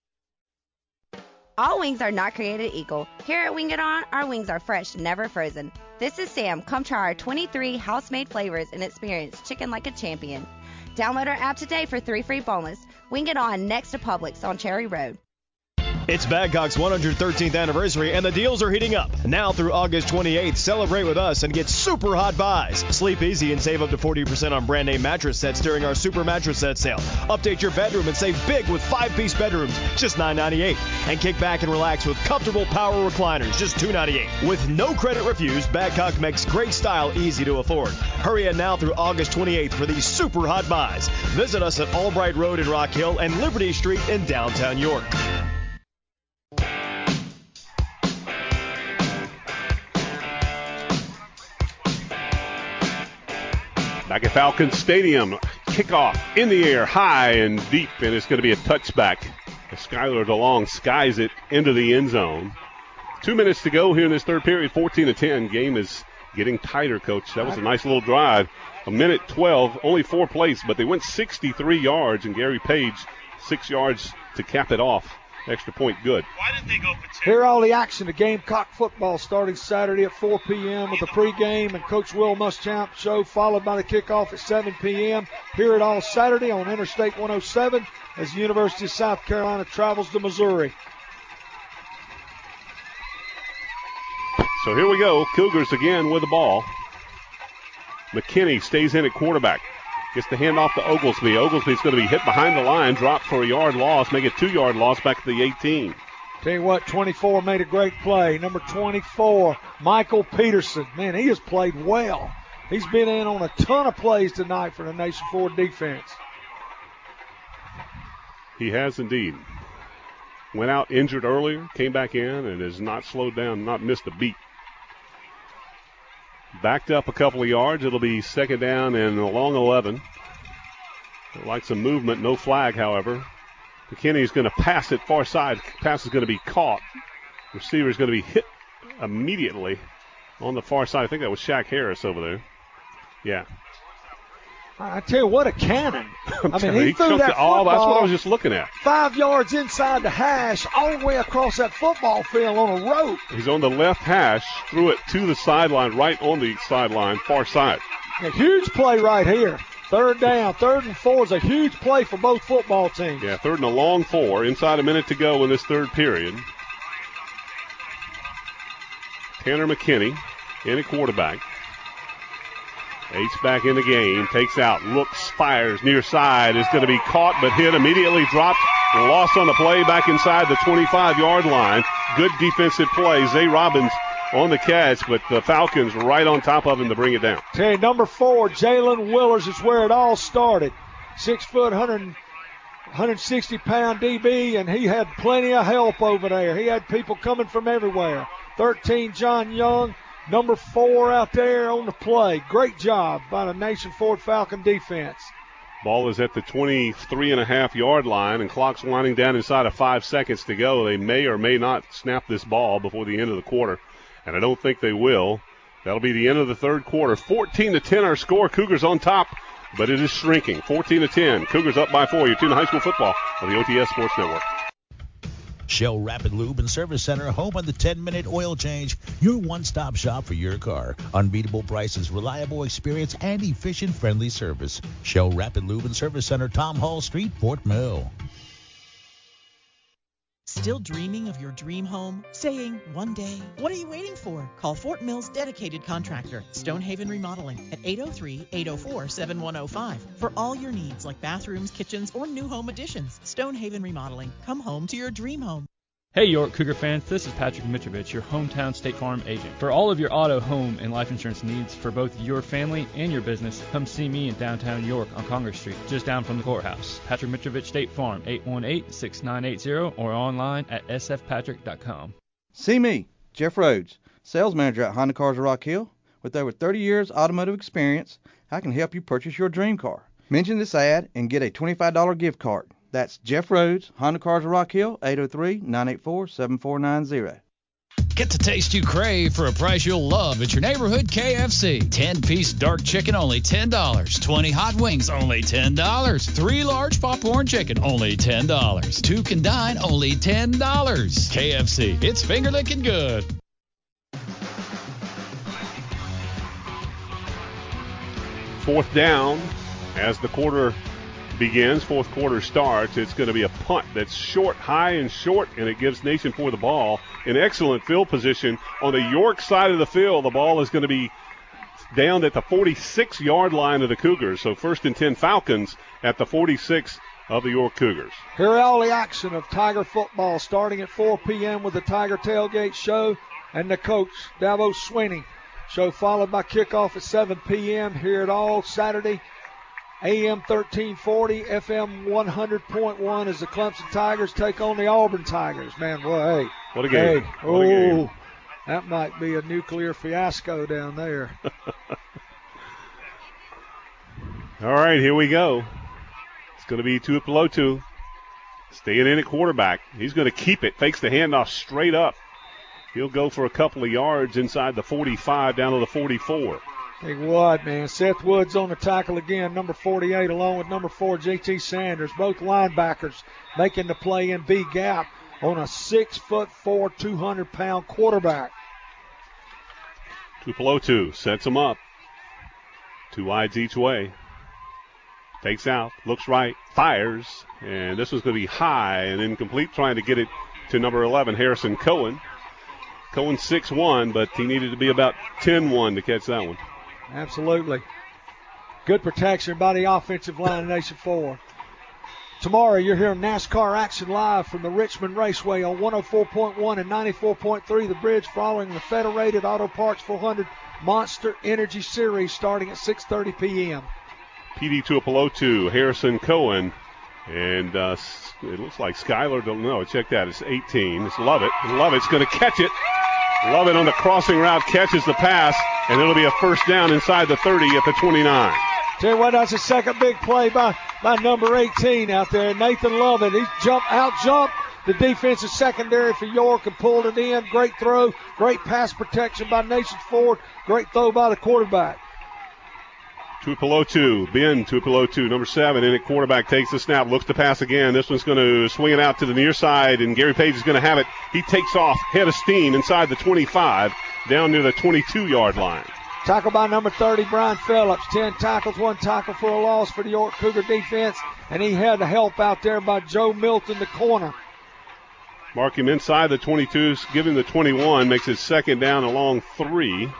All wings are not created equal. Here at Wing It On, our wings are fresh, never frozen. This is Sam. Come try our twenty-three house-made flavors and experience chicken like a champion. Download our app today for three free boneless. Wing It On next to Publix on Cherry Road. It's Badcock's one hundred thirteenth anniversary, and the deals are heating up. Now through August twenty-eighth, celebrate with us and get super hot buys. Sleep easy and save up to forty percent on brand name mattress sets during our super mattress set sale. Update your bedroom and save big with five-piece bedrooms, just nine ninety-eight. And kick back and relax with comfortable power recliners, just two ninety-eight. With no credit refused, Badcock makes great style easy to afford. Hurry in now through August twenty-eighth for these super hot buys. Visit us at Albright Road in Rock Hill and Liberty Street in downtown York. Back at Falcons Stadium, kickoff in the air, high and deep, and it's going to be a touchback. As Skylar DeLong skies it into the end zone. Two minutes to go here in this third period, fourteen to ten. Game is getting tighter, Coach. That was a nice little drive. A minute twelve, only four plays, but they went sixty-three yards, and Gary Page six yards to cap it off. Extra point good. Why didn't they go for two? Hear all the action of Gamecock football starting Saturday at four p.m. with the pregame and Coach Will Muschamp show, followed by the kickoff at seven p.m. Hear it all Saturday on Interstate one oh seven as the University of South Carolina travels to Missouri. So here we go. Cougars again with the ball. McKinney stays in at quarterback. Gets the handoff to Oglesby. Oglesby's going to be hit behind the line, drop for a yard loss, make it two-yard loss back to the eighteen. Tell you what, twenty-four made a great play. Number twenty-four, Michael Peterson. Man, he has played well. He's been in on a ton of plays tonight for the Nation Ford defense. He has indeed. Went out injured earlier, came back in, and has not slowed down, not missed a beat. Backed up a couple of yards. It'll be second down and along eleven. Like some movement, no flag, however. McKinney's going to pass it far side. Pass is going to be caught. Receiver's going to be hit immediately on the far side. I think that was Shaq Harris over there. Yeah. I tell you what, a cannon. I mean, he, he threw that all, football that's what I was just looking at. Five yards inside the hash, all the way across that football field on a rope. He's on the left hash, threw it to the sideline, right on the sideline, far side. A huge play right here. Third down, third and four is a huge play for both football teams. Yeah, third and a long four. Inside a minute to go in this third period. Tanner McKinney in at quarterback. Eights back in the game, takes out, looks, fires, near side, is going to be caught but hit, immediately dropped, lost on the play back inside the twenty-five-yard line. Good defensive play. Zay Robbins on the catch, but the Falcons right on top of him to bring it down. Okay, number four, Jalen Willers is where it all started. Six foot, one hundred sixty pound D B, and he had plenty of help over there. He had people coming from everywhere. thirteen, John Young. Number four out there on the play. Great job by the Nation Ford Falcon defense. Ball is at the twenty-three and a half yard line, and clock's winding down inside of five seconds to go. They may or may not snap this ball before the end of the quarter, and I don't think they will. That'll be the end of the third quarter. fourteen to ten our score. Cougars on top, but it is shrinking. fourteen to ten. Cougars up by four. You're tuning to high school football on the O T S Sports Network. Shell Rapid Lube and Service Center, home of the ten-minute oil change. Your one-stop shop for your car. Unbeatable prices, reliable experience, and efficient, friendly service. Shell Rapid Lube and Service Center, Tom Hall Street, Fort Mill. Still dreaming of your dream home? Saying one day? What are you waiting for? Call Fort Mill's dedicated contractor, Stonehaven Remodeling, at eight oh three, eight oh four, seven one oh five for all your needs like bathrooms, kitchens, or new home additions. Stonehaven Remodeling. Come home to your dream home. Hey York Cougar fans, this is Patrick Mitrovich, your hometown State Farm agent. For all of your auto, home, and life insurance needs for both your family and your business, come see me in downtown York on Congress Street, just down from the courthouse. Patrick Mitrovich State Farm, eight one eight, six nine eight zero, or online at s f patrick dot com. See me, Jeff Rhodes, sales manager at Honda Cars of Rock Hill. With over thirty years automotive experience, I can help you purchase your dream car. Mention this ad and get a twenty-five dollars gift card. That's Jeff Rhodes, Honda Cars of Rock Hill, eight oh three, nine eight four, seven four nine zero. Get the taste you crave for a price you'll love at your neighborhood K F C. ten-piece dark chicken, only ten dollars. twenty hot wings, only ten dollars. Three large popcorn chicken, only ten dollars. Two can dine, only ten dollars. K F C, it's finger-licking good. Fourth down as the quarter begins, fourth quarter starts. It's going to be a punt that's short, high and short, and it gives Nation Ford the ball in excellent field position. On the York side of the field, the ball is going to be down at the forty-six-yard line of the Cougars. So first and ten Falcons at the forty-six of the York Cougars. Here all the action of Tiger football starting at four p.m. with the Tiger Tailgate Show and the coach, Davos Sweeney. Show followed by kickoff at seven p.m. Here at all Saturday. A M thirteen forty, F M one hundred point one as the Clemson Tigers take on the Auburn Tigers. Man, well, hey. What a game. Hey, what oh, a game. That might be a nuclear fiasco down there. All right, here we go. It's going to be Tuipulotu staying in at quarterback. He's going to keep it, fakes the handoff straight up. He'll go for a couple of yards inside the forty-five down to the forty-four. Big Wood, man. Seth Woods on the tackle again, number forty-eight, along with number four, J T Sanders. Both linebackers making the play in B gap on a six foot four, two hundred pound quarterback. Tuipulotu sets him up. Two wides each way. Takes out, looks right, fires, and this was going to be high and incomplete, trying to get it to number eleven, Harrison Cohen. Cohen six one, but he needed to be about ten one to catch that one. Absolutely. Good protection by the offensive line of Nation Ford. Tomorrow you're hearing NASCAR action live from the Richmond Raceway on one oh four point one and ninety-four point three The Bridge, following the Federated Auto Parts four hundred Monster Energy Series starting at six thirty p.m. P D Tuipulotu, Harrison Cohen, and uh, it looks like Skylar, don't know, check that, it's eighteen. It's Lovett. Lovett's going to catch it. Lovett on the crossing route catches the pass, and it'll be a first down inside the thirty at the twenty-nine. Tell you what, that's a second big play by, by number eighteen out there, Nathan Lovett. He jumped, out-jumped the defensive secondary for York and pulled it in. Great throw, great pass protection by Nation Ford, great throw by the quarterback. Tuipulotu, Ben Tuipulotu, number seven, in at quarterback, takes the snap, looks to pass again. This one's going to swing it out to the near side, and Gary Page is going to have it. He takes off, head of steam, inside the twenty-five, down near the twenty-two-yard line. Tackle by number thirty, Brian Phillips. Ten tackles, one tackle for a loss for the York Cougar defense, and he had the help out there by Joe Milton, the corner. Mark him inside the twenty-two, giving the twenty-one, makes it second down along three.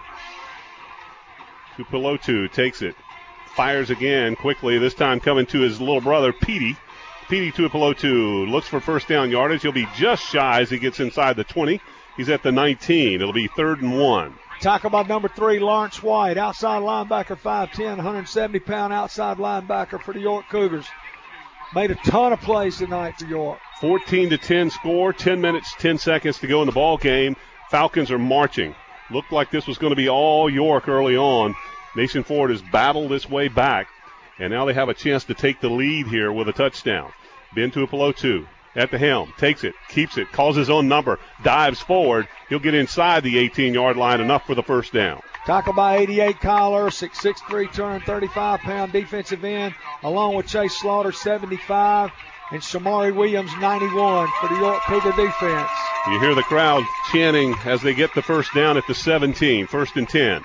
Tuipulotu takes it. Fires again quickly, this time coming to his little brother, Petey. Petey Tuipulotu looks for first down yardage. He'll be just shy as he gets inside the twenty. He's at the nineteen. It'll be third and one. Tackle by number three, Lawrence White. Outside linebacker, five ten, one hundred seventy pound outside linebacker for the York Cougars. Made a ton of plays tonight for York. fourteen to ten score, ten minutes, ten seconds to go in the ball game. Falcons are marching. Looked like this was going to be all York early on. Nation Ford has battled its way back, and now they have a chance to take the lead here with a touchdown. Ben Tuipulotu at the helm, takes it, keeps it, calls his own number, dives forward. He'll get inside the eighteen-yard line, enough for the first down. Tackle by eighty-eight, Kyle Ersick, six three, two hundred thirty-five pound defensive end, along with Chase Slaughter, seventy-five, and Shamari Williams, ninety-one, for the York Cougar defense. You hear the crowd chanting as they get the first down at the seventeen, first and ten.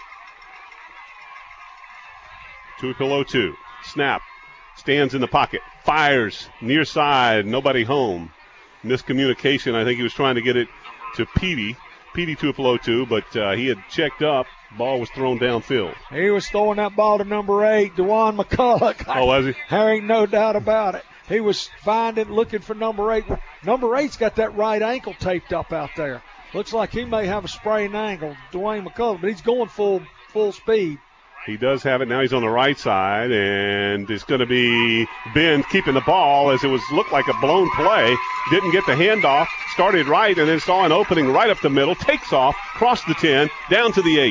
Tuipulotu, snap, stands in the pocket, fires, near side, nobody home. Miscommunication, I think he was trying to get it to Petey, Petey Tuipulotu, but uh, he had checked up. Ball was thrown downfield. He was throwing that ball to number eight, DeJuan McCulloch. Oh, was he? There ain't no doubt about it. He was finding, looking for number eight. Number eight's got that right ankle taped up out there. Looks like he may have a sprained ankle, Dwayne McCulloch, but he's going full full speed. He does have it now. He's on the right side, and it's going to be Ben keeping the ball as it was looked like a blown play. Didn't get the handoff. Started right and then saw an opening right up the middle. Takes off, crossed the ten, down to the eight.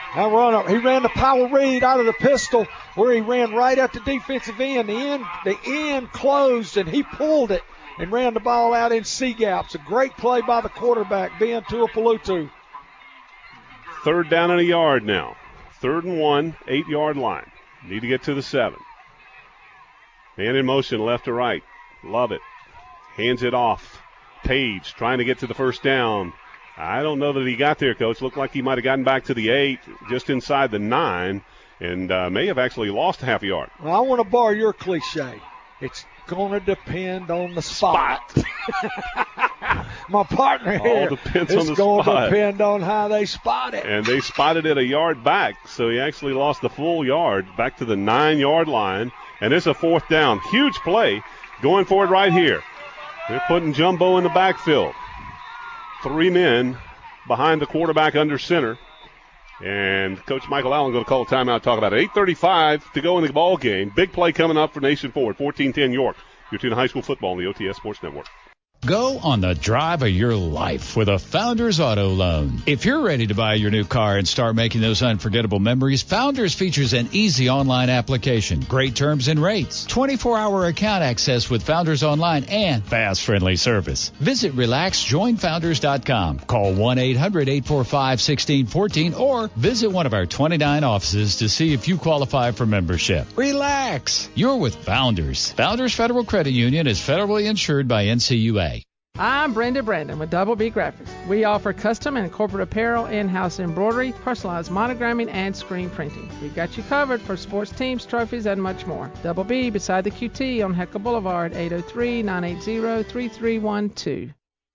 Now run up. He ran the power read out of the pistol where he ran right at the defensive end. The end, the end closed, and he pulled it and ran the ball out in C-gaps. A great play by the quarterback, Ben Tuipulotu. Third down and a yard now. Third and one, eight-yard line. Need to get to the seven. Man in motion, left to right. Love it. Hands it off. Page trying to get to the first down. I don't know that he got there, Coach. Looked like he might have gotten back to the eight, just inside the nine, and uh, may have actually lost a half a yard. Well, I want to borrow your cliche. It's going to depend on the spot. spot. My partner here. All depends it's on the going spot. to depend on how they spot it. And they spotted it a yard back, so he actually lost the full yard back to the nine-yard line. And it's a fourth down. Huge play going for it right here. They're putting Jumbo in the backfield. Three men behind the quarterback under center. And Coach Michael Allen going to call a timeout, talk about it. eight thirty-five to go in the ball game. Big play coming up for Nation Ford. fourteen ten York. You're tuning to high school football on the O T S Sports Network. Go on the drive of your life with a Founders Auto Loan. If you're ready to buy your new car and start making those unforgettable memories, Founders features an easy online application, great terms and rates, twenty-four hour account access with Founders Online, and fast, friendly service. Visit relax join founders dot com. Call one eight hundred eight four five one six one four or visit one of our twenty-nine offices to see if you qualify for membership. Relax. You're with Founders. Founders Federal Credit Union is federally insured by N C U A. I'm Brenda Brandon with Double B Graphics. We offer custom and corporate apparel, in-house embroidery, personalized monogramming, and screen printing. We've got you covered for sports teams, trophies, and much more. Double B beside the Q T on Heckle Boulevard, eight oh three, nine eight zero, three three one two.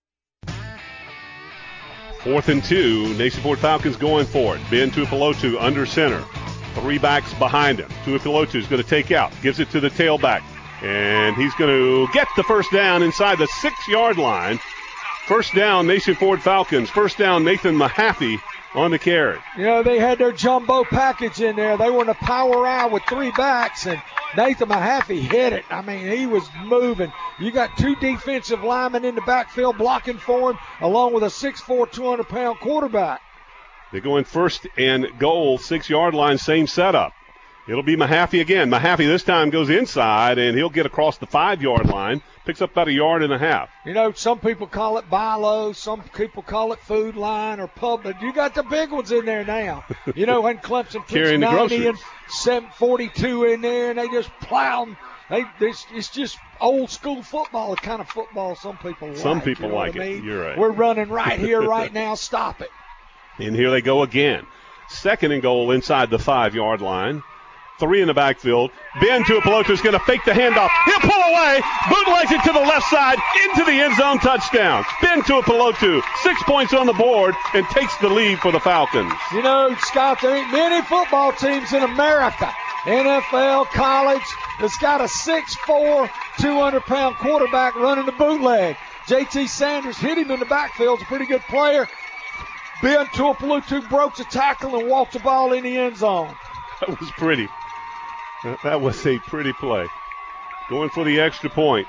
Fourth and two. Nation Ford Falcons going for it. Ben Tuipulotu under center. Three backs behind him. Tuipulotu is going to take out. Gives it to the tailback. And he's going to get the first down inside the six-yard line. First down, Nation Ford Falcons. First down, Nathan Mahaffey on the carry. You know, they had their jumbo package in there. They were in a power out with three backs, and Nathan Mahaffey hit it. I mean, he was moving. You got two defensive linemen in the backfield blocking for him, along with a six four, two hundred pound quarterback. They go in first and goal, six-yard line, same setup. It'll be Mahaffey again. Mahaffey this time goes inside, and he'll get across the five-yard line. Picks up about a yard and a half. You know, some people call it buy low. Some people call it food line or pub. But you got the big ones in there now. You know, when Clemson puts ninety and seven forty-two in there, and they just plow them. They, it's, it's just old-school football, the kind of football some people like. Some people you know like what I it. mean? You're right. We're running right here, right now. Stop it. And here they go again. Second and goal inside the five-yard line. Three in the backfield. Ben Tuipulotu is going to fake the handoff. He'll pull away. Bootlegs it to the left side into the end zone. Touchdown. Ben Tuipulotu, six points on the board and takes the lead for the Falcons. You know, Scott, there ain't many football teams in America, N F L, college, that's got a six four, two hundred pound quarterback running the bootleg. J T Sanders hit him in the backfield. He's a pretty good player. Ben Tuipulotu broke the tackle and walked the ball in the end zone. That was pretty. That was a pretty play. Going for the extra point.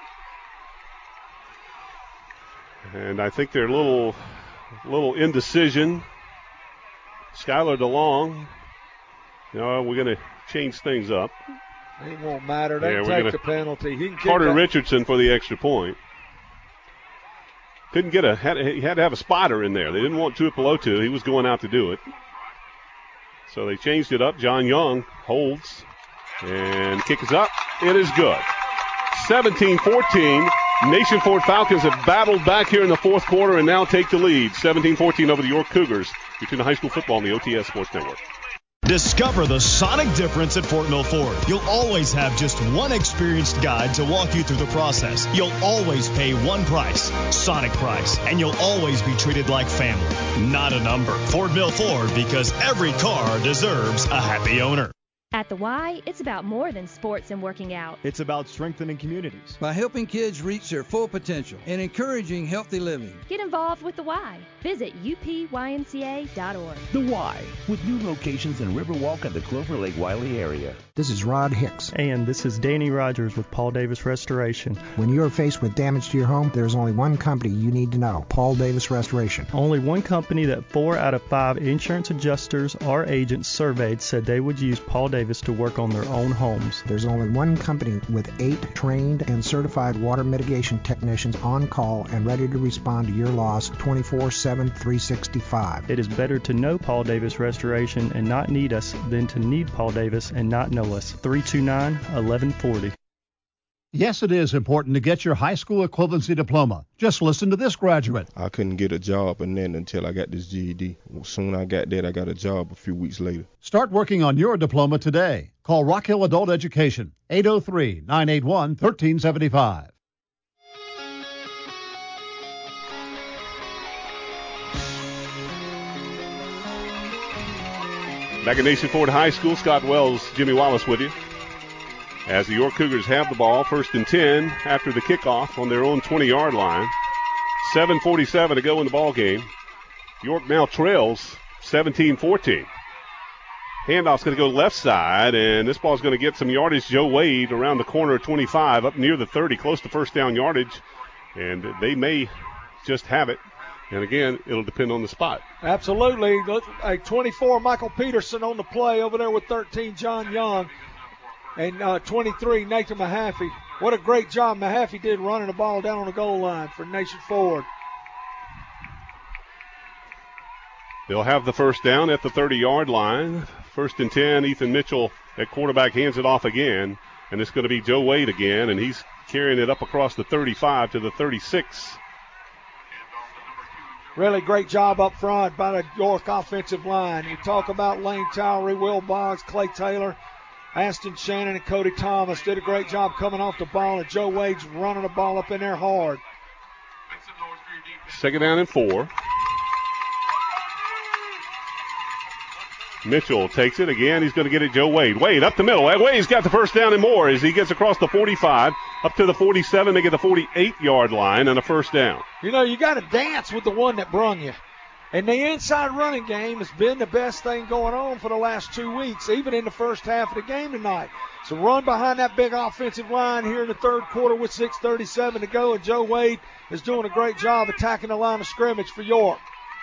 And I think they're a little, little indecision. Skylar DeLong. No, we're going to change things up. It won't matter. They yeah, can we're take gonna, the penalty. He can Carter kick Richardson for the extra point. Couldn't get a, had, he had to have a spotter in there. They didn't want Tuipulotu. He was going out to do it. So they changed it up. John Young holds. And kick is up. It is good. seventeen fourteen. Nation Ford Falcons have battled back here in the fourth quarter and now take the lead. seventeen fourteen over the York Cougars. Between the high school football and the O T S Sports Network. Discover the sonic difference at Fort Mill Ford. You'll always have just one experienced guide to walk you through the process. You'll always pay one price, Sonic price, and you'll always be treated like family, not a number. Fort Mill Ford, because every car deserves a happy owner. At the Y, it's about more than sports and working out. It's about strengthening communities. By helping kids reach their full potential and encouraging healthy living. Get involved with the Y. Visit U P Y N C A dot org. The Y, with new locations in Riverwalk and the Clover Lake Wiley area. This is Rod Hicks. And this is Danny Rogers with Paul Davis Restoration. When you are faced with damage to your home, there's only one company you need to know, Paul Davis Restoration. Only one company that four out of five insurance adjusters or agents surveyed said they would use Paul Davis to work on their own homes. There's only one company with eight trained and certified water mitigation technicians on call and ready to respond to your loss twenty-four seven, three sixty-five. It is better to know Paul Davis Restoration and not need us than to need Paul Davis and not know us. three two nine, eleven forty. Yes, it is important to get your high school equivalency diploma. Just listen to this graduate. I couldn't get a job and then until I got this G E D. Soon I got that, I got a job a few weeks later. Start working on your diploma today. Call Rock Hill Adult Education, eight oh three, nine eight one, one three seven five. Back at Nation Ford High School, Scott Wells, Jimmy Wallace with you. As the York Cougars have the ball, first and ten after the kickoff on their own twenty-yard line. seven forty-seven to go in the ball game. York now trails seventeen fourteen. Handoff's going to go left side, and this ball's going to get some yardage. Joe Wade around the corner of twenty-five, up near the thirty, close to first down yardage, and they may just have it. And again, it'll depend on the spot. Absolutely. A twenty-four, Michael Peterson on the play over there with thirteen, John Young. And uh, twenty-three, Nathan Mahaffey. What a great job Mahaffey did running the ball down on the goal line for Nation Ford. They'll have the first down at the thirty-yard line. First and ten, Ethan Mitchell at quarterback hands it off again. And it's going to be Joe Wade again, and he's carrying it up across the thirty-five to the thirty-six. Really great job up front by the York offensive line. We talk about Lane Towery, Will Boggs, Clay Taylor, Aston Shannon, and Cody Thomas did a great job coming off the ball, and Joe Wade's running the ball up in there hard. Second down and four. Mitchell takes it again. He's going to get it. Joe Wade. Wade up the middle. Wade's got the first down and more as he gets across the forty-five up to the forty-seven. They get the forty-eight-yard line and a first down. You know, you got to dance with the one that brung you. And the inside running game has been the best thing going on for the last two weeks, even in the first half of the game tonight. So run behind that big offensive line here in the third quarter with six thirty-seven to go, and Joe Wade is doing a great job attacking the line of scrimmage for York.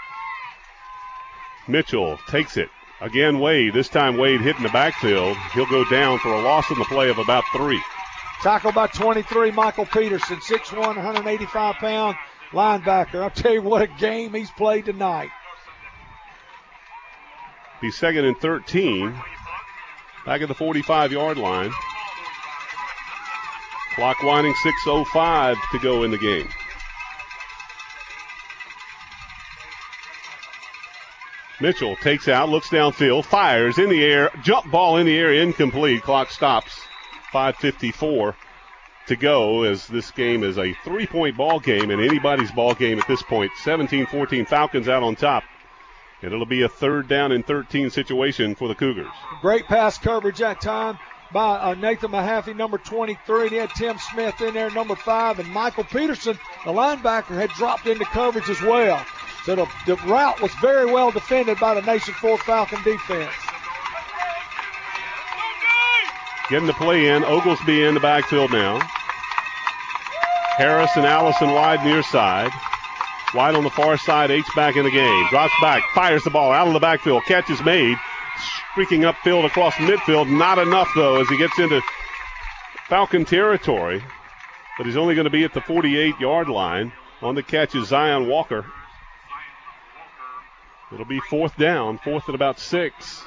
Mitchell takes it. Again, Wade. This time Wade hitting the backfield. He'll go down for a loss in the play of about three. Tackled by twenty-three, Michael Peterson, six one, one eighty-five pound linebacker. I'll tell you what a game he's played tonight. Be second and thirteen. Back at the forty-five-yard line. Clock winding, six oh five to go in the game. Mitchell takes out, looks downfield, fires in the air, jump ball in the air, incomplete. Clock stops. five fifty-four to go as this game is a three-point ball game and anybody's ball game at this point. seventeen fourteen, Falcons out on top. And it'll be a third down and thirteen situation for the Cougars. Great pass coverage that time by uh, Nathan Mahaffey, number twenty-three. They had Tim Smith in there, number five, and Michael Peterson, the linebacker, had dropped into coverage as well. So the, the route was very well defended by the Nation Ford Falcon defense. Getting the play in, Oglesby in the backfield now. Harris and Allison wide near side. Wide on the far side, H-back in the game. Drops back, fires the ball out of the backfield. Catch is made. Streaking upfield across midfield. Not enough, though, as he gets into Falcon territory. But he's only going to be at the forty-eight-yard line. On the catch is Zion Walker. It'll be fourth down, fourth at about six.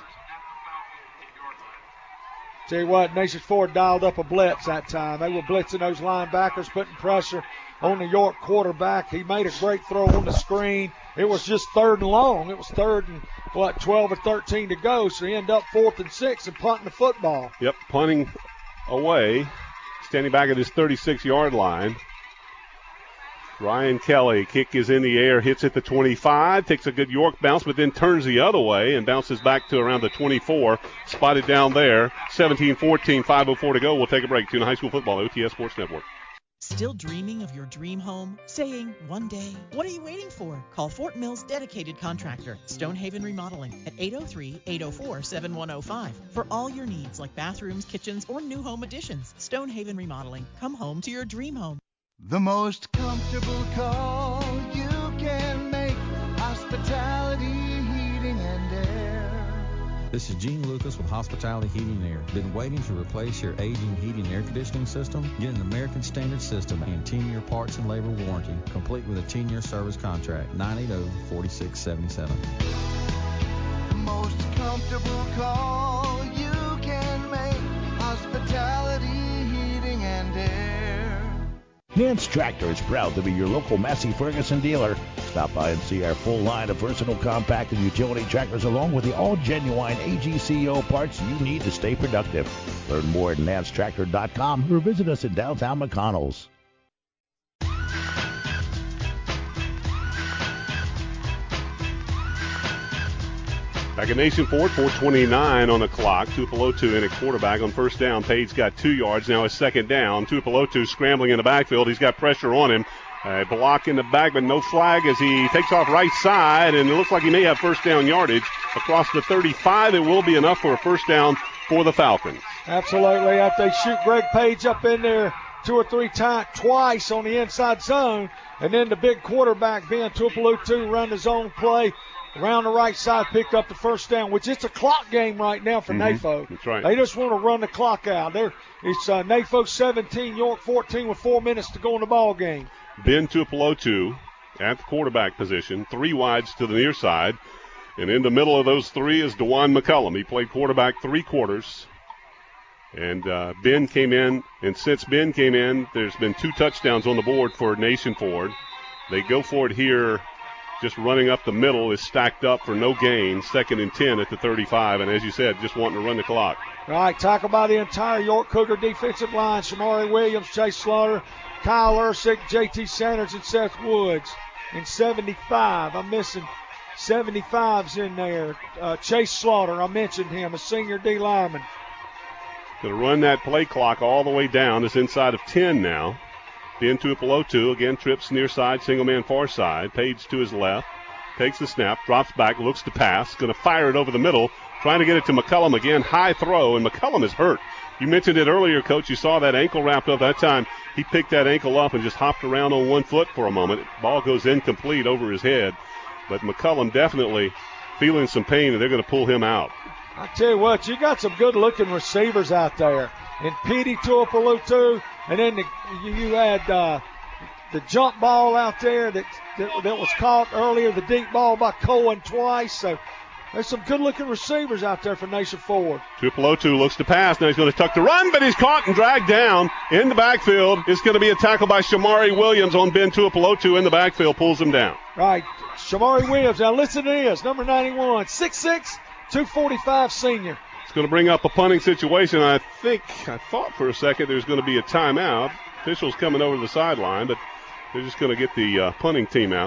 Tell you what, Nation Ford dialed up a blitz that time. They were blitzing those linebackers, putting pressure on the York quarterback. He made a great throw on the screen. It was just third and long. It was third and, what, twelve or thirteen to go, so he ended up fourth and six and punting the football. Yep, punting away, standing back at his thirty-six-yard line. Ryan Kelly, kick is in the air, hits at the twenty-five, takes a good York bounce, but then turns the other way and bounces back to around the twenty-four. Spotted down there, seventeen fourteen, five oh four to go. We'll take a break. Tuna High School Football, O T S Sports Network. Still dreaming of your dream home? Saying one day? What are you waiting for? Call Fort Mill's dedicated contractor, Stonehaven Remodeling, at eight oh three, eight oh four, seven one oh five for all your needs like bathrooms, kitchens, or new home additions. Stonehaven Remodeling. Come home to your dream home. The most comfortable call you can make. Hospitality Heating and Air. This is Gene Lucas with Hospitality Heating and Air. Been waiting to replace your aging heating and air conditioning system? Get an American Standard system and ten-year parts and labor warranty, complete with a ten-year service contract. nine eight zero, four six seven seven. The most comfortable call you can make. Hospitality Heating and Air. Nance Tractor is proud to be your local Massey Ferguson dealer. Stop by and see our full line of versatile compact and utility tractors along with the all genuine A G C O parts you need to stay productive. Learn more at nance tractor dot com or visit us in downtown McConnell's. Back at Nation Ford, four twenty-nine on the clock. Tuipulotu in at quarterback on first down. Page got two yards. Now a second down. Tuipulotu scrambling in the backfield. He's got pressure on him. A block in the back, but no flag as he takes off right side, and it looks like he may have first down yardage. Across the thirty-five, it will be enough for a first down for the Falcons. Absolutely. After they shoot Greg Page up in there two or three times, twice on the inside zone, and then the big quarterback, Ben Tuipulotu, run his own play around the right side, picked up the first down, which it's a clock game right now for mm-hmm. NAFO. That's right. They just want to run the clock out. There, it's uh, NAFO seventeen, York fourteen with four minutes to go in the ball game. Ben Tuipulotu at the quarterback position, three wides to the near side. And in the middle of those three is DeJuan McCullum. He played quarterback three quarters. And uh, Ben came in, and since Ben came in, there's been two touchdowns on the board for Nation Ford. They go for it here. Just running up the middle is stacked up for no gain. Second and ten at the thirty-five. And as you said, just wanting to run the clock. All right, tackled by the entire York Cougar defensive line. Shamari Williams, Chase Slaughter, Kyle Ursick, J T Sanders, and Seth Woods. In seventy-five, I'm missing seventy-five's in there. Uh, Chase Slaughter, I mentioned him, a senior D lineman. Going to run that play clock all the way down. It's inside of ten now. Ben Tuipulotu again trips near side, single man far side. Page to his left. Takes the snap, drops back, looks to pass. Going to fire it over the middle. Trying to get it to McCullum again. High throw, and McCullum is hurt. You mentioned it earlier, Coach. You saw that ankle wrapped up. That time he picked that ankle up and just hopped around on one foot for a moment. Ball goes incomplete over his head. But McCullum definitely feeling some pain, and they're going to pull him out. I tell you what, you got some good-looking receivers out there. And Petey Tuipulotu, and then the, you had uh, the jump ball out there that, that that was caught earlier, the deep ball by Cohen twice. So there's some good-looking receivers out there for Nation Ford. Tuipulotu looks to pass. Now he's going to tuck the run, but he's caught and dragged down in the backfield. It's going to be a tackle by Shamari Williams on Ben Tuipulotu in the backfield, pulls him down. Right, Shamari Williams. Now listen to this, number ninety-one, six six, two forty-five senior. It's going to bring up a punting situation. I think, I thought for a second there's going to be a timeout. Officials coming over to the sideline, but they're just going to get the uh, punting team out.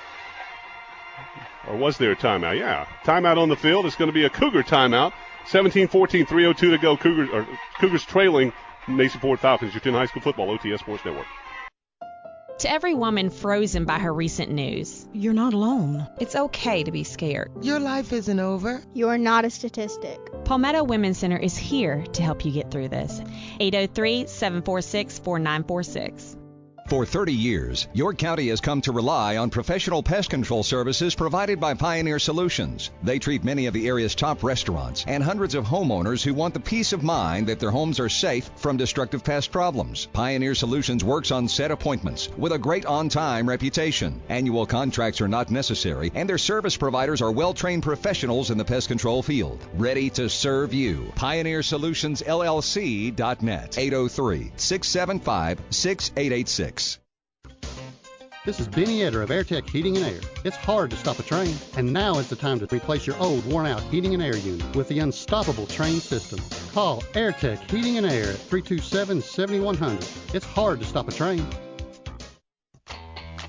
Or was there a timeout? Yeah, timeout on the field. It's going to be a Cougar timeout. seventeen fourteen, three oh two to go. Cougars, or Cougars trailing Nation Ford Falcons. Your High School Football, O T S Sports Network. To every woman frozen by her recent news, you're not alone. It's okay to be scared. Your life isn't over. You're not a statistic. Palmetto Women's Center is here to help you get through this. eight oh three, seven four six, four nine four six. For thirty years, York County has come to rely on professional pest control services provided by Pioneer Solutions. They treat many of the area's top restaurants and hundreds of homeowners who want the peace of mind that their homes are safe from destructive pest problems. Pioneer Solutions works on set appointments with a great on-time reputation. Annual contracts are not necessary, and their service providers are well-trained professionals in the pest control field, ready to serve you. Pioneer Solutions L L C dot net, eight oh three, six seven five, six eight eight six. This is Benny Etter of AirTech Heating and Air. It's hard to stop a train, and now is the time to replace your old, worn-out heating and air unit with the unstoppable train system. Call AirTech Heating and Air at three two seven, seven one zero zero. It's hard to stop a train.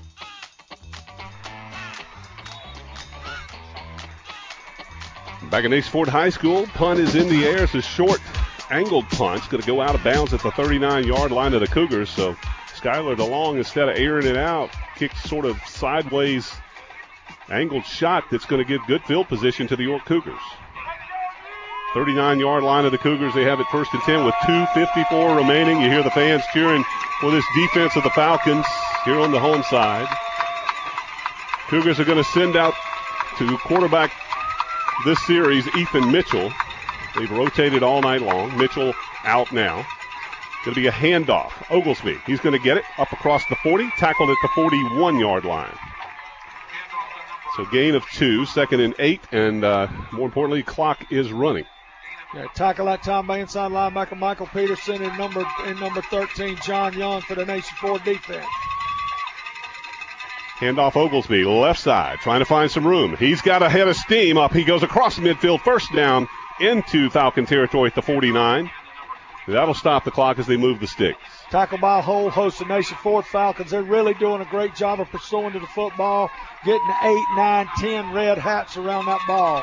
Back at Nason Ford High School, punt is in the air. It's a short angled punt. It's going to go out of bounds at the thirty-nine-yard line of the Cougars. So Skylar DeLong, instead of airing it out, kicks sort of sideways angled shot that's going to give good field position to the York Cougars. thirty-nine-yard line of the Cougars. They have it first and ten with two fifty-four remaining. You hear the fans cheering for this defense of the Falcons here on the home side. Cougars are going to send out to quarterback this series, Ethan Mitchell. They've rotated all night long. Mitchell out now. Going to be a handoff. Oglesby, he's going to get it up across the forty, tackled at the forty-one-yard line. So gain of two, second and eight, and uh, more importantly, clock is running. Yeah, tackle that time by inside linebacker Michael Peterson and number and number thirteen, John Young, for the Nason Ford defense. Handoff Oglesby, left side, trying to find some room. He's got a head of steam up. He goes across midfield, first down into Falcon territory at the forty-nine. That'll stop the clock as they move the sticks. Tackled by a whole host of Nason Ford Falcons. They're really doing a great job of pursuing to the football, getting eight, nine, ten red hats around that ball.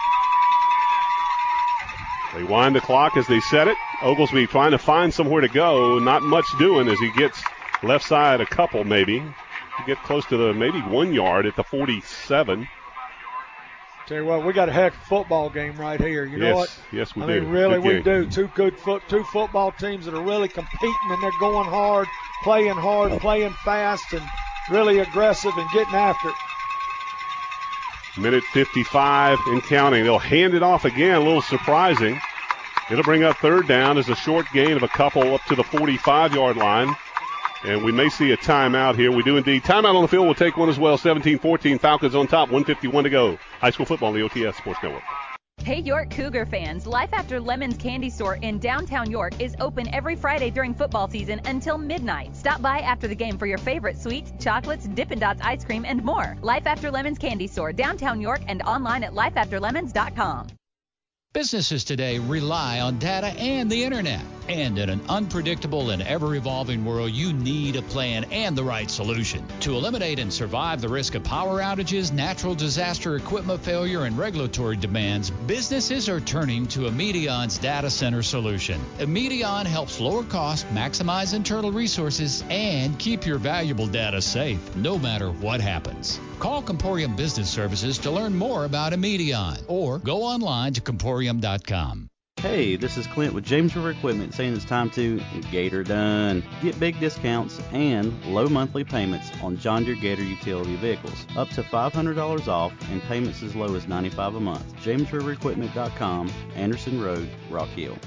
They wind the clock as they set it. Oglesby trying to find somewhere to go. Not much doing as he gets left side a couple maybe. To get close to the maybe one yard at the forty-seven. Tell you what, we got a heck of a football game right here. You know yes, what? Yes, we I do. I mean, really, good we do. Two good foot, two football teams that are really competing, and they're going hard, playing hard, playing fast, and really aggressive and getting after it. Minute fifty-five and counting. They'll hand it off again, a little surprising. It'll bring up third down as a short gain of a couple up to the forty-five-yard line. And we may see a timeout here. We do indeed. Timeout on the field. We'll take one as well. seventeen fourteen, Falcons on top. one fifty-one to go. High school football on the O T S Sports Network. Hey York Cougar fans, Life After Lemons Candy Store in downtown York is open every Friday during football season until midnight. Stop by after the game for your favorite sweets, chocolates, Dippin' Dots ice cream, and more. Life After Lemons Candy Store, downtown York, and online at life after lemons dot com. Businesses today rely on data and the internet. And in an unpredictable and ever-evolving world, you need a plan and the right solution. To eliminate and survive the risk of power outages, natural disaster equipment failure, and regulatory demands, businesses are turning to Imedion's data center solution. Imedion helps lower costs, maximize internal resources, and keep your valuable data safe, no matter what happens. Call Comporium Business Services to learn more about Imedion, or go online to comporium dot com. Hey, this is Clint with James River Equipment saying it's time to get her done. Get big discounts and low monthly payments on John Deere Gator utility vehicles. Up to five hundred dollars off and payments as low as ninety-five dollars a month. james river equipment dot com, Anderson Road, Rock Hill.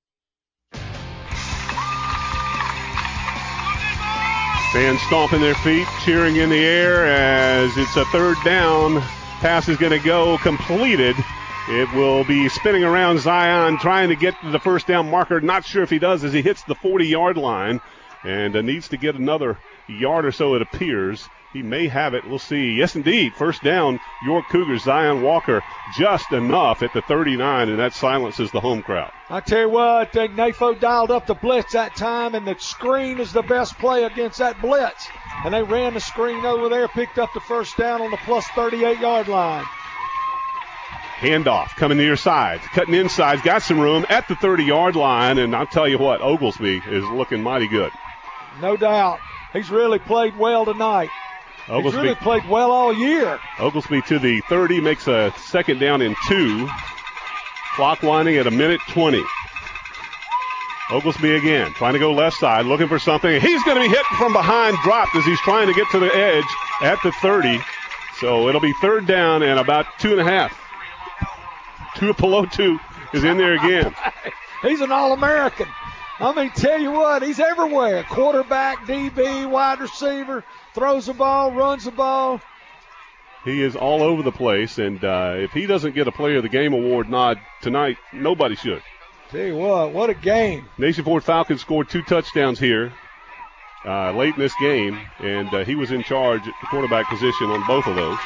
Fans stomping their feet, cheering in the air as it's a third down. Pass is going to go completed. It will be spinning around Zion, trying to get to the first down marker. Not sure if he does as he hits the forty-yard line and uh, needs to get another yard or so, it appears. He may have it. We'll see. Yes, indeed. First down, York Cougars, Zion Walker, just enough at the thirty-nine, and that silences the home crowd. I tell you what, N A F O dialed up the blitz that time, and the screen is the best play against that blitz. And they ran the screen over there, picked up the first down on the plus thirty-eight-yard line. Handoff coming near side, cutting inside, got some room at the thirty-yard line, and I'll tell you what, Oglesby is looking mighty good. No doubt. He's really played well tonight. Oglesby, He's really played well all year. Oglesby to the thirty, makes a second down and two. Clock winding at a minute twenty. Oglesby again, trying to go left side, looking for something. He's going to be hit from behind, dropped as he's trying to get to the edge at the thirty. So it'll be third down and about two and a half. Tuipulotu is in there again. He's an All-American. I mean, tell you what, he's everywhere. Quarterback, D B, wide receiver, throws the ball, runs the ball. He is all over the place, and uh, if he doesn't get a Player of the Game award nod tonight, nobody should. Tell you what, what a game. Nason Ford Falcons scored two touchdowns here uh, late in this game, and uh, he was in charge at the quarterback position on both of those.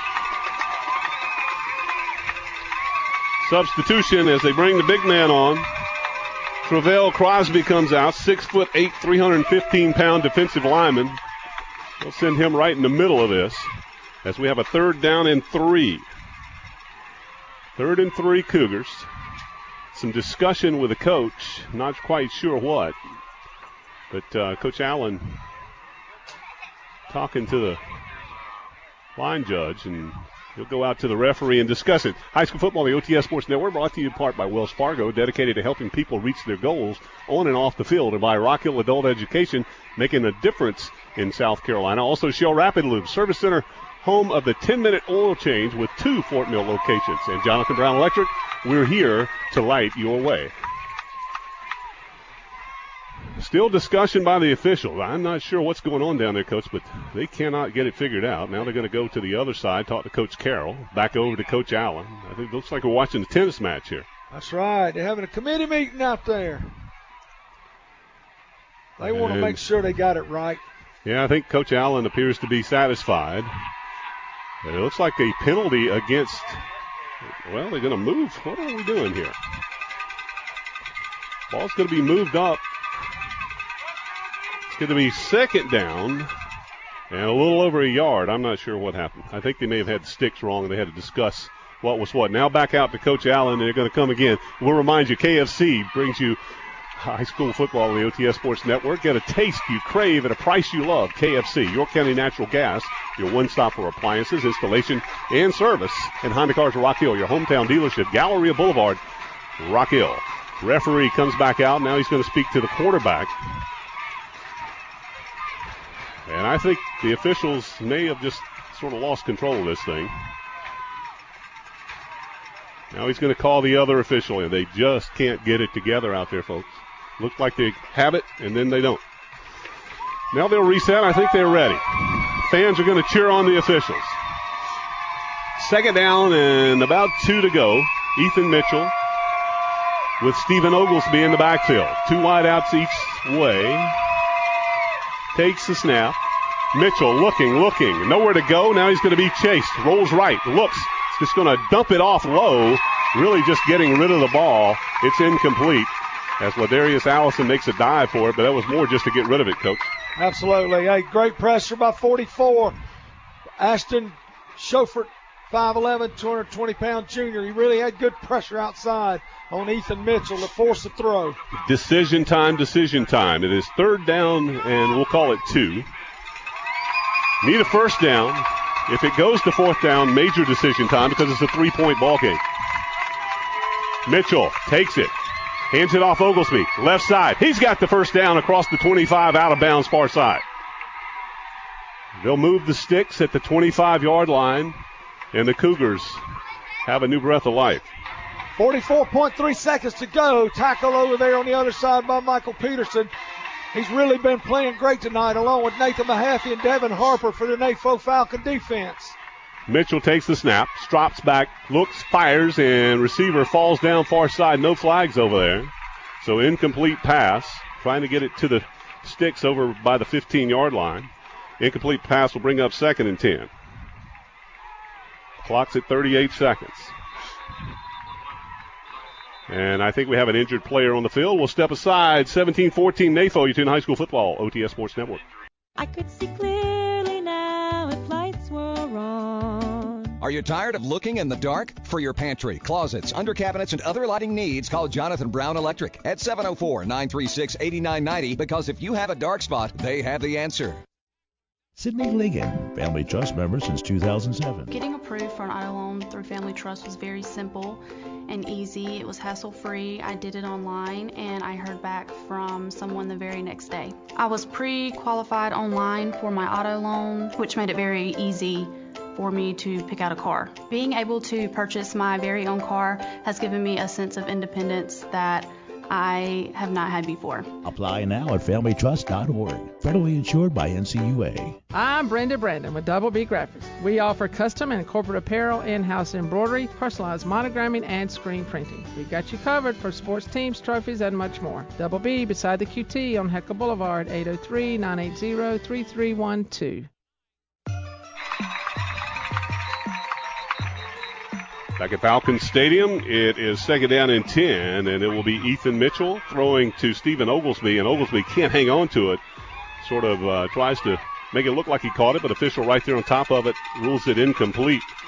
Substitution as they bring the big man on. Travell Crosby comes out, six foot eight, three hundred fifteen pound defensive lineman. We'll send him right in the middle of this as we have a third down and three. Third and three Cougars. Some discussion with the coach. Not quite sure what. But uh, Coach Allen talking to the line judge, and he'll go out to the referee and discuss it. High school football, the O T S Sports Network, brought to you in part by Wells Fargo, dedicated to helping people reach their goals on and off the field, and by Rock Hill Adult Education, making a difference in South Carolina. Also, Shell Rapid Lube Service Center, home of the ten-minute oil change with two Fort Mill locations. And Jonathan Brown Electric, we're here to light your way. Still discussion by the officials. I'm not sure what's going on down there, Coach, but they cannot get it figured out. Now they're going to go to the other side, talk to Coach Carroll, back over to Coach Allen. I think it looks like we're watching a tennis match here. That's right. They're having a committee meeting out there. They want to make sure they got it right. Yeah, I think Coach Allen appears to be satisfied. It looks like a penalty against, well, they're going to move. What are we doing here? Ball's going to be moved up. It's going to be second down and a little over a yard. I'm not sure what happened. I think they may have had the sticks wrong, and they had to discuss what was what. Now back out to Coach Allen, and they're going to come again. We'll remind you, K F C brings you high school football on the O T S Sports Network. Get a taste you crave at a price you love. K F C, York County Natural Gas, your one-stop for appliances, installation, and service. And Honda Cars of Rock Hill, your hometown dealership, Galleria Boulevard, Rock Hill. Referee comes back out. Now he's going to speak to the quarterback. And I think the officials may have just sort of lost control of this thing. Now he's going to call the other official in. They just can't get it together out there, folks. Looks like they have it, and then they don't. Now they'll reset. I think they're ready. Fans are going to cheer on the officials. Second down and about two to go. Ethan Mitchell with Stephen Oglesby in the backfield. Two wideouts each way. Takes the snap. Mitchell looking, looking. Nowhere to go. Now he's going to be chased. Rolls right. Looks. He's just going to dump it off low. Really just getting rid of the ball. It's incomplete as Ladarius Allison makes a dive for it, but that was more just to get rid of it, Coach. Absolutely. Hey, great pressure by forty-four. Ashton Schofert, five eleven, two hundred twenty pound junior. He really had good pressure outside on Ethan Mitchell to force a throw. Decision time, decision time. It is third down, and we'll call it two. Need a first down. If it goes to fourth down, major decision time because it's a three-point ball game. Mitchell takes it. Hands it off Oglesby. Left side. He's got the first down across the twenty-five, out of bounds, far side. They'll move the sticks at the twenty-five-yard line, and the Cougars have a new breath of life. forty-four point three seconds to go. Tackle over there on the other side by Michael Peterson. He's really been playing great tonight, along with Nathan Mahaffey and Devin Harper for the N A F O Falcon defense. Mitchell takes the snap, drops back, looks, fires, and receiver falls down far side. No flags over there. So incomplete pass, trying to get it to the sticks over by the fifteen-yard line. Incomplete pass will bring up second and ten. Clock's at thirty-eight seconds. And I think we have an injured player on the field. We'll step aside. seventeen fourteen N A F O, Eugene High School Football, O T S Sports Network. I could see clearly now if lights were on. Are you tired of looking in the dark? For your pantry, closets, under cabinets, and other lighting needs, call Jonathan Brown Electric at seven oh four, nine three six, eight nine nine oh, because if you have a dark spot, they have the answer. Sydney Ligon, Family Trust member since two thousand seven. Getting approved for an auto loan through Family Trust was very simple and easy. It was hassle-free. I did it online, and I heard back from someone the very next day. I was pre-qualified online for my auto loan, which made it very easy for me to pick out a car. Being able to purchase my very own car has given me a sense of independence that I have not had before. Apply now at family trust dot org. Federally insured by N C U A. I'm Brenda Brandon with Double B Graphics. We offer custom and corporate apparel, in-house embroidery, personalized monogramming, and screen printing. We got you covered for sports teams, trophies, and much more. Double B beside the Q T on Heckle Boulevard, eight oh three, nine eight zero, three three one two. Back at Falcon Stadium, it is second down and ten, and it will be Ethan Mitchell throwing to Stephen Oglesby, and Oglesby can't hang on to it. Sort of uh, tries to make it look like he caught it, but official right there on top of it rules it incomplete.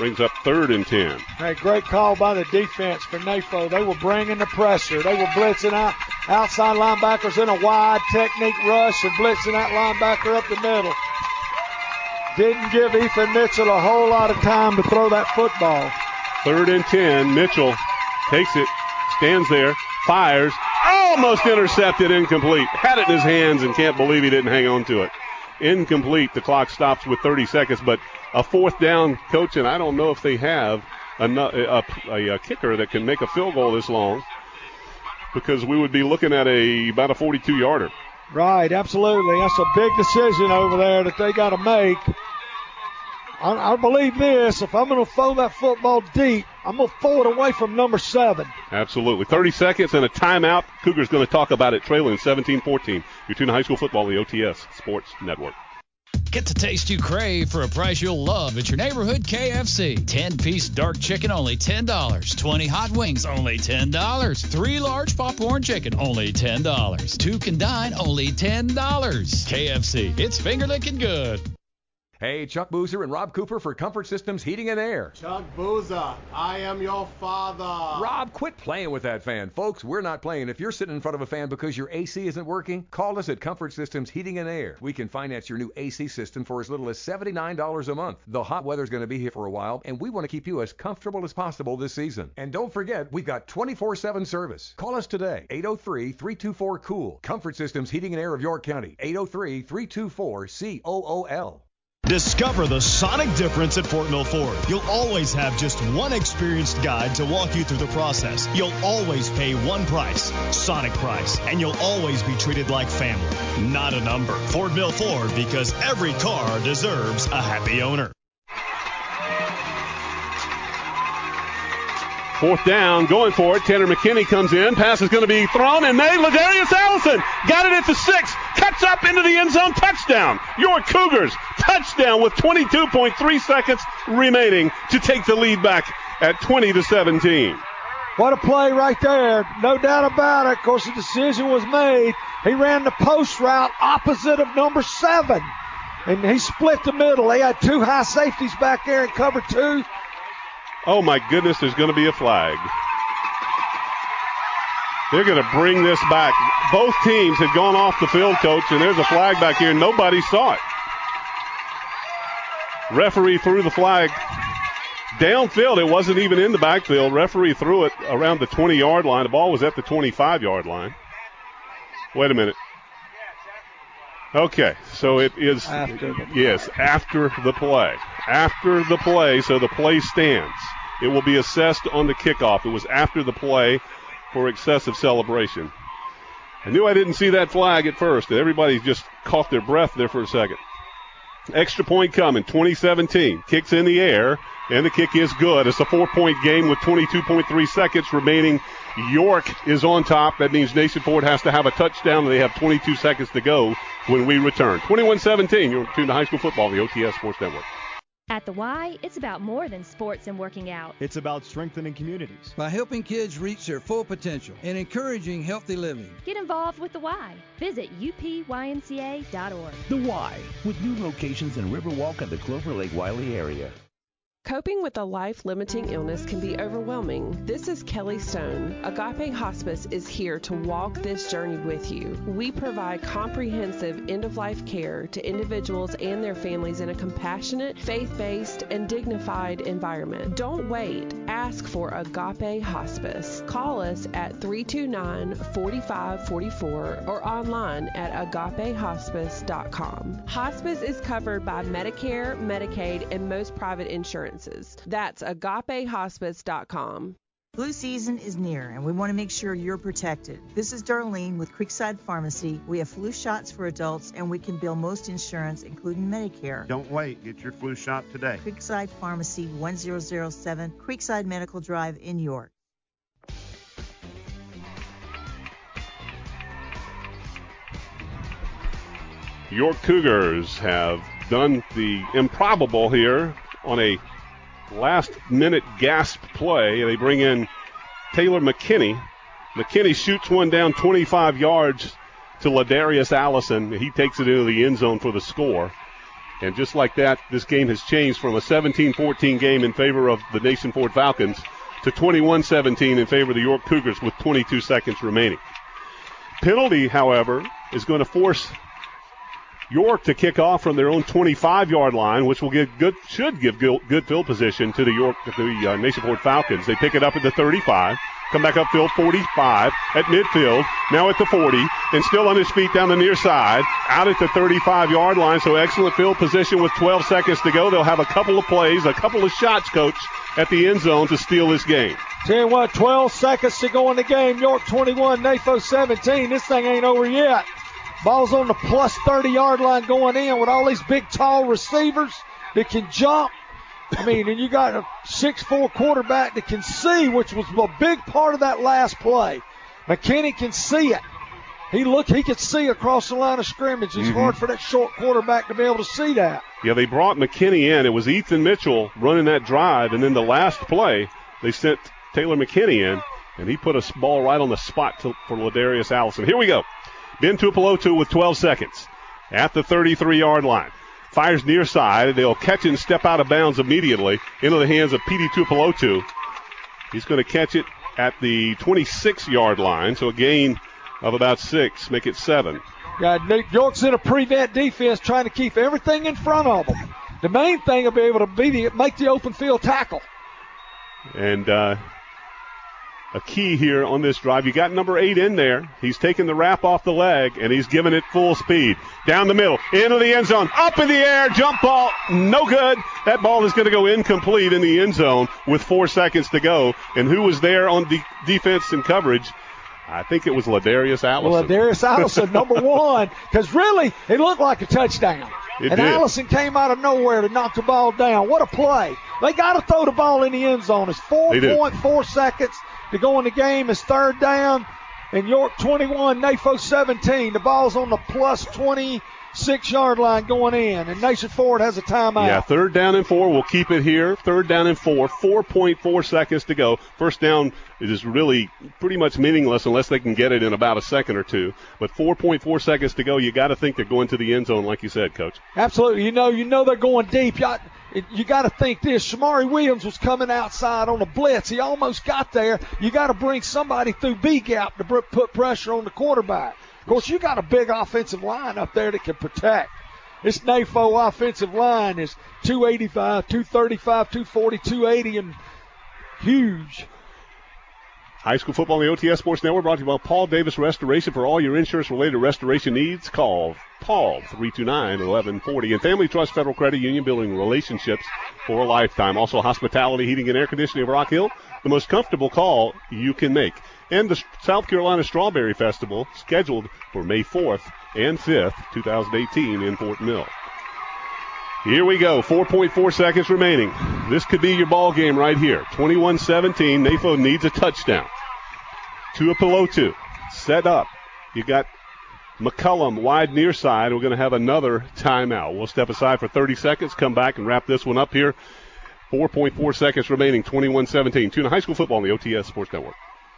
Brings up third and ten. Hey, great call by the defense for N A F O. They were bringing the pressure. They were blitzing out outside linebackers in a wide technique rush and blitzing that linebacker up the middle. Didn't give Ethan Mitchell a whole lot of time to throw that football. Third and ten. Mitchell takes it, stands there, fires, almost intercepted, incomplete. Had it in his hands and can't believe he didn't hang on to it. Incomplete. The clock stops with thirty seconds, but a fourth down, coach, and I don't know if they have a, a, a, a kicker that can make a field goal this long, because we would be looking at a about a forty-two yarder. Right, absolutely. That's a big decision over there that they got to make. I, I believe this. If I'm going to throw that football deep, I'm going to throw it away from number seven. Absolutely. thirty seconds and a timeout. Cougars going to talk about it, trailing seventeen fourteen. You're tuning to high school football on the O T S Sports Network. Get the taste you crave for a price you'll love at your neighborhood K F C. ten-piece dark chicken, only ten dollars. twenty hot wings, only ten dollars. Three large popcorn chicken, only ten dollars. Two can dine, only ten dollars. K F C, it's finger-licking good. Hey, Chuck Boozer and Rob Cooper for Comfort Systems Heating and Air. Chuck Boozer, I am your father. Rob, quit playing with that fan. Folks, we're not playing. If you're sitting in front of a fan because your A C isn't working, call us at Comfort Systems Heating and Air. We can finance your new A C system for as little as seventy-nine dollars a month. The hot weather's going to be here for a while, and we want to keep you as comfortable as possible this season. And don't forget, we've got twenty-four seven service. Call us today, eight oh three, three two four, COOL. Comfort Systems Heating and Air of York County, eight oh three, three two four, C O O L. Discover the sonic difference at Fort Mill Ford. You'll always have just one experienced guide to walk you through the process. You'll always pay one price, Sonic price, and you'll always be treated like family, not a number. Fort Mill Ford, because every car deserves a happy owner. Fourth down, going for it. Tanner McKinney comes in. Pass is going to be thrown and made. Ladarius Allison got it at the six. Cuts up into the end zone. Touchdown. Your Cougars. Touchdown with twenty-two point three seconds remaining to take the lead back at twenty to seventeen. What a play right there. No doubt about it. Of course, the decision was made. He ran the post route opposite of number seven. And he split the middle. They had two high safeties back there in cover two. Oh, my goodness, there's going to be a flag. They're going to bring this back. Both teams had gone off the field, Coach, and there's a flag back here. Nobody saw it. Referee threw the flag downfield. It wasn't even in the backfield. Referee threw it around the twenty-yard line. The ball was at the twenty-five-yard line. Wait a minute. Okay, so it is, after yes, after the play. After the play, so the play stands. It will be assessed on the kickoff. It was after the play for excessive celebration. I knew I didn't see that flag at first. Everybody just caught their breath there for a second. Extra point coming, twenty seventeen. Kicks in the air, and the kick is good. It's a four-point game with twenty-two point three seconds remaining. York is on top. That means Nation Ford has to have a touchdown, and they have twenty-two seconds to go when we return. twenty-one seventeen, you're tuned to high school football on the O T S Sports Network. At the Y, it's about more than sports and working out. It's about strengthening communities. By helping kids reach their full potential and encouraging healthy living. Get involved with the Y. Visit U P Y N C A dot org. The Y, with new locations in Riverwalk and the Clover Lake Wiley area. Coping with a life-limiting illness can be overwhelming. This is Kelly Stone. Agape Hospice is here to walk this journey with you. We provide comprehensive end-of-life care to individuals and their families in a compassionate, faith-based, and dignified environment. Don't wait. Ask for Agape Hospice. Call us at three two nine, four five four four or online at agape hospice dot com. Hospice is covered by Medicare, Medicaid, and most private insurance. That's agape hospice dot com. Flu season is near, and we want to make sure you're protected. This is Darlene with Creekside Pharmacy. We have flu shots for adults, and we can bill most insurance, including Medicare. Don't wait. Get your flu shot today. Creekside Pharmacy, one zero zero seven, Creekside Medical Drive in York. York Cougars have done the improbable here on a last-minute gasp play. They bring in Taylor McKinney. McKinney shoots one down twenty-five yards to Ladarius Allison. He takes it into the end zone for the score. And just like that, this game has changed from a seventeen fourteen game in favor of the Nation Ford Falcons to twenty-one seventeen in favor of the York Cougars with twenty-two seconds remaining. Penalty, however, is going to force York to kick off from their own twenty-five-yard line, which will give good, should give good field position to the York, the uh, Nation Ford Falcons. They pick it up at the thirty-five, come back upfield forty-five at midfield, now at the forty, and still on his feet down the near side, out at the thirty-five-yard line. So excellent field position with twelve seconds to go. They'll have a couple of plays, a couple of shots, Coach, at the end zone to steal this game. Tell you what, twelve seconds to go in the game. York twenty-one, N A F O seventeen. This thing ain't over yet. Ball's on the plus thirty-yard line going in with all these big, tall receivers that can jump. I mean, and you got a six four quarterback that can see, which was a big part of that last play. McKinney can see it. He look, he can see across the line of scrimmage. It's mm-hmm. hard for that short quarterback to be able to see that. Yeah, they brought McKinney in. It was Ethan Mitchell running that drive, and then the last play, they sent Taylor McKinney in, and he put a ball right on the spot to, for Ladarius Allison. Here we go. Ben Tuipulotu with twelve seconds at the thirty-three-yard line. Fires near side. They'll catch it and step out of bounds immediately into the hands of Petey Tuipulotu. He's going to catch it at the twenty-six-yard line, so a gain of about six, make it seven. Yeah, York's in a prevent defense trying to keep everything in front of them. The main thing will be able to be the, make the open field tackle. And uh, a key here on this drive, you got number eight in there. He's taking the wrap off the leg, and he's giving it full speed. Down the middle, into the end zone, up in the air, jump ball, no good. That ball is going to go incomplete in the end zone with four seconds to go. And who was there on de- defense and coverage? I think it was Ladarius Allison. Well, Ladarius Allison, number one, because really it looked like a touchdown. It and did. Allison came out of nowhere to knock the ball down. What a play. They got to throw the ball in the end zone. It's four point four seconds to go in the game. It's third down. And York twenty-one, N A F O seventeen. The ball's on the plus twenty-six-yard line going in. And Nation Ford has a timeout. Yeah, third down and four. We'll keep it here. Third down and four. four point four seconds to go. First down is really pretty much meaningless unless they can get it in about a second or two. But four point four seconds to go. You got to think they're going to the end zone, like you said, Coach. Absolutely. You know, you know they're going deep. You, you got to think this. Shamari Williams was coming outside on a blitz. He almost got there. You got to bring somebody through B-gap to put pressure on the quarterback. Of course, you got a big offensive line up there that can protect. This N A F O offensive line is two eighty-five, two thirty-five, two forty, two eighty, and huge. High school football on the O T S Sports Network brought to you by Paul Davis Restoration. For all your insurance-related restoration needs, call Paul, three two nine, one one four zero. And Family Trust Federal Credit Union, building relationships for a lifetime. Also, Hospitality Heating and Air Conditioning of Rock Hill, the most comfortable call you can make. And the South Carolina Strawberry Festival, scheduled for May fourth and fifth, twenty eighteen in Fort Mill. Here we go, four point four seconds remaining. This could be your ball game right here. twenty-one seventeen, N A F O needs a touchdown. Tuipulotu set up. You got McCullum wide near side. We're going to have another timeout. We'll step aside for thirty seconds, come back and wrap this one up here. four point four seconds remaining, twenty-one seventeen. Tuna High School Football on the O T S Sports Network.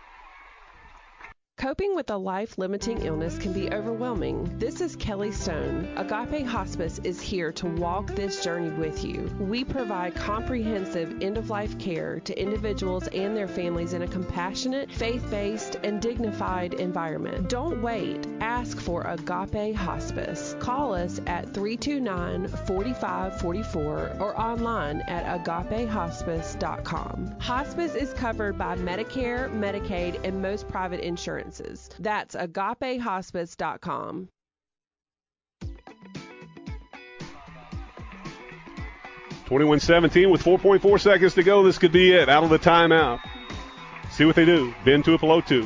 Coping with a life-limiting illness can be overwhelming. This is Kelly Stone. Agape Hospice is here to walk this journey with you. We provide comprehensive end-of-life care to individuals and their families in a compassionate, faith-based, and dignified environment. Don't wait. Ask for Agape Hospice. Call us at three two nine, four five four four or online at agape hospice dot com. Hospice is covered by Medicare, Medicaid, and most private insurance. That's agape hospice dot com. twenty-one seventeen with four point four seconds to go. This could be it. Out of the timeout. See what they do. Ben Tuipulotu.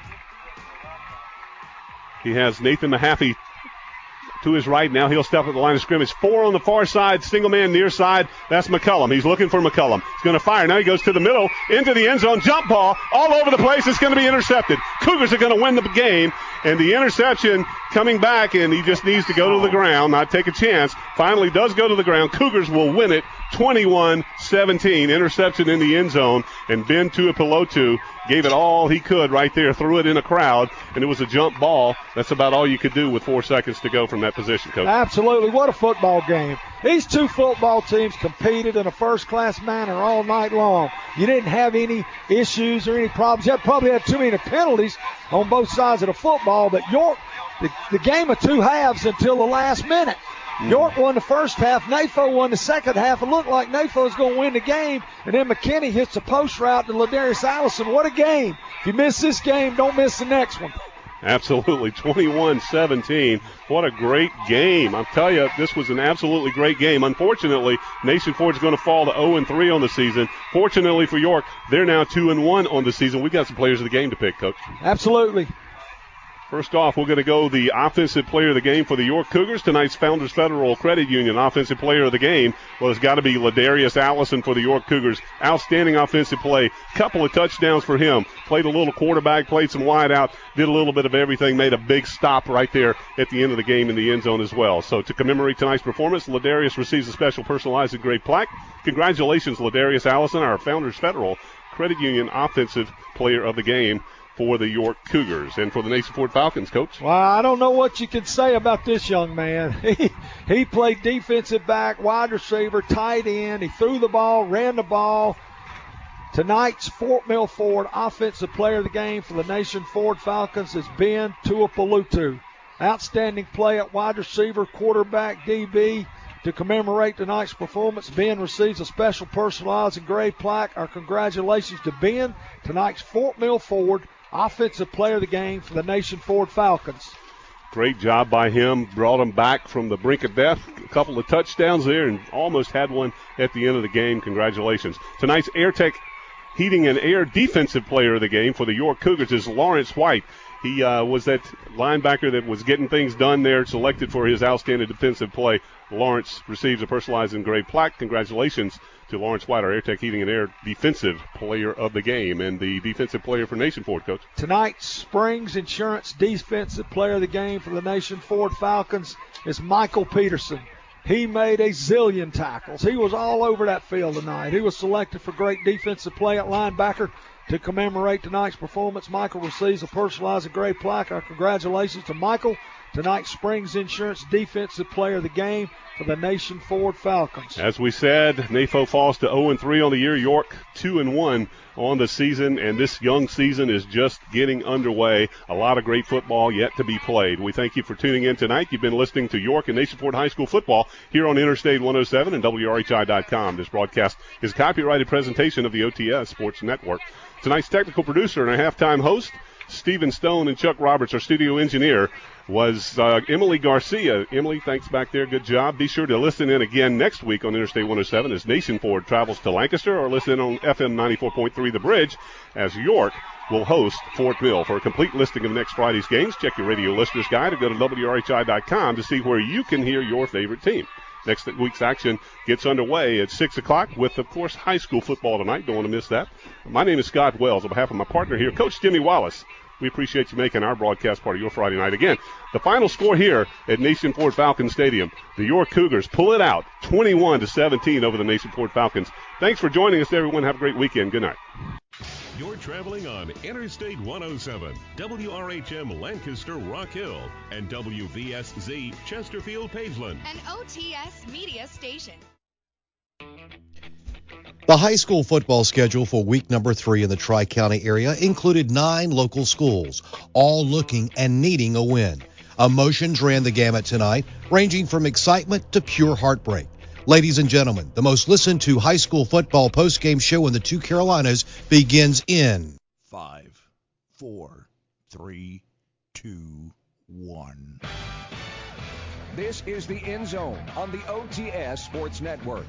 He has Nathan Mahaffey to his right. Now he'll step at the line of scrimmage. Four on the far side, single man near side. That's McCullum. He's looking for McCullum. He's going to fire. Now he goes to the middle, into the end zone. Jump ball all over the place. It's going to be intercepted. Cougars are going to win the game. And the interception coming back, and he just needs to go to the ground, not take a chance. Finally does go to the ground. Cougars will win it twenty-one seventeen. Interception in the end zone, and Ben Tuipulotu gave it all he could right there, threw it in a crowd, and it was a jump ball. That's about all you could do with four seconds to go from that position, Coach. Absolutely. What a football game. These two football teams competed in a first-class manner all night long. You didn't have any issues or any problems. You probably had too many penalties on both sides of the football, but York, the, the game of two halves until the last minute. York won the first half. N A F O won the second half. It looked like N A F O was going to win the game. And then McKinney hits a post route to Ladarius Allison. What a game. If you miss this game, don't miss the next one. Absolutely. twenty-one seventeen. What a great game. I'll tell you, this was an absolutely great game. Unfortunately, Nation Ford's going to fall to oh and three on the season. Fortunately for York, they're now two and one on the season. We've got some players of the game to pick, Coach. Absolutely. First off, we're going to go the offensive player of the game for the York Cougars. Tonight's Founders Federal Credit Union offensive player of the game well, it's got to be Ladarius Allison for the York Cougars. Outstanding offensive play. Couple of touchdowns for him. Played a little quarterback, played some wide out, did a little bit of everything, made a big stop right there at the end of the game in the end zone as well. So to commemorate tonight's performance, Ladarius receives a special personalized engraved plaque. Congratulations, Ladarius Allison, our Founders Federal Credit Union offensive player of the game for the York Cougars. And for the Nation Ford Falcons, Coach? Well, I don't know what you can say about this young man. He, he played defensive back, wide receiver, tight end. He threw the ball, ran the ball. Tonight's Fort Mill Ford offensive player of the game for the Nation Ford Falcons is Ben Tuipulotu. Outstanding play at wide receiver, quarterback, D B. To commemorate tonight's performance, Ben receives a special personalized engraved plaque. Our congratulations to Ben, tonight's Fort Mill Ford offensive player of the game for the Nation Ford Falcons. Great job by him. Brought him back from the brink of death. A couple of touchdowns there and almost had one at the end of the game. Congratulations. Tonight's AirTech Heating and Air defensive player of the game for the York Cougars is Lawrence White. He uh, was that linebacker that was getting things done there, selected for his outstanding defensive play. Lawrence receives a personalized engraved plaque. Congratulations to Lawrence White, our AirTech Heating and Air defensive player of the game and the defensive player for Nation Ford, Coach. Tonight's Springs Insurance defensive player of the game for the Nation Ford Falcons is Michael Peterson. He made a zillion tackles. He was all over that field tonight. He was selected for great defensive play at linebacker. To commemorate tonight's performance, Michael receives a personalized engraved plaque. Our congratulations to Michael, tonight's Springs Insurance defensive player of the game for the Nation Ford Falcons. As we said, N A F O falls to oh and three on the year. York two and one on the season, and this young season is just getting underway. A lot of great football yet to be played. We thank you for tuning in tonight. You've been listening to York and Nation Ford High School football here on Interstate one oh seven and W R H I dot com. This broadcast is a copyrighted presentation of the O T S Sports Network. Tonight's technical producer and our halftime host, Stephen Stone, and Chuck Roberts, our studio engineer, was uh, Emily Garcia. Emily, thanks back there. Good job. Be sure to listen in again next week on Interstate one oh seven as Nation Ford travels to Lancaster, or listen on F M ninety-four point three The Bridge as York will host Fort Mill. For a complete listing of next Friday's games, check your radio listeners guide or go to W R H I dot com to see where you can hear your favorite team. Next week's action gets underway at six o'clock with, of course, high school football tonight. Don't want to miss that. My name is Scott Wells. On behalf of my partner here, Coach Jimmy Wallace, we appreciate you making our broadcast part of your Friday night. Again, the final score here at Nation Ford Falcons Stadium, the York Cougars pull it out twenty-one to seventeen over the Nation Ford Falcons. Thanks for joining us, everyone. Have a great weekend. Good night. You're traveling on Interstate one oh seven, W R H M Lancaster Rock Hill, and W V S Z Chesterfield Pageland. An O T S media station. The high school football schedule for week number three in the Tri-County area included nine local schools, all looking and needing a win. Emotions ran the gamut tonight, ranging from excitement to pure heartbreak. Ladies and gentlemen, the most listened to high school football postgame show in the two Carolinas begins in Five, four, three, two, one. This is the End Zone on the O T S Sports Network.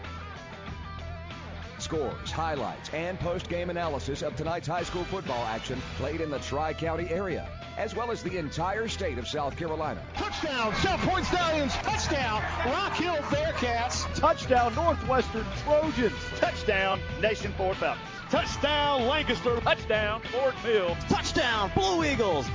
Scores, highlights, and post-game analysis of tonight's high school football action played in the Tri-County area, as well as the entire state of South Carolina. Touchdown, South Point Stallions. Touchdown, Rock Hill Bearcats. Touchdown, Northwestern Trojans. Touchdown, Nation Ford Falcons. Touchdown, Lancaster. Touchdown, Fort Mill. Touchdown, Blue Eagles.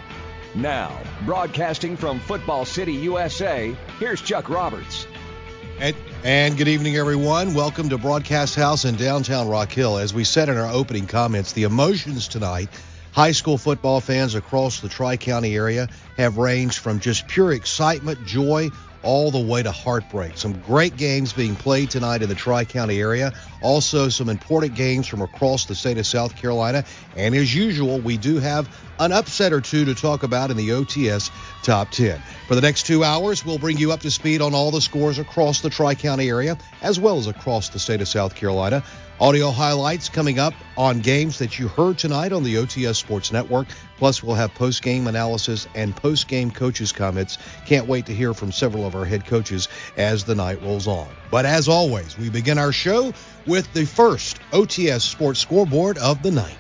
Now, broadcasting from Football City, U S A, here's Chuck Roberts. And, and good evening, everyone. Welcome to Broadcast House in downtown Rock Hill. As we said in our opening comments, the emotions tonight, high school football fans across the Tri-County area have ranged from just pure excitement, joy, all the way to heartbreak. Some great games being played tonight in the Tri-County area. Also, some important games from across the state of South Carolina. And as usual, we do have an upset or two to talk about in the O T S Top ten. For the next two hours, we'll bring you up to speed on all the scores across the Tri-County area, as well as across the state of South Carolina. Audio highlights coming up on games that you heard tonight on the O T S Sports Network. Plus, we'll have post-game analysis and post-game coaches' comments. Can't wait to hear from several of our head coaches as the night rolls on. But as always, we begin our show with the first O T S Sports Scoreboard of the night.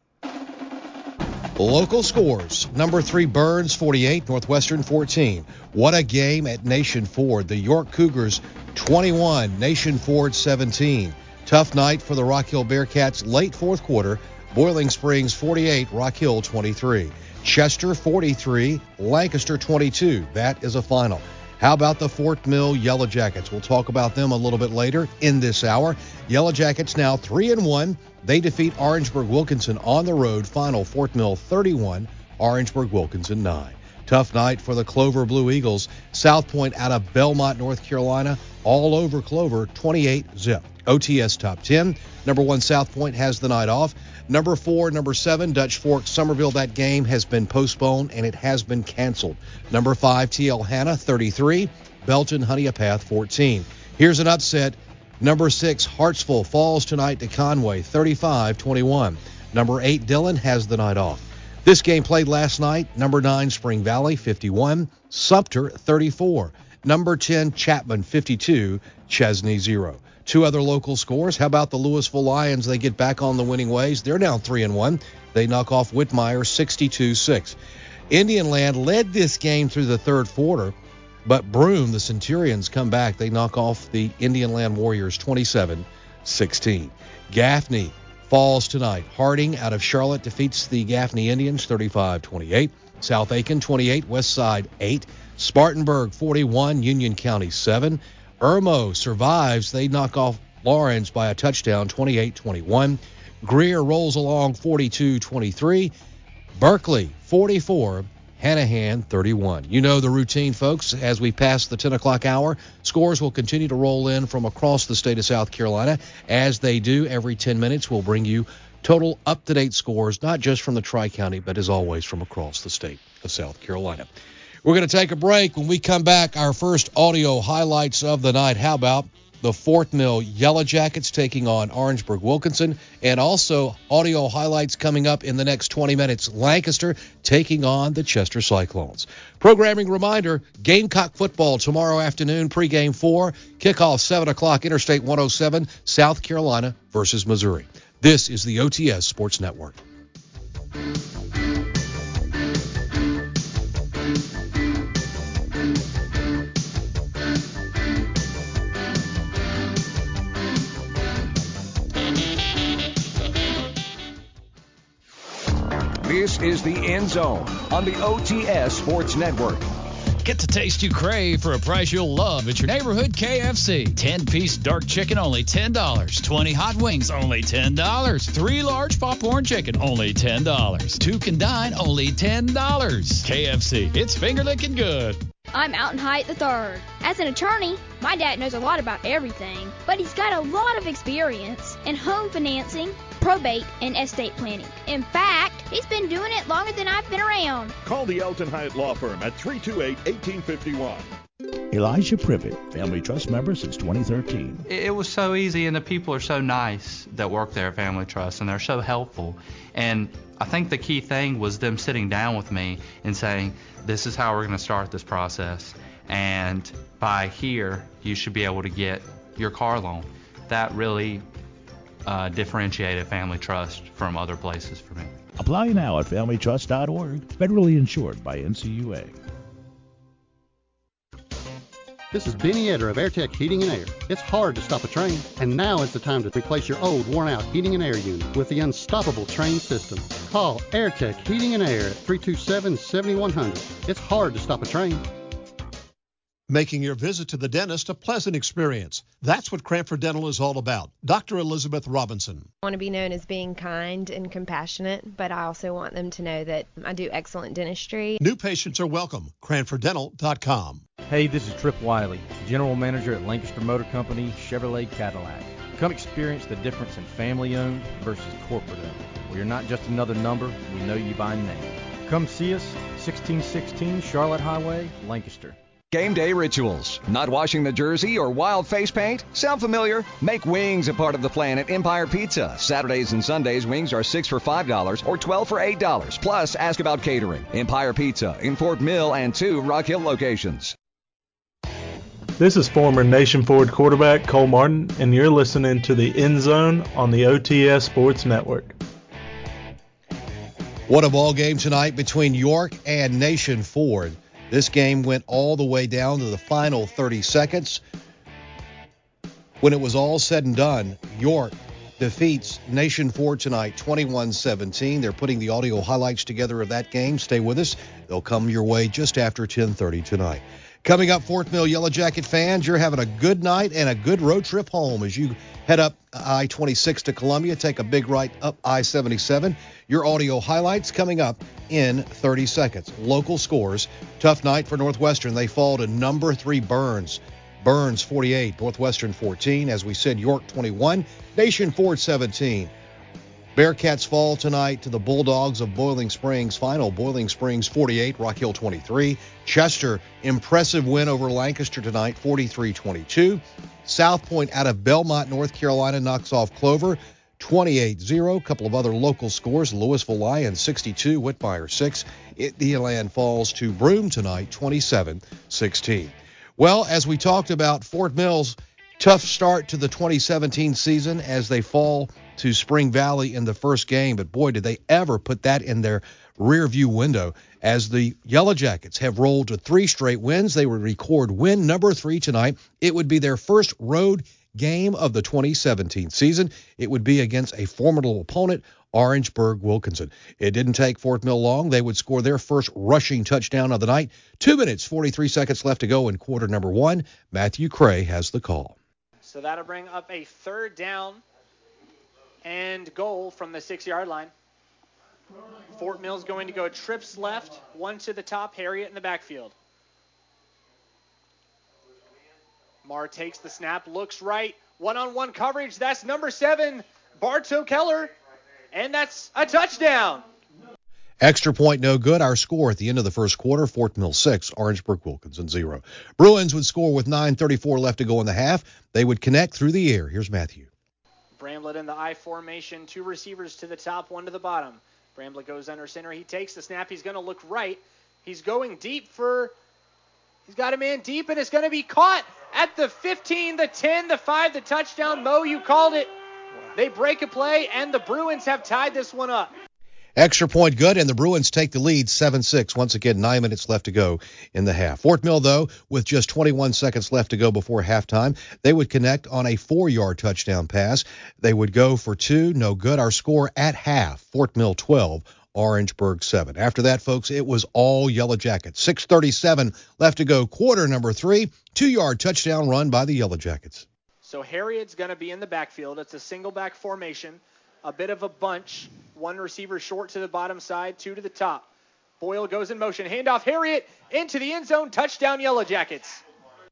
Local scores. Number three, Burns, forty-eight, Northwestern, fourteen. What a game at Nation Ford. The York Cougars, twenty-one, Nation Ford, seventeen. Tough night for the Rock Hill Bearcats late fourth quarter. Boiling Springs, forty-eight, Rock Hill, twenty-three. Chester, forty-three, Lancaster, twenty-two. That is a final. How about the Fort Mill Yellow Jackets? We'll talk about them a little bit later in this hour. Yellow Jackets now three and one. They defeat Orangeburg Wilkinson on the road. Final Fort Mill thirty-one, Orangeburg Wilkinson nine. Tough night for the Clover Blue Eagles. South Point out of Belmont, North Carolina, all over Clover, twenty-eight zip. O T S Top ten. Number one, South Point has the night off. Number four, number seven, Dutch Fork, Somerville. That game has been postponed and it has been canceled. Number five, T L Hanna, thirty-three. Belton, Honeypath, fourteen. Here's an upset. Number six, Hartsville falls tonight to Conway, thirty-five twenty-one. Number eight, Dillon has the night off. This game played last night. Number nine, Spring Valley, fifty-one. Sumter, thirty-four. Number ten, Chapman, fifty-two. Chesney, zero. Two other local scores. How about the Louisville Lions? They get back on the winning ways. They're now three and one. They knock off Whitmire, sixty-two six. Indian Land led this game through the third quarter, but Broome, the Centurions, come back. They knock off the Indian Land Warriors, twenty-seven sixteen. Gaffney falls tonight. Harding out of Charlotte defeats the Gaffney Indians, thirty-five twenty-eight. South Aiken, twenty-eight. West Side, eight. Spartanburg, forty-one. Union County, seven. Irmo survives. They knock off Lawrence by a touchdown, twenty-eight twenty-one. Greer rolls along, forty-two twenty-three. Berkeley, forty-four. Hanahan, thirty-one. You know the routine, folks. As we pass the ten o'clock hour, scores will continue to roll in from across the state of South Carolina. As they do every ten minutes, we'll bring you total up-to-date scores, not just from the Tri-County, but as always from across the state of South Carolina. We're going to take a break. When we come back, our first audio highlights of the night. How about the Fort Mill Yellow Jackets taking on Orangeburg Wilkinson, and also audio highlights coming up in the next twenty minutes. Lancaster taking on the Chester Cyclones. Programming reminder, Gamecock football tomorrow afternoon, pregame four, kickoff seven o'clock, Interstate one oh seven, South Carolina versus Missouri. This is the O T S Sports Network. This is the End Zone on the O T S Sports Network. Get the taste you crave for a price you'll love at your neighborhood K F C. ten-piece dark chicken, only ten dollars. twenty hot wings, only ten dollars. Three large popcorn chicken, only ten dollars. Two can dine, only ten dollars. K F C, it's finger licking good. I'm Alton Height the third. As an attorney, my dad knows a lot about everything, but he's got a lot of experience in home financing, probate, and estate planning. In fact, he's been doing it longer than I've been around. Call the Alton Height Law Firm at three two eight, one eight five one. Elijah Privet, Family Trust member since twenty thirteen. It was so easy, and the people are so nice that work there at Family Trust, and they're so helpful. And I think the key thing was them sitting down with me and saying, this is how we're going to start this process, and by here, you should be able to get your car loan. That really uh, differentiated Family Trust from other places for me. Apply now at family trust dot org, federally insured by N C U A. This is Benny Etter of AirTech Heating and Air. It's hard to stop a train, and now is the time to replace your old, worn-out heating and air unit with the unstoppable train system. Call AirTech Heating and Air at three two seven, seven one zero zero. It's hard to stop a train. making your visit to the dentist a pleasant experience. That's what Cranford Dental is all about. Doctor Elizabeth Robinson. I want to be known as being kind and compassionate, but I also want them to know that I do excellent dentistry. New patients are welcome. Cranford Dental dot com. Hey, this is Trip Wiley, General Manager at Lancaster Motor Company, Chevrolet Cadillac. Come experience the difference in family-owned versus corporate-owned, where you're not just another number, we know you by name. Come see us, sixteen sixteen Charlotte Highway, Lancaster. Game day rituals. Not washing the jersey or wild face paint? Sound familiar? Make wings a part of the plan at Empire Pizza. Saturdays and Sundays, wings are six for five dollars or twelve for eight dollars. Plus, ask about catering. Empire Pizza in Fort Mill and two Rock Hill locations. This is former Nation Ford quarterback Cole Martin, and you're listening to the End Zone on the O T S Sports Network. What a ball game tonight between York and Nation Ford. This game went all the way down to the final thirty seconds. When it was all said and done, York defeats Nation Ford tonight twenty-one seventeen. They're putting the audio highlights together of that game. Stay with us. They'll come your way just after ten thirty tonight. Coming up, Fort Mill Yellow Jacket fans, you're having a good night and a good road trip home as you head up I twenty-six to Columbia, take a big right up I seventy-seven. Your audio highlights coming up in thirty seconds. Local scores, tough night for Northwestern. They fall to number three Burns. Burns forty-eight, Northwestern fourteen. As we said, York twenty-one, Nation Ford seventeen. Bearcats fall tonight to the Bulldogs of Boiling Springs. Final, Boiling Springs forty-eight, Rock Hill twenty-three. Chester, impressive win over Lancaster tonight, forty-three twenty-two. South Point out of Belmont, North Carolina, knocks off Clover, twenty-eight zero. A couple of other local scores, Louisville Lions sixty-two, Whitmire six. Indialand falls to Broome tonight, twenty-seven sixteen. Well, as we talked about, Fort Mill's tough start to the twenty seventeen season as they fall to Spring Valley in the first game, but boy, did they ever put that in their rearview window as the Yellow Jackets have rolled to three straight wins. They would record win number three tonight. It would be their first road game of the twenty seventeen season. It would be against a formidable opponent, Orangeburg Wilkinson. It didn't take Fort Mill long. They would score their first rushing touchdown of the night. Two minutes, forty-three seconds left to go in quarter number one. Matthew Cray has the call. So that'll bring up a third down and goal from the six-yard line. Fort Mill's going to go trips left, one to the top, Harriet in the backfield. Marr takes the snap, looks right, one-on-one coverage. That's number seven, Bartow Keller, and that's a touchdown. Extra point no good. Our score at the end of the first quarter, Fort Mill six, Orangeburg Wilkinson zero. Bruins would score with nine thirty-four left to go in the half. They would connect through the air. Here's Matthew. Bramblett in the I formation, two receivers to the top, one to the bottom. Bramblett goes under center. He takes the snap. He's going to look right. He's going deep for, he's got a man deep, and it's going to be caught at the fifteen, the ten, the five, the touchdown. Mo, you called it. They break a play, and the Bruins have tied this one up. Extra point good, and the Bruins take the lead seven six. Once again, nine minutes left to go in the half. Fort Mill, though, with just twenty-one seconds left to go before halftime, they would connect on a four-yard touchdown pass. They would go for two, no good. Our score at half, Fort Mill twelve, Orangeburg seven. After that, folks, it was all Yellow Jackets. six thirty-seven left to go, quarter number three, two-yard touchdown run by the Yellow Jackets. So Harriet's going to be in the backfield. It's a single-back formation, a bit of a bunch. One receiver short to the bottom side, two to the top. Boyle goes in motion. Handoff, Harriet into the end zone. Touchdown, Yellow Jackets.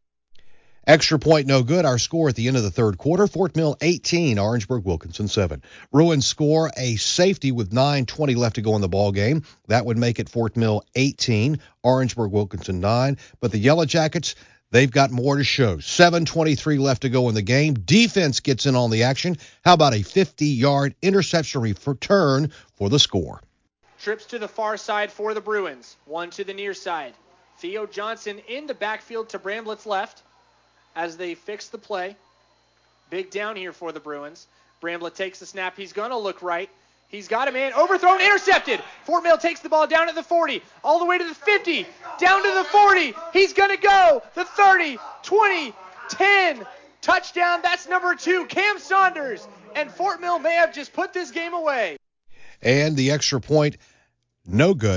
Extra point no good. Our score at the end of the third quarter, Fort Mill eighteen, Orangeburg Wilkinson seven. Bruins score a safety with nine twenty left to go in the ball game. That would make it Fort Mill eighteen, Orangeburg Wilkinson nine. But the Yellow Jackets, they've got more to show. seven twenty-three left to go in the game. Defense gets in on the action. How about a fifty-yard interception return for the score? Trips to the far side for the Bruins. One to the near side. Theo Johnson in the backfield to Bramblett's left as they fix the play. Big down here for the Bruins. Bramblett takes the snap. He's going to look right. He's got a man overthrown, intercepted. Fort Mill takes the ball down at the forty, all the way to the fifty, down to the forty. He's going to go. The thirty, twenty, ten, touchdown. That's number two, Cam Saunders. And Fort Mill may have just put this game away. And the extra point, no good.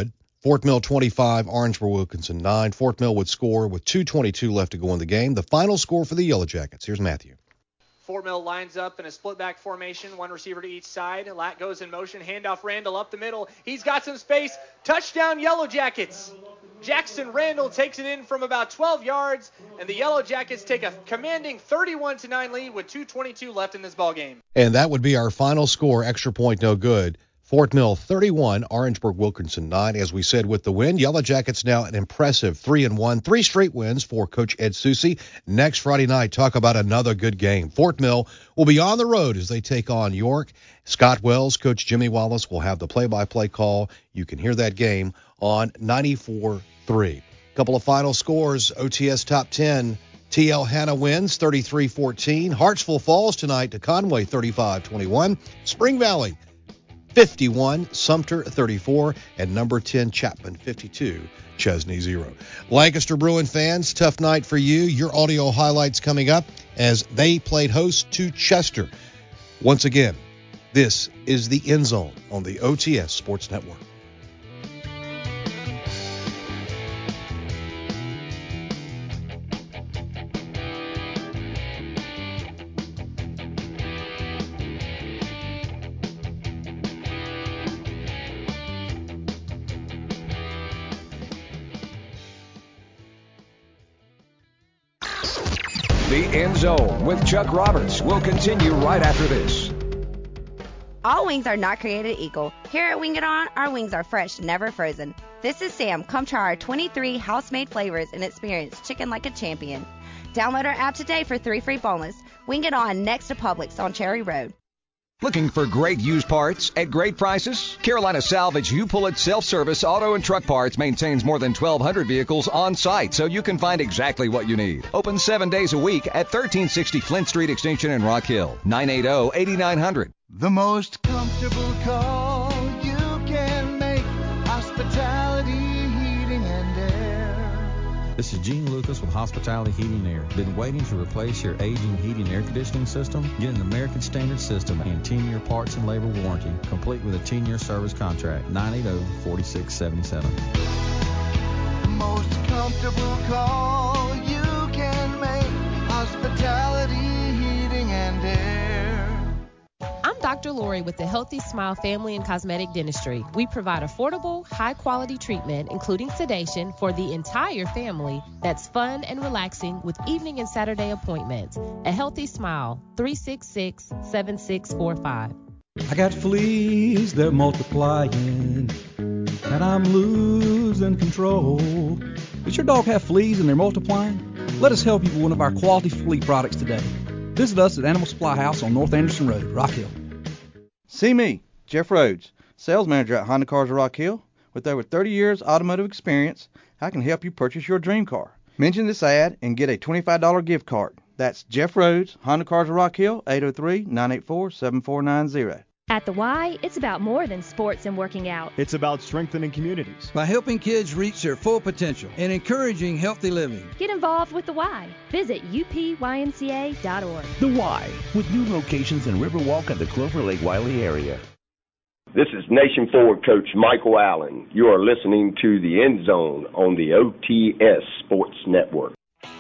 Fort Mill twenty-five, Orangeburg Wilkinson nine. Fort Mill would score with two twenty-two left to go in the game. The final score for the Yellow Jackets. Here's Matthew. Fort Mill lines up in a split back formation, one receiver to each side. Lat goes in motion, handoff Randall up the middle. He's got some space. Touchdown Yellow Jackets. Jackson Randall takes it in from about twelve yards, and the Yellow Jackets take a commanding thirty-one to nine lead with two twenty-two left in this ballgame. And that would be our final score. Extra point, no good. Fort Mill thirty-one, Orangeburg Wilkinson nine. As we said, with the win, Yellow Jackets now an impressive three and one, three straight wins for Coach Ed Susi. Next Friday night, talk about another good game. Fort Mill will be on the road as they take on York. Scott Wells, Coach Jimmy Wallace will have the play-by-play call. You can hear that game on ninety-four three. Couple of final scores. O T S Top ten. T L Hanna wins thirty-three fourteen. Hartsville falls tonight to Conway thirty-five twenty-one. Spring Valley fifty-one, Sumter thirty-four, and number ten Chapman fifty-two, Chesney zero. Lancaster Bruin fans, tough night for you. Your audio highlights coming up as they played host to Chester. Once again, this is the End Zone on the O T S Sports Network. The End Zone with Chuck Roberts will continue right after this. All wings are not created equal. Here at Wing It On, our wings are fresh, never frozen. This is Sam. Come try our twenty-three house-made flavors and experience chicken like a champion. Download our app today for three free boneless. Wing It On next to Publix on Cherry Road. Looking for great used parts at great prices? Carolina Salvage U-Pull-It Self-Service Auto and Truck Parts maintains more than twelve hundred vehicles on site, so you can find exactly what you need. Open seven days a week at thirteen sixty Flint Street Extension in Rock Hill. nine eight zero, eight nine zero zero. The most comfortable call you can make. Hospitality Heating and Air. This is Gene Lucas with Hospitality Heating and Air. Been waiting to replace your aging heating and air conditioning system? Get an American Standard system and ten-year parts and labor warranty, complete with a ten-year service contract. nine eight zero, four six seven seven. Most comfortable call you can make. Hospitality Heating and Air. I'm Doctor Lori with the Healthy Smile Family and Cosmetic Dentistry. We provide affordable, high-quality treatment, including sedation, for the entire family that's fun and relaxing with evening and Saturday appointments. A Healthy Smile, three six six, seven six four five. I got fleas, they're multiplying, and I'm losing control. Does your dog have fleas and they're multiplying? Let us help you with one of our quality flea products today. Visit us at Animal Supply House on North Anderson Road, Rock Hill. See me, Jeff Rhodes, sales manager at Honda Cars of Rock Hill. With over thirty years automotive experience, I can help you purchase your dream car. Mention this ad and get a twenty-five dollars gift card. That's Jeff Rhodes, Honda Cars of Rock Hill, eight oh three, nine eight four, seven four nine zero. At the Y, it's about more than sports and working out. It's about strengthening communities. By helping kids reach their full potential and encouraging healthy living. Get involved with the Y. Visit U P Y N C A dot org. The Y, with new locations in Riverwalk and the Clover Lake Wiley area. This is Nation Forward coach Michael Allen. You are listening to the End Zone on the O T S Sports Network.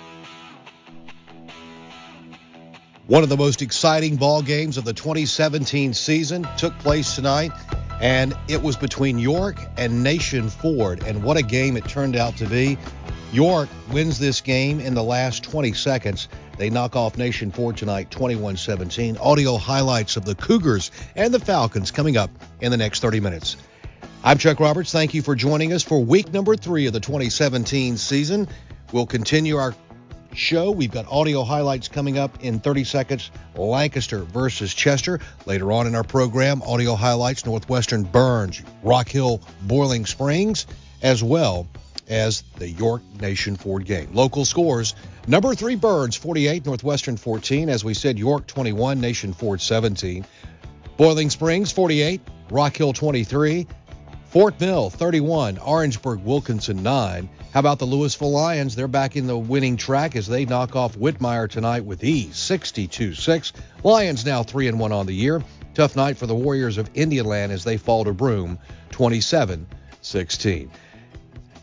One of the most exciting ball games of the twenty seventeen season took place tonight, and it was between York and Nation Ford, and what a game it turned out to be. York wins this game in the last twenty seconds. They knock off Nation Ford tonight, twenty-one seventeen. Audio highlights of the Cougars and the Falcons coming up in the next thirty minutes. I'm Chuck Roberts. Thank you for joining us for week number three of the twenty seventeen season. We'll continue our show. We've got audio highlights coming up in thirty seconds. Lancaster versus Chester. Later on in our program, audio highlights, Northwestern Burns, Rock Hill, Boiling Springs, as well as the York Nation Ford game. Local scores, number three Burns forty-eight, Northwestern fourteen. As we said, York twenty-one, Nation Ford seventeen. Boiling Springs forty-eight, Rock Hill twenty-three. Fort Mill thirty-one, Orangeburg Wilkinson nine. How about the Louisville Lions? They're back in the winning track as they knock off Whitmire tonight with ease, sixty-two six. Lions now three and one on the year. Tough night for the Warriors of Indian Land as they fall to Broome, twenty-seven sixteen.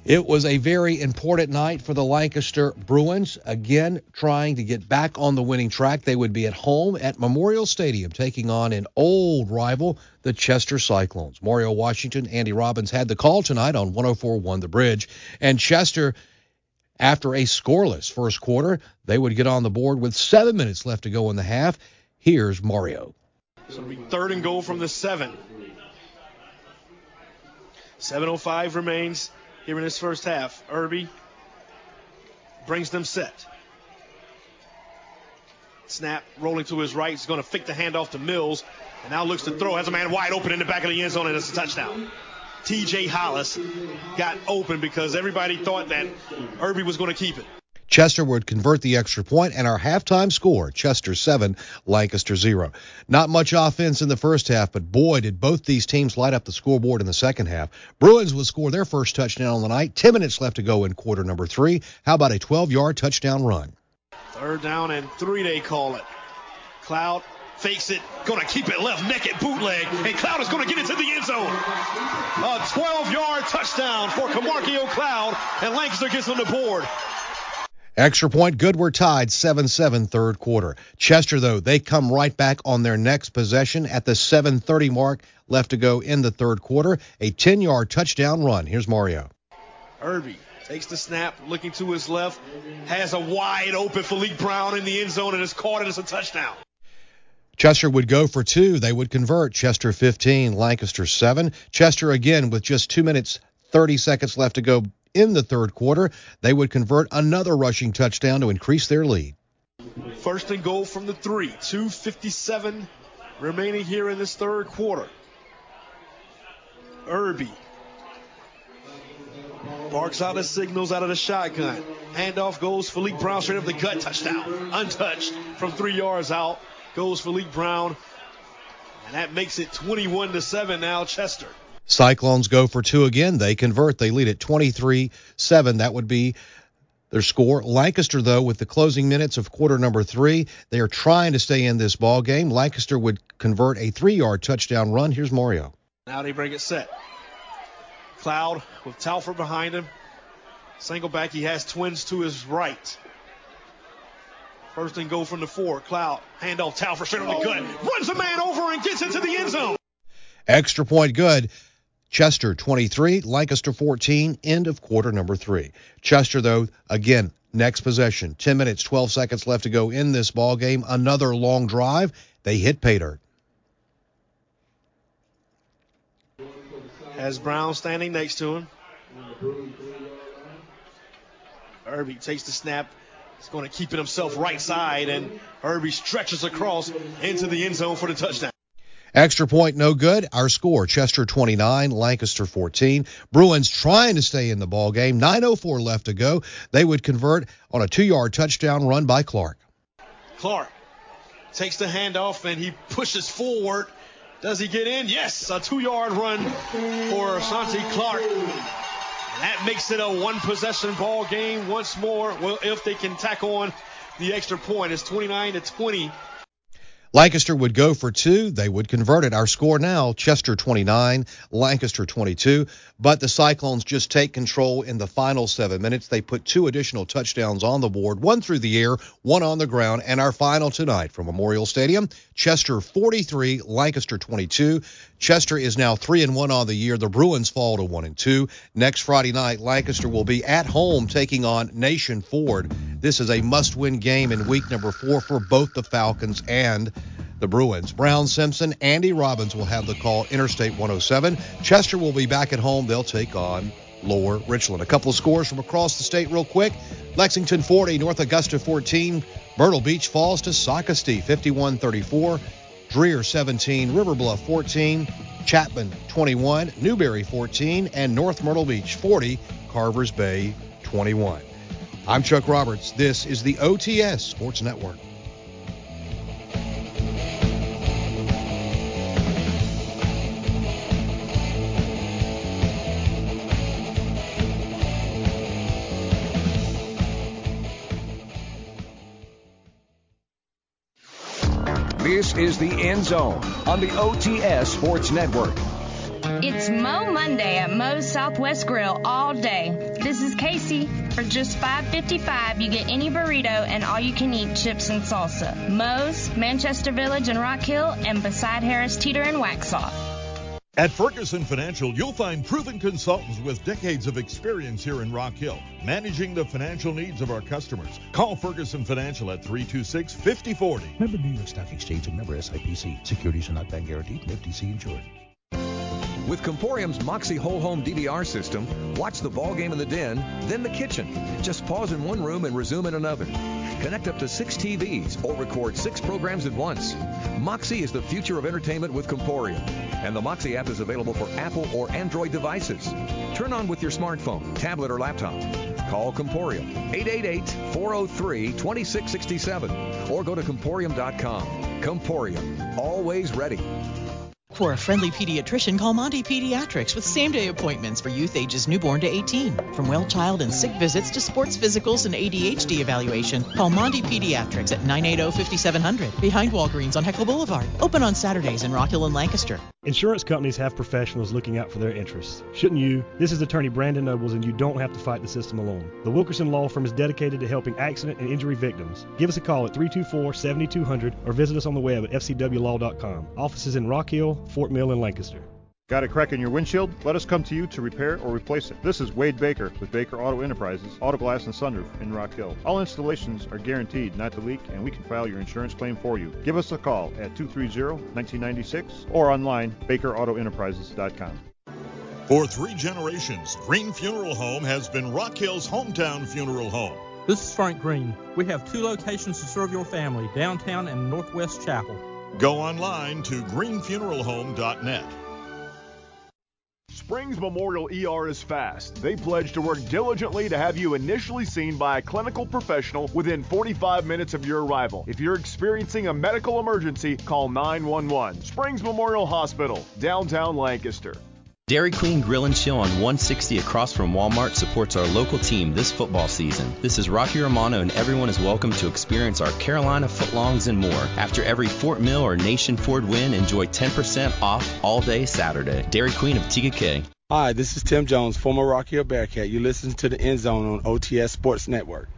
It was a very important night for the Lancaster Bruins, again trying to get back on the winning track. They would be at home at Memorial Stadium taking on an old rival, the Chester Cyclones. Mario Washington, Andy Robbins had the call tonight on one oh four point one The Bridge. And Chester, after a scoreless first quarter, they would get on the board with seven minutes left to go in the half. Here's Mario. So it'll be third and goal from the seven. seven oh five remains here in this first half. Irby brings them set. Snap rolling to his right. He's going to fake the handoff to Mills. And now looks to throw. Has a man wide open in the back of the end zone, and it's a touchdown. T J Hollis got open because everybody thought that Irby was going to keep it. Chester would convert the extra point, and our halftime score, Chester seven, Lancaster zero. Not much offense in the first half, but boy, did both these teams light up the scoreboard in the second half. Bruins would score their first touchdown on the night. Ten minutes left to go in quarter number three. How about a twelve-yard touchdown run? Third down and three, they call it. Cloud fakes it, going to keep it left, naked bootleg, and Cloud is going to get into the end zone. A twelve-yard touchdown for Camarcio Cloud, and Lancaster gets on the board. Extra point good. We're tied seven seven third quarter. Chester, though, they come right back on their next possession at the seven thirty mark left to go in the third quarter. A ten-yard touchdown run. Here's Mario. Irby takes the snap, looking to his left, has a wide open Philippe Brown in the end zone, and is caught, and it's a touchdown. Chester would go for two. They would convert. Chester fifteen, Lancaster seven. Chester again with just two minutes, thirty seconds left to go in the third quarter. They would convert another rushing touchdown to increase their lead. First and goal from the three. two fifty-seven remaining here in this third quarter. Irby barks out the signals out of the shotgun. Handoff goes Philippe Brown straight up the gut. Touchdown. Untouched from three yards out goes Philippe Brown. And that makes it twenty-one to seven now, Chester. Cyclones go for two again. They convert. They lead at twenty-three seven. That would be their score. Lancaster, though, with the closing minutes of quarter number three, they are trying to stay in this ball game. Lancaster would convert a three-yard touchdown run. Here's Mario. Now they bring it set. Cloud with Talford behind him. Single back. He has twins to his right. First and goal from the four. Cloud, handoff, Talford straight on the gut. Runs a man over and gets into the end zone. Extra point good. Chester twenty-three, Lancaster fourteen, end of quarter number three. Chester, though, again, next possession. ten minutes, twelve seconds left to go in this ball game. Another long drive. They hit pay dirt. Has Brown standing next to him. Irby takes the snap. He's going to keep it himself right side, and Irby stretches across into the end zone for the touchdown. Extra point, no good. Our score, Chester twenty-nine, Lancaster fourteen. Bruins trying to stay in the ball game. nine oh four left to go. They would convert on a two-yard touchdown run by Clark. Clark takes the handoff, and he pushes forward. Does he get in? Yes, a two-yard run for Asante Clark. And that makes it a one-possession ball game once more. Well, if they can tack on the extra point, it's twenty-nine to twenty. Lancaster would go for two. They would convert it. Our score now, Chester twenty-nine, Lancaster twenty-two. But the Cyclones just take control in the final seven minutes. They put two additional touchdowns on the board, one through the air, one on the ground. And our final tonight from Memorial Stadium, Chester forty-three, Lancaster twenty-two. Chester is now three and one on the year. The Bruins fall to one and two. Next Friday night, Lancaster will be at home taking on Nation Ford. This is a must-win game in week number four for both the Falcons and the Bruins. Brown Simpson, Andy Robbins will have the call, Interstate one oh seven. Chester will be back at home. They'll take on Lower Richland. A couple of scores from across the state real quick. Lexington forty, North Augusta fourteen. Myrtle Beach falls to Socastee fifty-one thirty-four. Dreer seventeen, River Bluff fourteen, Chapman twenty-one, Newberry fourteen, and North Myrtle Beach forty, Carvers Bay twenty-one. I'm Chuck Roberts. This is the O T S Sports Network. This is the End Zone on the O T S Sports Network. It's Mo Monday at Mo's Southwest Grill all day. This is Casey. For just five fifty-five, you get any burrito and all-you-can-eat chips and salsa. Mo's, Manchester Village and Rock Hill, and beside Harris Teeter and Waxhaw. At Ferguson Financial, you'll find proven consultants with decades of experience here in Rock Hill, managing the financial needs of our customers. Call Ferguson Financial at three two six, five oh four oh. Member New York Stock Exchange and member S I P C. Securities are not bank guaranteed and F D C insured. With Comporium's Moxie Whole Home D V R system, watch the ball game in the den, then the kitchen. Just pause in one room and resume in another. Connect up to six T Vs or record six programs at once. Moxie is the future of entertainment with Comporium. And the Moxie app is available for Apple or Android devices. Turn on with your smartphone, tablet, or laptop. Call Comporium, eight eight eight, four oh three, two six six seven, or go to Comporium dot com. Comporium, always ready. For a friendly pediatrician, call Monty Pediatrics with same-day appointments for youth ages newborn to eighteen. From well child and sick visits to sports physicals and A D H D evaluation, call Monty Pediatrics at nine eight zero, five seven zero zero behind Walgreens on Heckle Boulevard. Open on Saturdays in Rock Hill and Lancaster. Insurance companies have professionals looking out for their interests. Shouldn't you? This is attorney Brandon Nobles, and you don't have to fight the system alone. The Wilkerson Law Firm is dedicated to helping accident and injury victims. Give us a call at three two four, seven two zero zero or visit us on the web at f c w law dot com. Offices in Rock Hill, Fort Mill, and Lancaster. Got a crack in your windshield? Let us come to you to repair or replace it. This is Wade Baker with Baker Auto Enterprises, Auto Glass and Sunroof in Rock Hill. All installations are guaranteed not to leak, and we can file your insurance claim for you. Give us a call at two three zero, one nine nine six or online, baker auto enterprises dot com. For three generations, Green Funeral Home has been Rock Hill's hometown funeral home. This is Frank Green. We have two locations to serve your family, downtown and Northwest Chapel. Go online to green funeral home dot net. Springs Memorial E R is fast. They pledge to work diligently to have you initially seen by a clinical professional within forty-five minutes of your arrival. If you're experiencing a medical emergency, call nine one one. Springs Memorial Hospital, downtown Lancaster. Dairy Queen Grill and Chill on one sixty across from Walmart supports our local team this football season. This is Rocky Romano, and everyone is welcome to experience our Carolina footlongs and more. After every Fort Mill or Nation Ford win, enjoy ten percent off all day Saturday. Dairy Queen of T K K. Hi, this is Tim Jones, former Rocky Hill Bearcat. You listen to the End Zone on O T S Sports Network.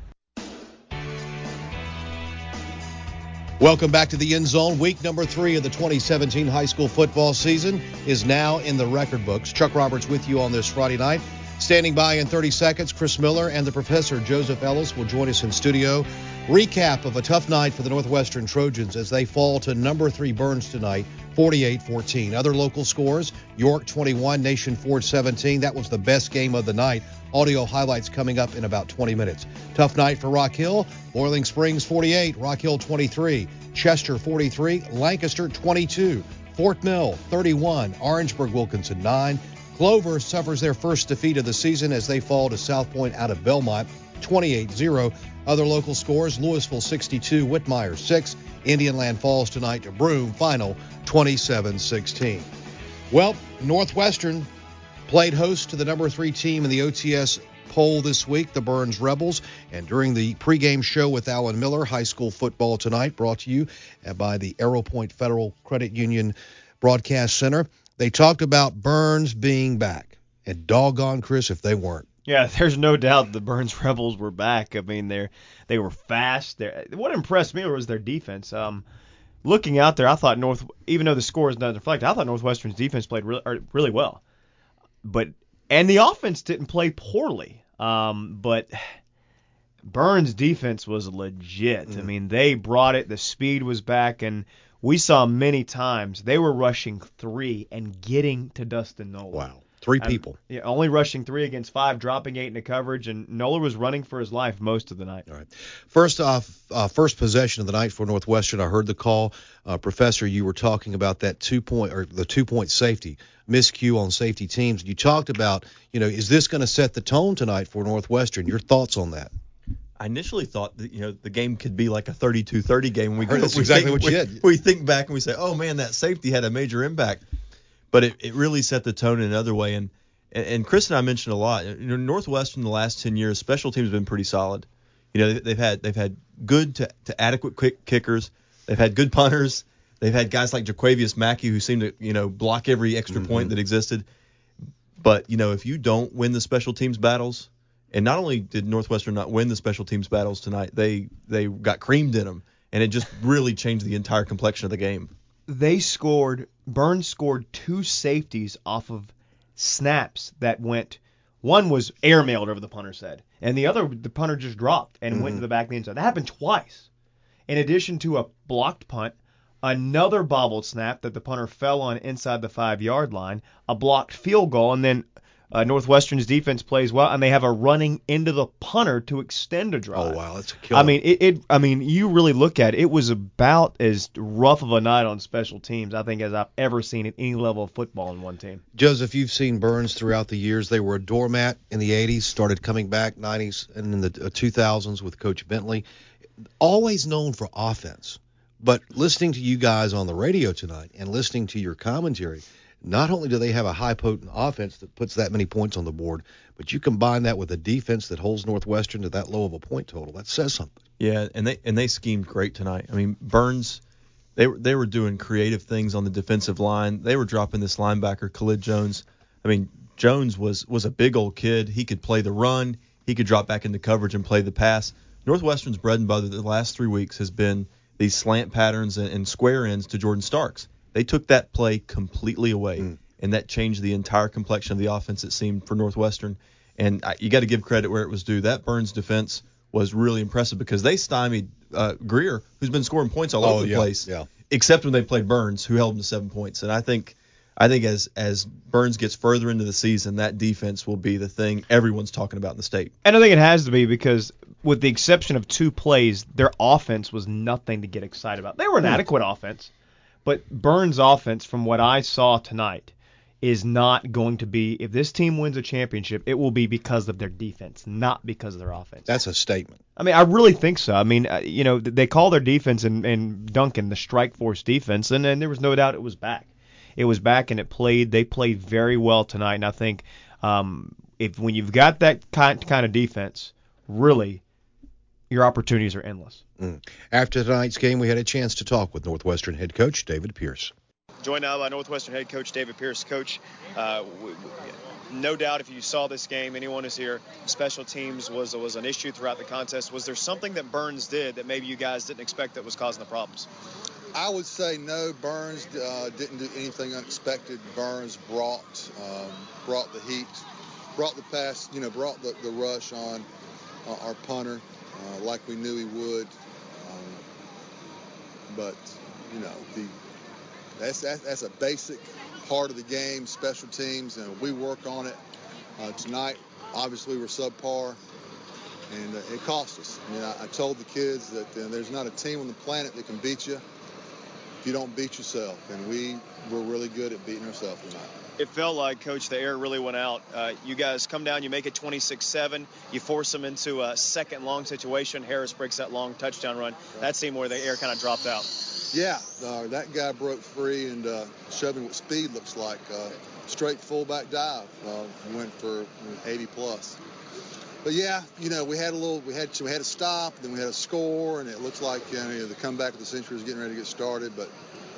Welcome back to the End Zone. Week number three of the twenty seventeen high school football season is now in the record books. Chuck Roberts with you on this Friday night. Standing by in thirty seconds, Chris Miller and the professor, Joseph Ellis, will join us in studio. Recap of a tough night for the Northwestern Trojans as they fall to number three Burns tonight, forty-eight fourteen. Other local scores, York twenty-one, Nation Ford seventeen. That was the best game of the night. Audio highlights coming up in about twenty minutes. Tough night for Rock Hill. Boiling Springs forty-eight, Rock Hill twenty-three, Chester forty-three, Lancaster twenty-two, Fort Mill thirty-one, Orangeburg Wilkinson nine. Clover suffers their first defeat of the season as they fall to South Point out of Belmont, twenty-eight zero. Other local scores, Louisville sixty-two, Whitmire six, Indian Land falls tonight to Broome, final twenty-seven sixteen. Well, Northwestern played host to the number three team in the O T S poll this week, the Burns Rebels. And during the pregame show with Alan Miller, high school football tonight, brought to you by the Arrow Point Federal Credit Union Broadcast Center, they talked about Burns being back. And doggone, Chris, if they weren't. Yeah, there's no doubt the Burns Rebels were back. I mean, they they were fast. They're, what impressed me was their defense. Um, looking out there, I thought North, even though the score is not reflected, I thought Northwestern's defense played really, really well. But and the offense didn't play poorly. Um, but Burns' defense was legit. Mm. I mean, they brought it. The speed was back, and we saw many times they were rushing three and getting to Dustin Nolan. Wow. Three people. Um, yeah, only rushing three against five, dropping eight into coverage, and Nolan was running for his life most of the night. All right. First off, uh, first possession of the night for Northwestern. I heard the call. Uh, Professor, you were talking about that two-point or the two-point safety, miscue on safety teams. You talked about, you know, is this going to set the tone tonight for Northwestern? Your thoughts on that? I initially thought that, you know, the game could be like a thirty-two thirty game. We I heard that's we exactly think, what you we, did. We think back and we say, oh, man, that safety had a major impact. But it, it really set the tone in another way. And And Chris and I mentioned a lot. You know, Northwestern the last ten years, special teams have been pretty solid. You know, they've had they've had good to, to adequate quick kickers. They've had good punters. They've had guys like Jaquavius Mackey who seem to, you know, block every extra Mm-hmm. point that existed. But, you know, if you don't win the special teams battles, and not only did Northwestern not win the special teams battles tonight, they they got creamed in them, and it just really changed the entire complexion of the game. They scored, Burns scored two safeties off of snaps that went, one was airmailed over the punter's head, and the other, the punter just dropped and Mm-hmm. went to the back of the end zone. That happened twice. In addition to a blocked punt, another bobbled snap that the punter fell on inside the five-yard line, a blocked field goal, and then uh, Northwestern's defense plays well, and they have a running into the punter to extend a drive. Oh, wow, that's a killer. I mean, it, it. I mean, you really look at it, it was about as rough of a night on special teams, I think, as I've ever seen at any level of football in one team. Joseph, you've seen Burns throughout the years. They were a doormat in the eighties, started coming back nineties, and in the two thousands with Coach Bentley. Always known for offense. But listening to you guys on the radio tonight and listening to your commentary, not only do they have a high potent offense that puts that many points on the board, but you combine that with a defense that holds Northwestern to that low of a point total. That says something. Yeah, and they and they schemed great tonight. I mean, Burns, they were they were doing creative things on the defensive line. They were dropping this linebacker, Khalid Jones. I mean, Jones was was a big old kid. He could play the run. He could drop back into coverage and play the pass. Northwestern's bread and butter the last three weeks has been these slant patterns and, and square ends to Jordan Starks. They took that play completely away, mm. and that changed the entire complexion of the offense, it seemed, for Northwestern. And I, you got to give credit where it was due. That Burns defense was really impressive because they stymied uh, Greer, who's been scoring points all oh, over the yeah, place, yeah. except when they played Burns, who held them to seven points. And I think I think as as Burns gets further into the season, that defense will be the thing everyone's talking about in the state. And I think it has to be because, with the exception of two plays, their offense was nothing to get excited about. They were an adequate offense, but Burns' offense, from what I saw tonight, is not going to be, if this team wins a championship, it will be because of their defense, not because of their offense. That's a statement. I mean, I really think so. I mean, uh, you know, they call their defense in, in Duncan the strike force defense, and, and there was no doubt it was back. It was back, and it played. They played very well tonight, and I think um, if when you've got that kind, kind of defense, really, your opportunities are endless. Mm. After tonight's game, we had a chance to talk with Northwestern head coach David Pierce. Joined now by Northwestern head coach David Pierce. Coach, uh, w- w- no doubt if you saw this game, anyone who's here, special teams was was an issue throughout the contest. Was there something that Burns did that maybe you guys didn't expect that was causing the problems? I would say no. Burns uh, didn't do anything unexpected. Burns brought um, brought the heat, brought the pass, you know, brought the, the rush on uh, our punter uh, like we knew he would. Um, but you know, the that's, that's that's a basic part of the game, special teams, and we work on it. Uh, tonight, obviously, we're subpar, and uh, it cost us. I mean, I, I told the kids that uh, there's not a team on the planet that can beat you if you don't beat yourself, and we were really good at beating ourselves tonight. It felt like, Coach, the air really went out. Uh, you guys come down, you make it twenty-six seven. You force them into a second long situation. Harris breaks that long touchdown run. That seemed where the air kind of dropped out. Yeah, uh, that guy broke free and uh, showed me what speed looks like. Uh, straight fullback dive. Uh, went for eighty plus. But yeah, you know, we had a little, we had we had a stop, then we had a score, and it looks like you know, the comeback of the century is getting ready to get started. But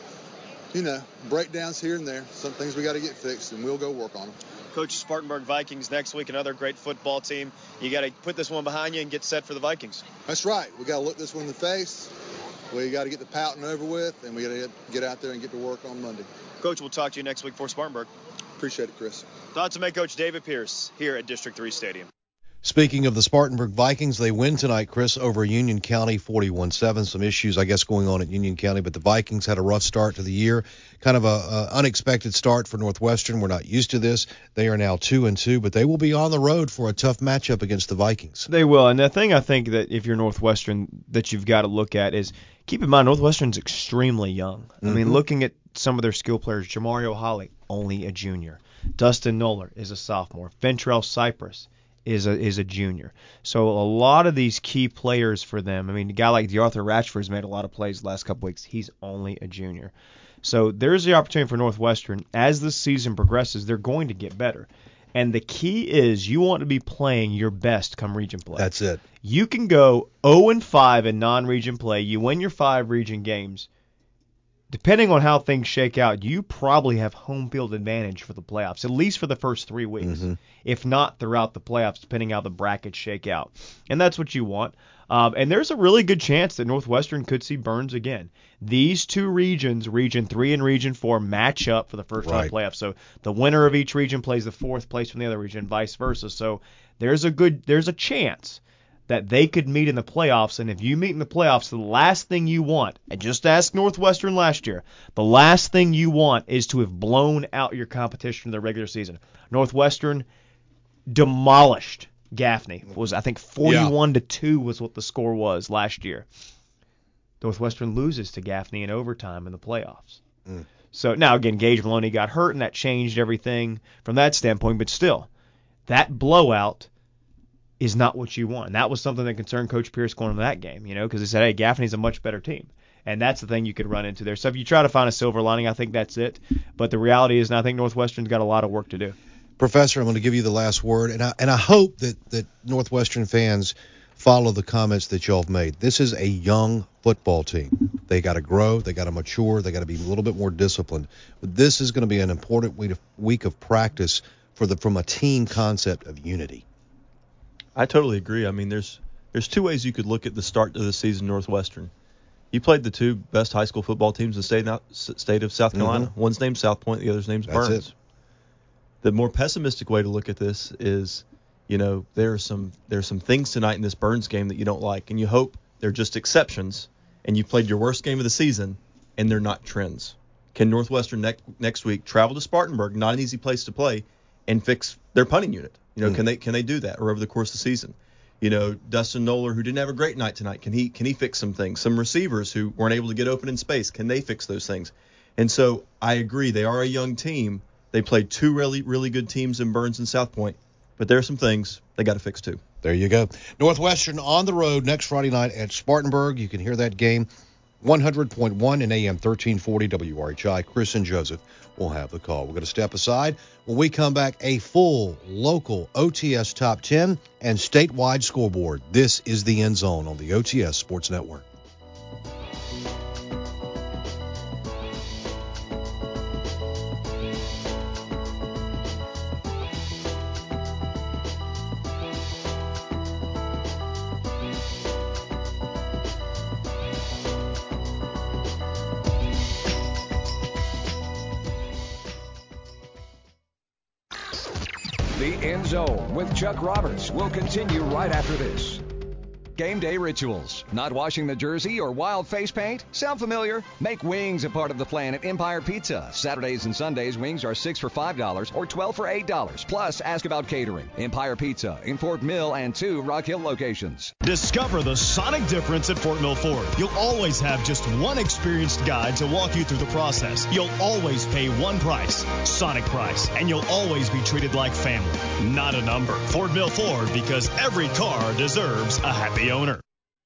you know, breakdowns here and there. Some things we got to get fixed, and we'll go work on them. Coach, Spartanburg Vikings next week, another great football team. You got to put this one behind you and get set for the Vikings. That's right. We got to look this one in the face. We got to get the pouting over with, and we got to get out there and get to work on Monday. Coach, we'll talk to you next week for Spartanburg. Appreciate it, Chris. Thoughts from head coach David Pierce here at District three Stadium. Speaking of the Spartanburg Vikings, they win tonight, Chris, over Union County forty-one seven. Some issues, I guess, going on at Union County, but the Vikings had a rough start to the year. Kind of a, a unexpected start for Northwestern. We're not used to this. They are now two and two, but they will be on the road for a tough matchup against the Vikings. They will, and the thing I think that if you're Northwestern that you've got to look at is keep in mind Northwestern's extremely young. Mm-hmm. I mean, looking at some of their skill players, Jamario Holly, only a junior. Dustin Noller is a sophomore. Ventrell Cypress is a is a junior. So a lot of these key players for them, I mean, a guy like DeArthur Ratchford has made a lot of plays the last couple weeks. He's only a junior. So there's the opportunity for Northwestern. As the season progresses, they're going to get better. And the key is you want to be playing your best come region play. That's it. You can go oh and five in non-region play. You win your five region games. depending on how things shake out, you probably have home field advantage for the playoffs, at least for the first three weeks, mm-hmm. if not throughout the playoffs, depending how the brackets shake out. And that's what you want. Um, and there's a really good chance that Northwestern could see Burns again. These two regions, Region three and Region four, match up for the first round right. playoffs. So the winner of each region plays the fourth place from the other region, vice versa. So there's a good, there's a chance that they could meet in the playoffs, and if you meet in the playoffs, the last thing you want, and just ask Northwestern last year, the last thing you want is to have blown out your competition in the regular season. Northwestern demolished Gaffney. It was, I think, forty-one to two was what the score was last year. Northwestern loses to Gaffney in overtime in the playoffs. Mm. So now, again, Gage Maloney got hurt, and that changed everything from that standpoint, but still, that blowout is not what you want. And that was something that concerned Coach Pierce going into that game, you know, because he said, hey, Gaffney's a much better team. And that's the thing you could run into there. So if you try to find a silver lining, I think that's it. But the reality is, and I think Northwestern's got a lot of work to do. Professor, I'm going to give you the last word, and I, and I hope that, that Northwestern fans follow the comments that y'all have made. This is a young football team. They got to grow. They got to mature. They got to be a little bit more disciplined. But this is going to be an important week of, week of practice for the from a team concept of unity. I totally agree. I mean, there's there's two ways you could look at the start of the season, Northwestern. You played the two best high school football teams in the state, state of South Carolina. Mm-hmm. One's named South Point, the other's named Burns. That's it. The more pessimistic way to look at this is, you know, there are some there are some things tonight in this Burns game that you don't like, and you hope they're just exceptions, and you played your worst game of the season, and they're not trends. Can Northwestern ne- next week travel to Spartanburg, not an easy place to play, and fix their punting unit? You know, mm. can they can they do that, or over the course of the season? You know, Dustin Noller, who didn't have a great night tonight, can he can he fix some things? Some receivers who weren't able to get open in space, can they fix those things? And so I agree, they are a young team. They played two really really good teams in Burns and South Point, but there are some things they got to fix too. There you go. Northwestern on the road next Friday night at Spartanburg. You can hear that game one hundred point one and A M thirteen forty W R H I. Chris and Joseph will have the call. We're going to step aside. When we come back, a full local O T S top ten and statewide scoreboard. This is the End Zone on the O T S Sports Network. The End Zone with Chuck Roberts will continue right after this. Game day rituals. Not washing the jersey or wild face paint? Sound familiar? Make wings a part of the plan at Empire Pizza. Saturdays and Sundays, wings are six for five dollars or twelve for eight dollars. Plus, ask about catering. Empire Pizza in Fort Mill and two Rock Hill locations. Discover the sonic difference at Fort Mill Ford. You'll always have just one experienced guide to walk you through the process. You'll always pay one price, Sonic price, and you'll always be treated like family, not a number. Fort Mill Ford, because every car deserves a happy owner.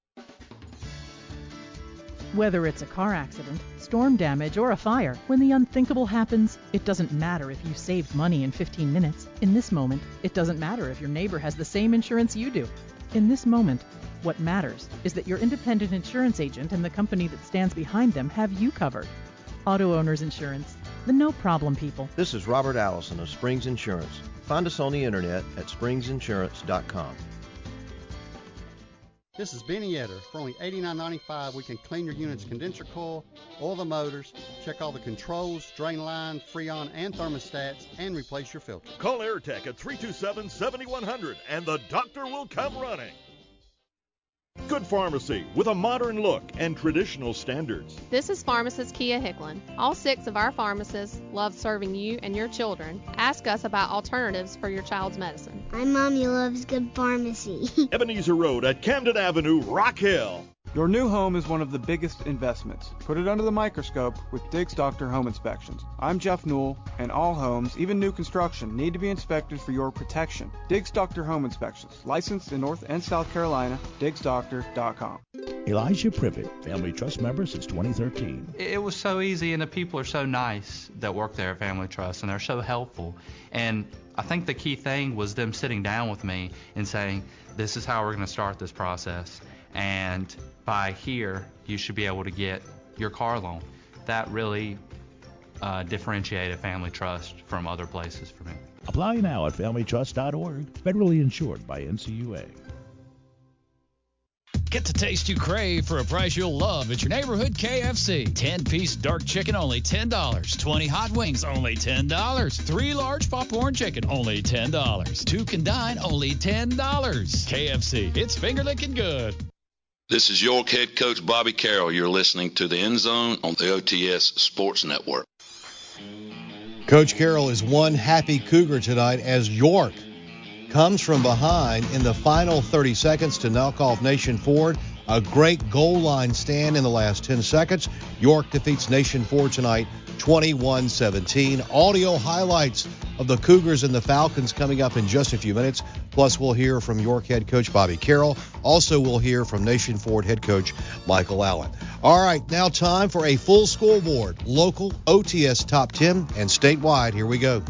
Whether it's a car accident, storm damage, or a fire, when the unthinkable happens, it doesn't matter if you saved money in fifteen minutes. In this moment, it doesn't matter if your neighbor has the same insurance you do. In this moment, what matters is that your independent insurance agent and the company that stands behind them have you covered. Auto Owners Insurance, the no-problem people. This is Robert Allison of Springs Insurance. Find us on the internet at springs insurance dot com. This is Benny Etter. For only eighty-nine ninety-five, we can clean your unit's condenser coil, oil the motors, check all the controls, drain line, freon, and thermostats, and replace your filter. Call AirTech at three two seven, seven one zero zero and the doctor will come running. Good pharmacy with a modern look and traditional standards. This is pharmacist Kia Hicklin. All six of our pharmacists love serving you and your children. Ask us about alternatives for your child's medicine. My mommy loves good pharmacy. Ebenezer Road at Camden Avenue, Rock Hill. Your new home is one of the biggest investments. Put it under the microscope with Diggs Doctor Home Inspections. I'm Jeff Newell, and all homes, even new construction, need to be inspected for your protection. Diggs Doctor Home Inspections, licensed in North and South Carolina, diggs doctor dot com. Elijah Privet, Family Trust member since twenty thirteen. It was so easy, and the people are so nice that work there at Family Trust, and they're so helpful. And I think the key thing was them sitting down with me and saying, this is how we're going to start this process. And by here, you should be able to get your car loan. that really uh, differentiated Family Trust from other places for me. Apply now at family trust dot org. Federally insured by N C U A. Get the taste you crave for a price you'll love at your neighborhood K F C. ten-piece dark chicken, only ten dollars. twenty hot wings, only ten dollars. Three large popcorn chicken, only ten dollars. Two can dine, only ten dollars. K F C, it's finger-licking good. This is York head coach Bobby Carroll. You're listening to the End Zone on the O T S Sports Network. Coach Carroll is one happy Cougar tonight as York comes from behind in the final thirty seconds to knock off Nation Ford. A great goal line stand in the last ten seconds. York defeats Nation Ford tonight twenty-one seventeen. Audio highlights of the Cougars and the Falcons coming up in just a few minutes. Plus, we'll hear from York head coach Bobby Carroll. Also, we'll hear from Nation Ford head coach Michael Allen. All right, now time for a full scoreboard. Local, O T S top ten, and statewide. Here we go.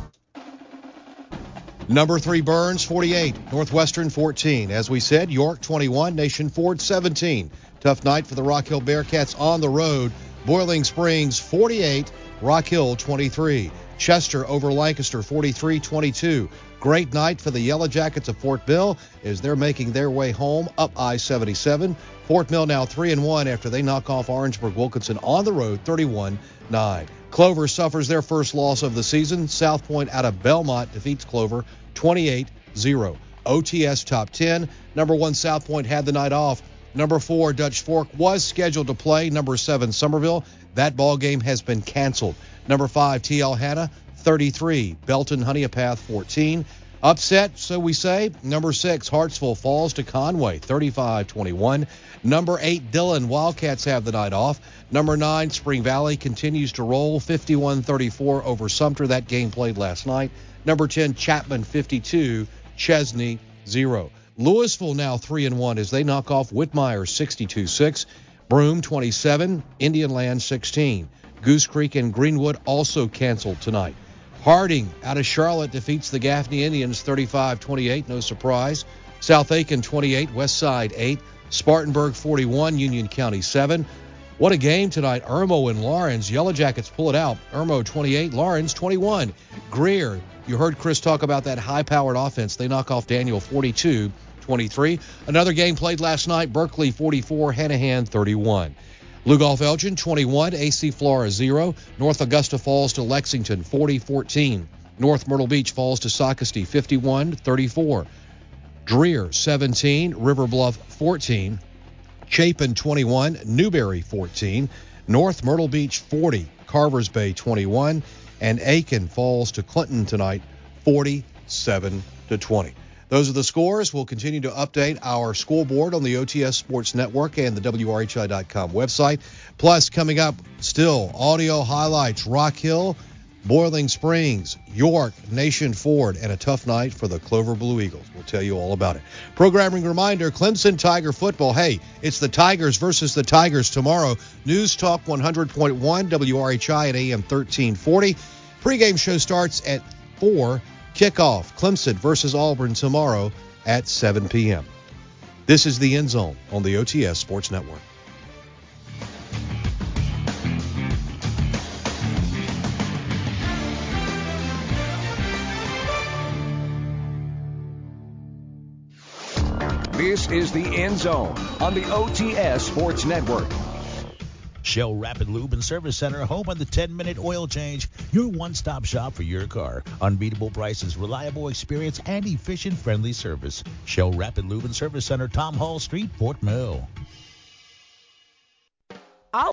Number three, Burns, forty-eight. Northwestern, fourteen. As we said, York, twenty-one. Nation Ford, seventeen. Tough night for the Rock Hill Bearcats on the road. Boiling Springs, forty-eight. Rock Hill, twenty-three. Chester over Lancaster, forty-three twenty-two. Great night for the Yellow Jackets of Fort Mill as they're making their way home up I seventy-seven. Fort Mill now three and one after they knock off Orangeburg-Wilkinson on the road, thirty-one nine. Clover suffers their first loss of the season. South Point out of Belmont defeats Clover twenty-eight zero. O T S top ten. Number one, South Point had the night off. Number four, Dutch Fork was scheduled to play. Number seven, Somerville. That ball game has been canceled. Number five, T L Hanna, thirty-three. Belton Honeypath, fourteen. Upset, so we say. Number six, Hartsville falls to Conway, thirty-five twenty-one. Number eight, Dillon Wildcats have the night off. Number nine, Spring Valley continues to roll, fifty-one thirty-four over Sumter. That game played last night. Number ten, Chapman, fifty-two. Chesney, zero. Louisville now three and one as they knock off Whitmire, sixty-two six. Broome, twenty-seven. Indian Land, sixteen. Goose Creek and Greenwood also canceled tonight. Harding out of Charlotte defeats the Gaffney Indians thirty-five twenty-eight, no surprise. South Aiken twenty-eight, West Side eight. Spartanburg forty-one, Union County seven. What a game tonight. Irmo and Lawrence. Yellow Jackets pull it out. Irmo twenty-eight, Lawrence twenty-one. Greer, you heard Chris talk about that high-powered offense. They knock off Daniel forty-two twenty-three. Another game played last night. Berkeley forty-four, Hanahan thirty-one. Lugolf Elgin twenty-one, A C Flora zero. North Augusta falls to Lexington forty fourteen. North Myrtle Beach falls to Socastee fifty-one thirty-four. Dreer seventeen, River Bluff fourteen. Chapin twenty-one, Newberry fourteen. North Myrtle Beach forty, Carvers Bay twenty-one. And Aiken falls to Clinton tonight forty-seven to twenty. Those are the scores. We'll continue to update our scoreboard on the O T S Sports Network and the W R H I dot com website. Plus, coming up, still audio highlights, Rock Hill, Boiling Springs, York, Nation Ford, and a tough night for the Clover Blue Eagles. We'll tell you all about it. Programming reminder, Clemson Tiger football. Hey, it's the Tigers versus the Tigers tomorrow. News Talk one hundred point one, W R H I at A M thirteen forty. Pre-game show starts at four. Kickoff, Clemson versus Auburn tomorrow at seven p.m. This is the End Zone on the O T S Sports Network. This is the End Zone on the O T S Sports Network. Shell Rapid Lube and Service Center, home of the ten-minute oil change, your one-stop shop for your car. Unbeatable prices, reliable experience, and efficient, friendly service. Shell Rapid Lube and Service Center, Tom Hall Street, Fort Mill.